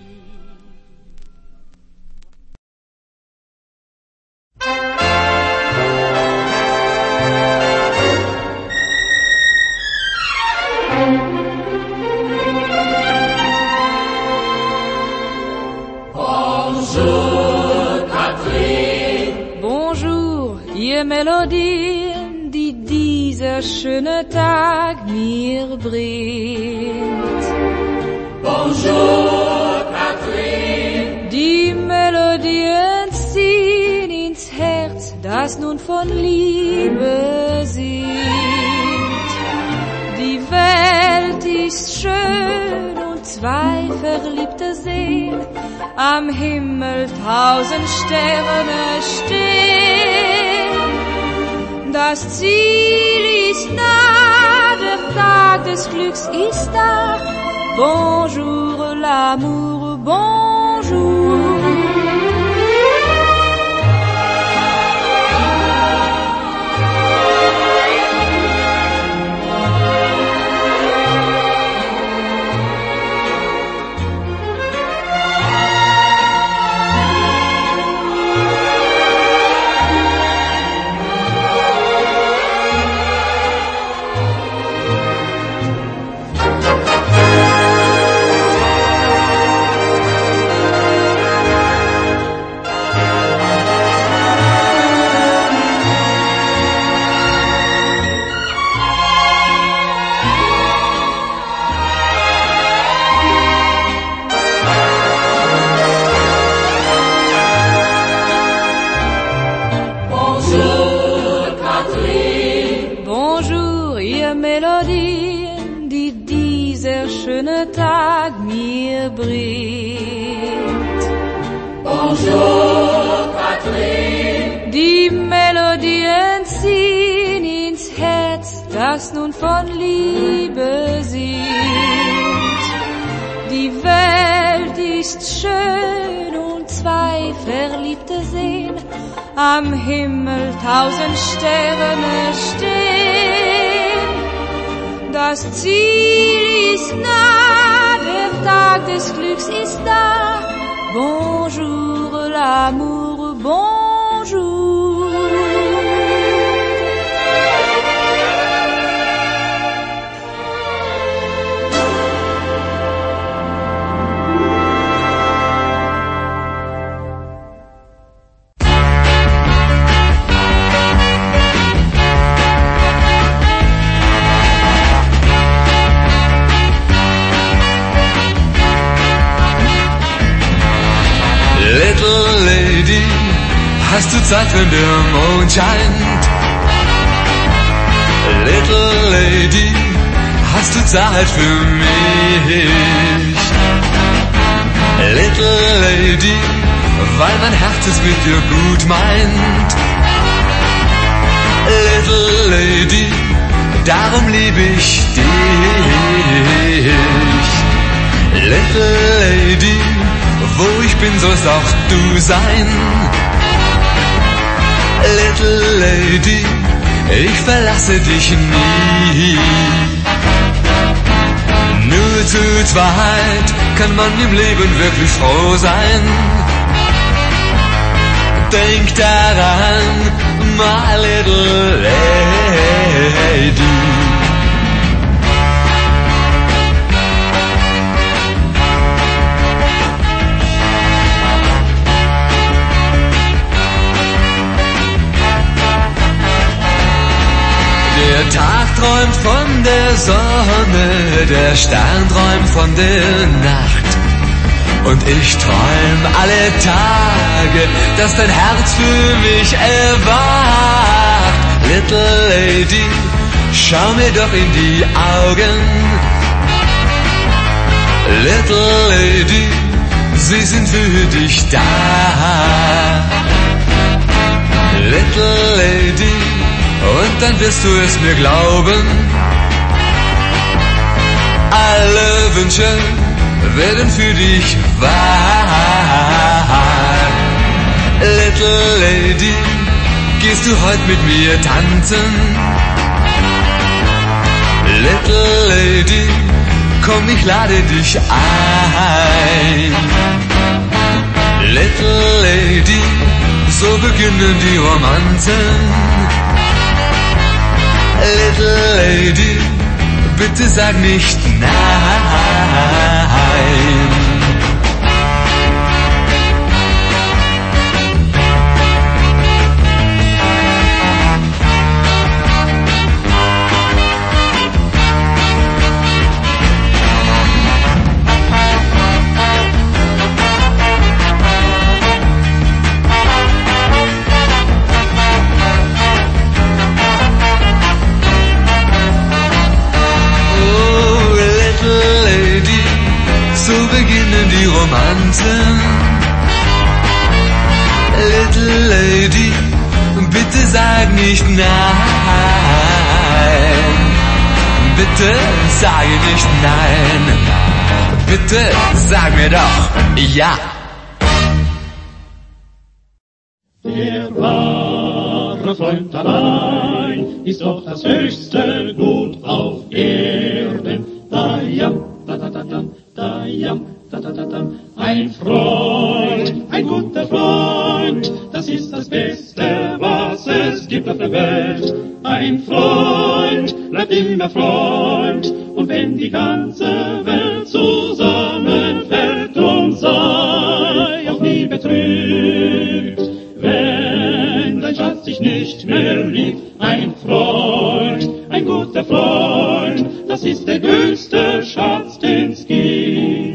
Melodie, die dieser schöne Tag mir bringt. Bonjour, Catherine. Die Melodien ziehen ins Herz, das nun von Liebe singt. Die Welt ist schön und zwei Verliebte sehen am Himmel 1000 Sterne stehen. Das Ziel ist nah, der Tag des Glücks ist da. Bonjour l'amour, bonjour. Tag mir bringt. Bonjour, Catherine. Die Melodien ziehen ins Herz, das nun von Liebe singt. Die Welt ist schön und zwei Verliebte sehen am Himmel 1000 Sterne stehen. Das Ziel ist nah, der Tag des Glücks ist da. Bonjour l'amour, bonjour. Little Lady, hast du Zeit, wenn der Mond scheint? Little Lady, hast du Zeit für mich? Little Lady, weil mein Herz es mit dir gut meint. Little Lady, darum lieb ich dich. Little Lady, wo ich bin, sollst auch du sein. Little Lady, ich verlasse dich nie. Nur zu zweit kann man im Leben wirklich froh sein. Denk daran, my little lady. Tag träumt von der Sonne, der Stern träumt von der Nacht. Und ich träum alle Tage, dass dein Herz für mich erwacht. Little Lady, schau mir doch in die Augen. Little Lady, sie sind für dich da. Little Lady, und dann wirst du es mir glauben. Alle Wünsche werden für dich wahr. Little Lady, gehst du heute mit mir tanzen? Little Lady, komm, ich lade dich ein. Little Lady, so beginnen die Romanzen. Little Lady, bitte sag nicht nein. So beginnen die Romanzen. Little Lady, bitte sag nicht nein. Bitte sag nicht nein. Bitte sag mir doch ja. Der wahre Freund allein ist doch das höchste Gut auf Erden. Da-jam, da-da-da-dam. Da-jam, da-da-da-dam. Ein Freund, ein guter Freund, das ist das Beste, was es gibt auf der Welt. Ein Freund bleibt immer Freund, und wenn die ganze Welt zusammenfällt, drum sei auch nie betrübt, wenn dein Schatz dich nicht mehr liebt. Ein Freund, ein guter Freund, das ist der größte Schatz, den's gibt.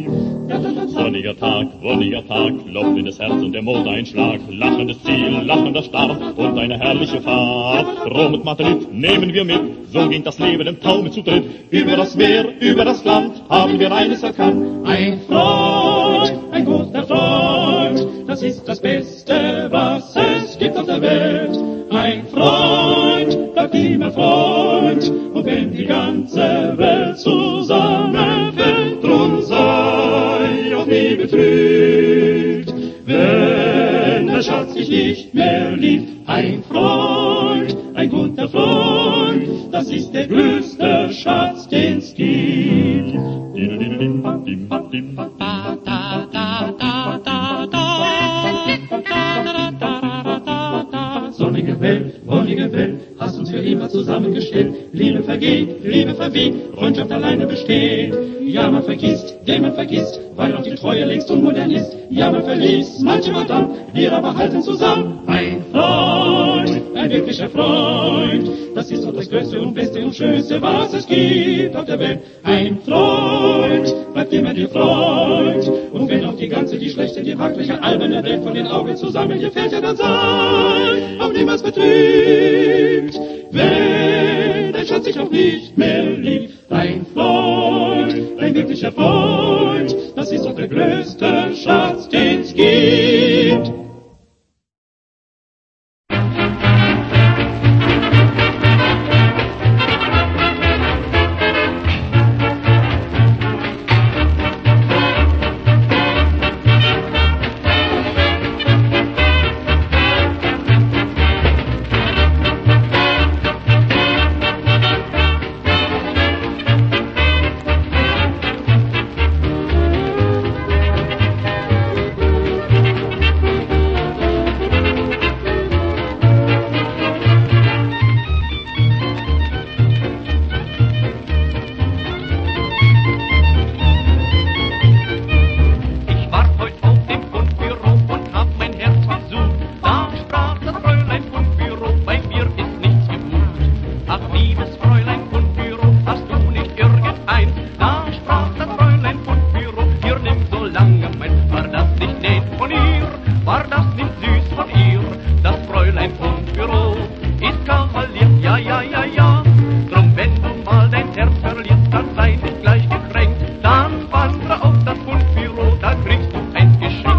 Sonniger Tag, Lob in das Herz und der Mond ein Schlag, lachendes Ziel, lachender Start und eine herrliche Fahrt. Rom und Madrid nehmen wir mit, so ging das Leben im Taumel zu dritt. Über das Meer, über das Land haben wir eines erkannt. Ein Freund, ein guter Freund, das ist das Beste, was es gibt auf der Welt. Ein Freund bleibt immer Freund, und wenn die ganze Welt zusammenfällt, drum sei auch nie betrübt, wenn der Schatz dich nicht mehr liebt. Ein Freund, ein guter Freund, das ist der größte Schatz, den's gibt. Sonnige Welt, wollige Welt, hast uns für immer zusammengestellt. Liebe vergeht, Liebe verweht, Freundschaft alleine besteht. Ja, man vergisst, den man vergisst, weil auch die Treue längst unmodern ist. Ja, man verließ manche Madame, wir aber halten zusammen. Ein Freund, ein wirklicher Freund, das ist doch das Größte und Beste und Schönste, was es gibt auf der Welt. Ein Freund bleibt immer dir Freund, und wenn auch die ganze, die schlechte, die hakliche, alberne Welt von den Augen zusammen dir fällt, ja dann sei auch niemals betrübt, wenn dein Schatz sich auch nicht mehr liebt. Ein Freund, ein wirklicher Freund, das ist doch der größte Schatz, den's gibt. war das nicht süß von ihr? Das Fräulein vom Büro ist kavaliert, ja, ja, ja, ja. Drum, wenn du mal dein Herz verlierst, dann sei nicht gleich gekränkt. Dann wandere auf das Fundbüro, da kriegst du ein Geschenk.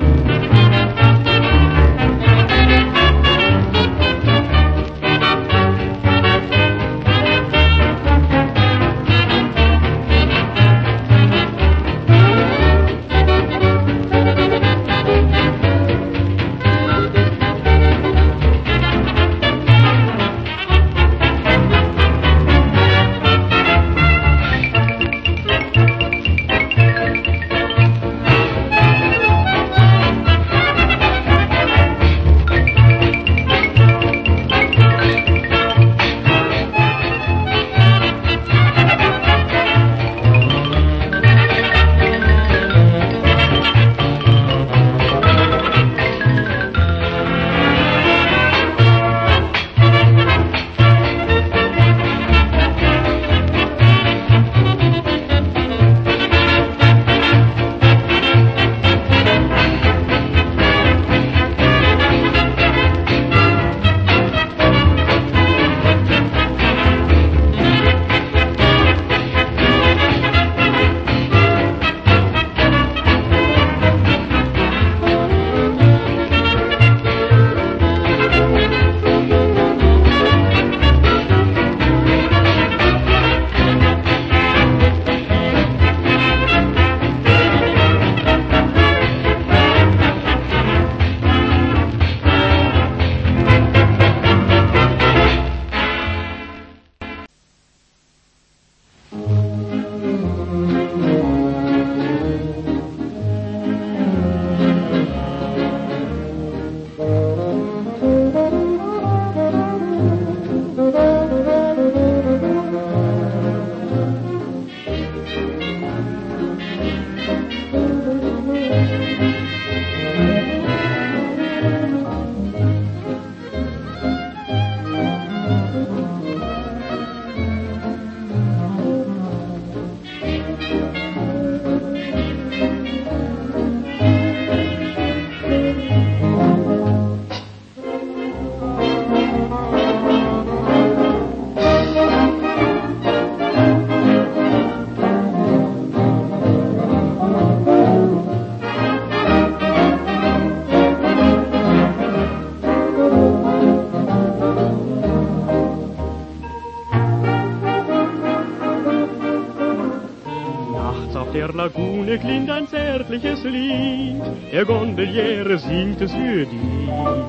Lagune klingt ein zärtliches Lied, der Gondeliere singt es für dich.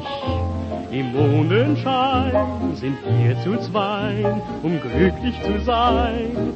Im Mondenschein sind wir zu zweit, um glücklich zu sein.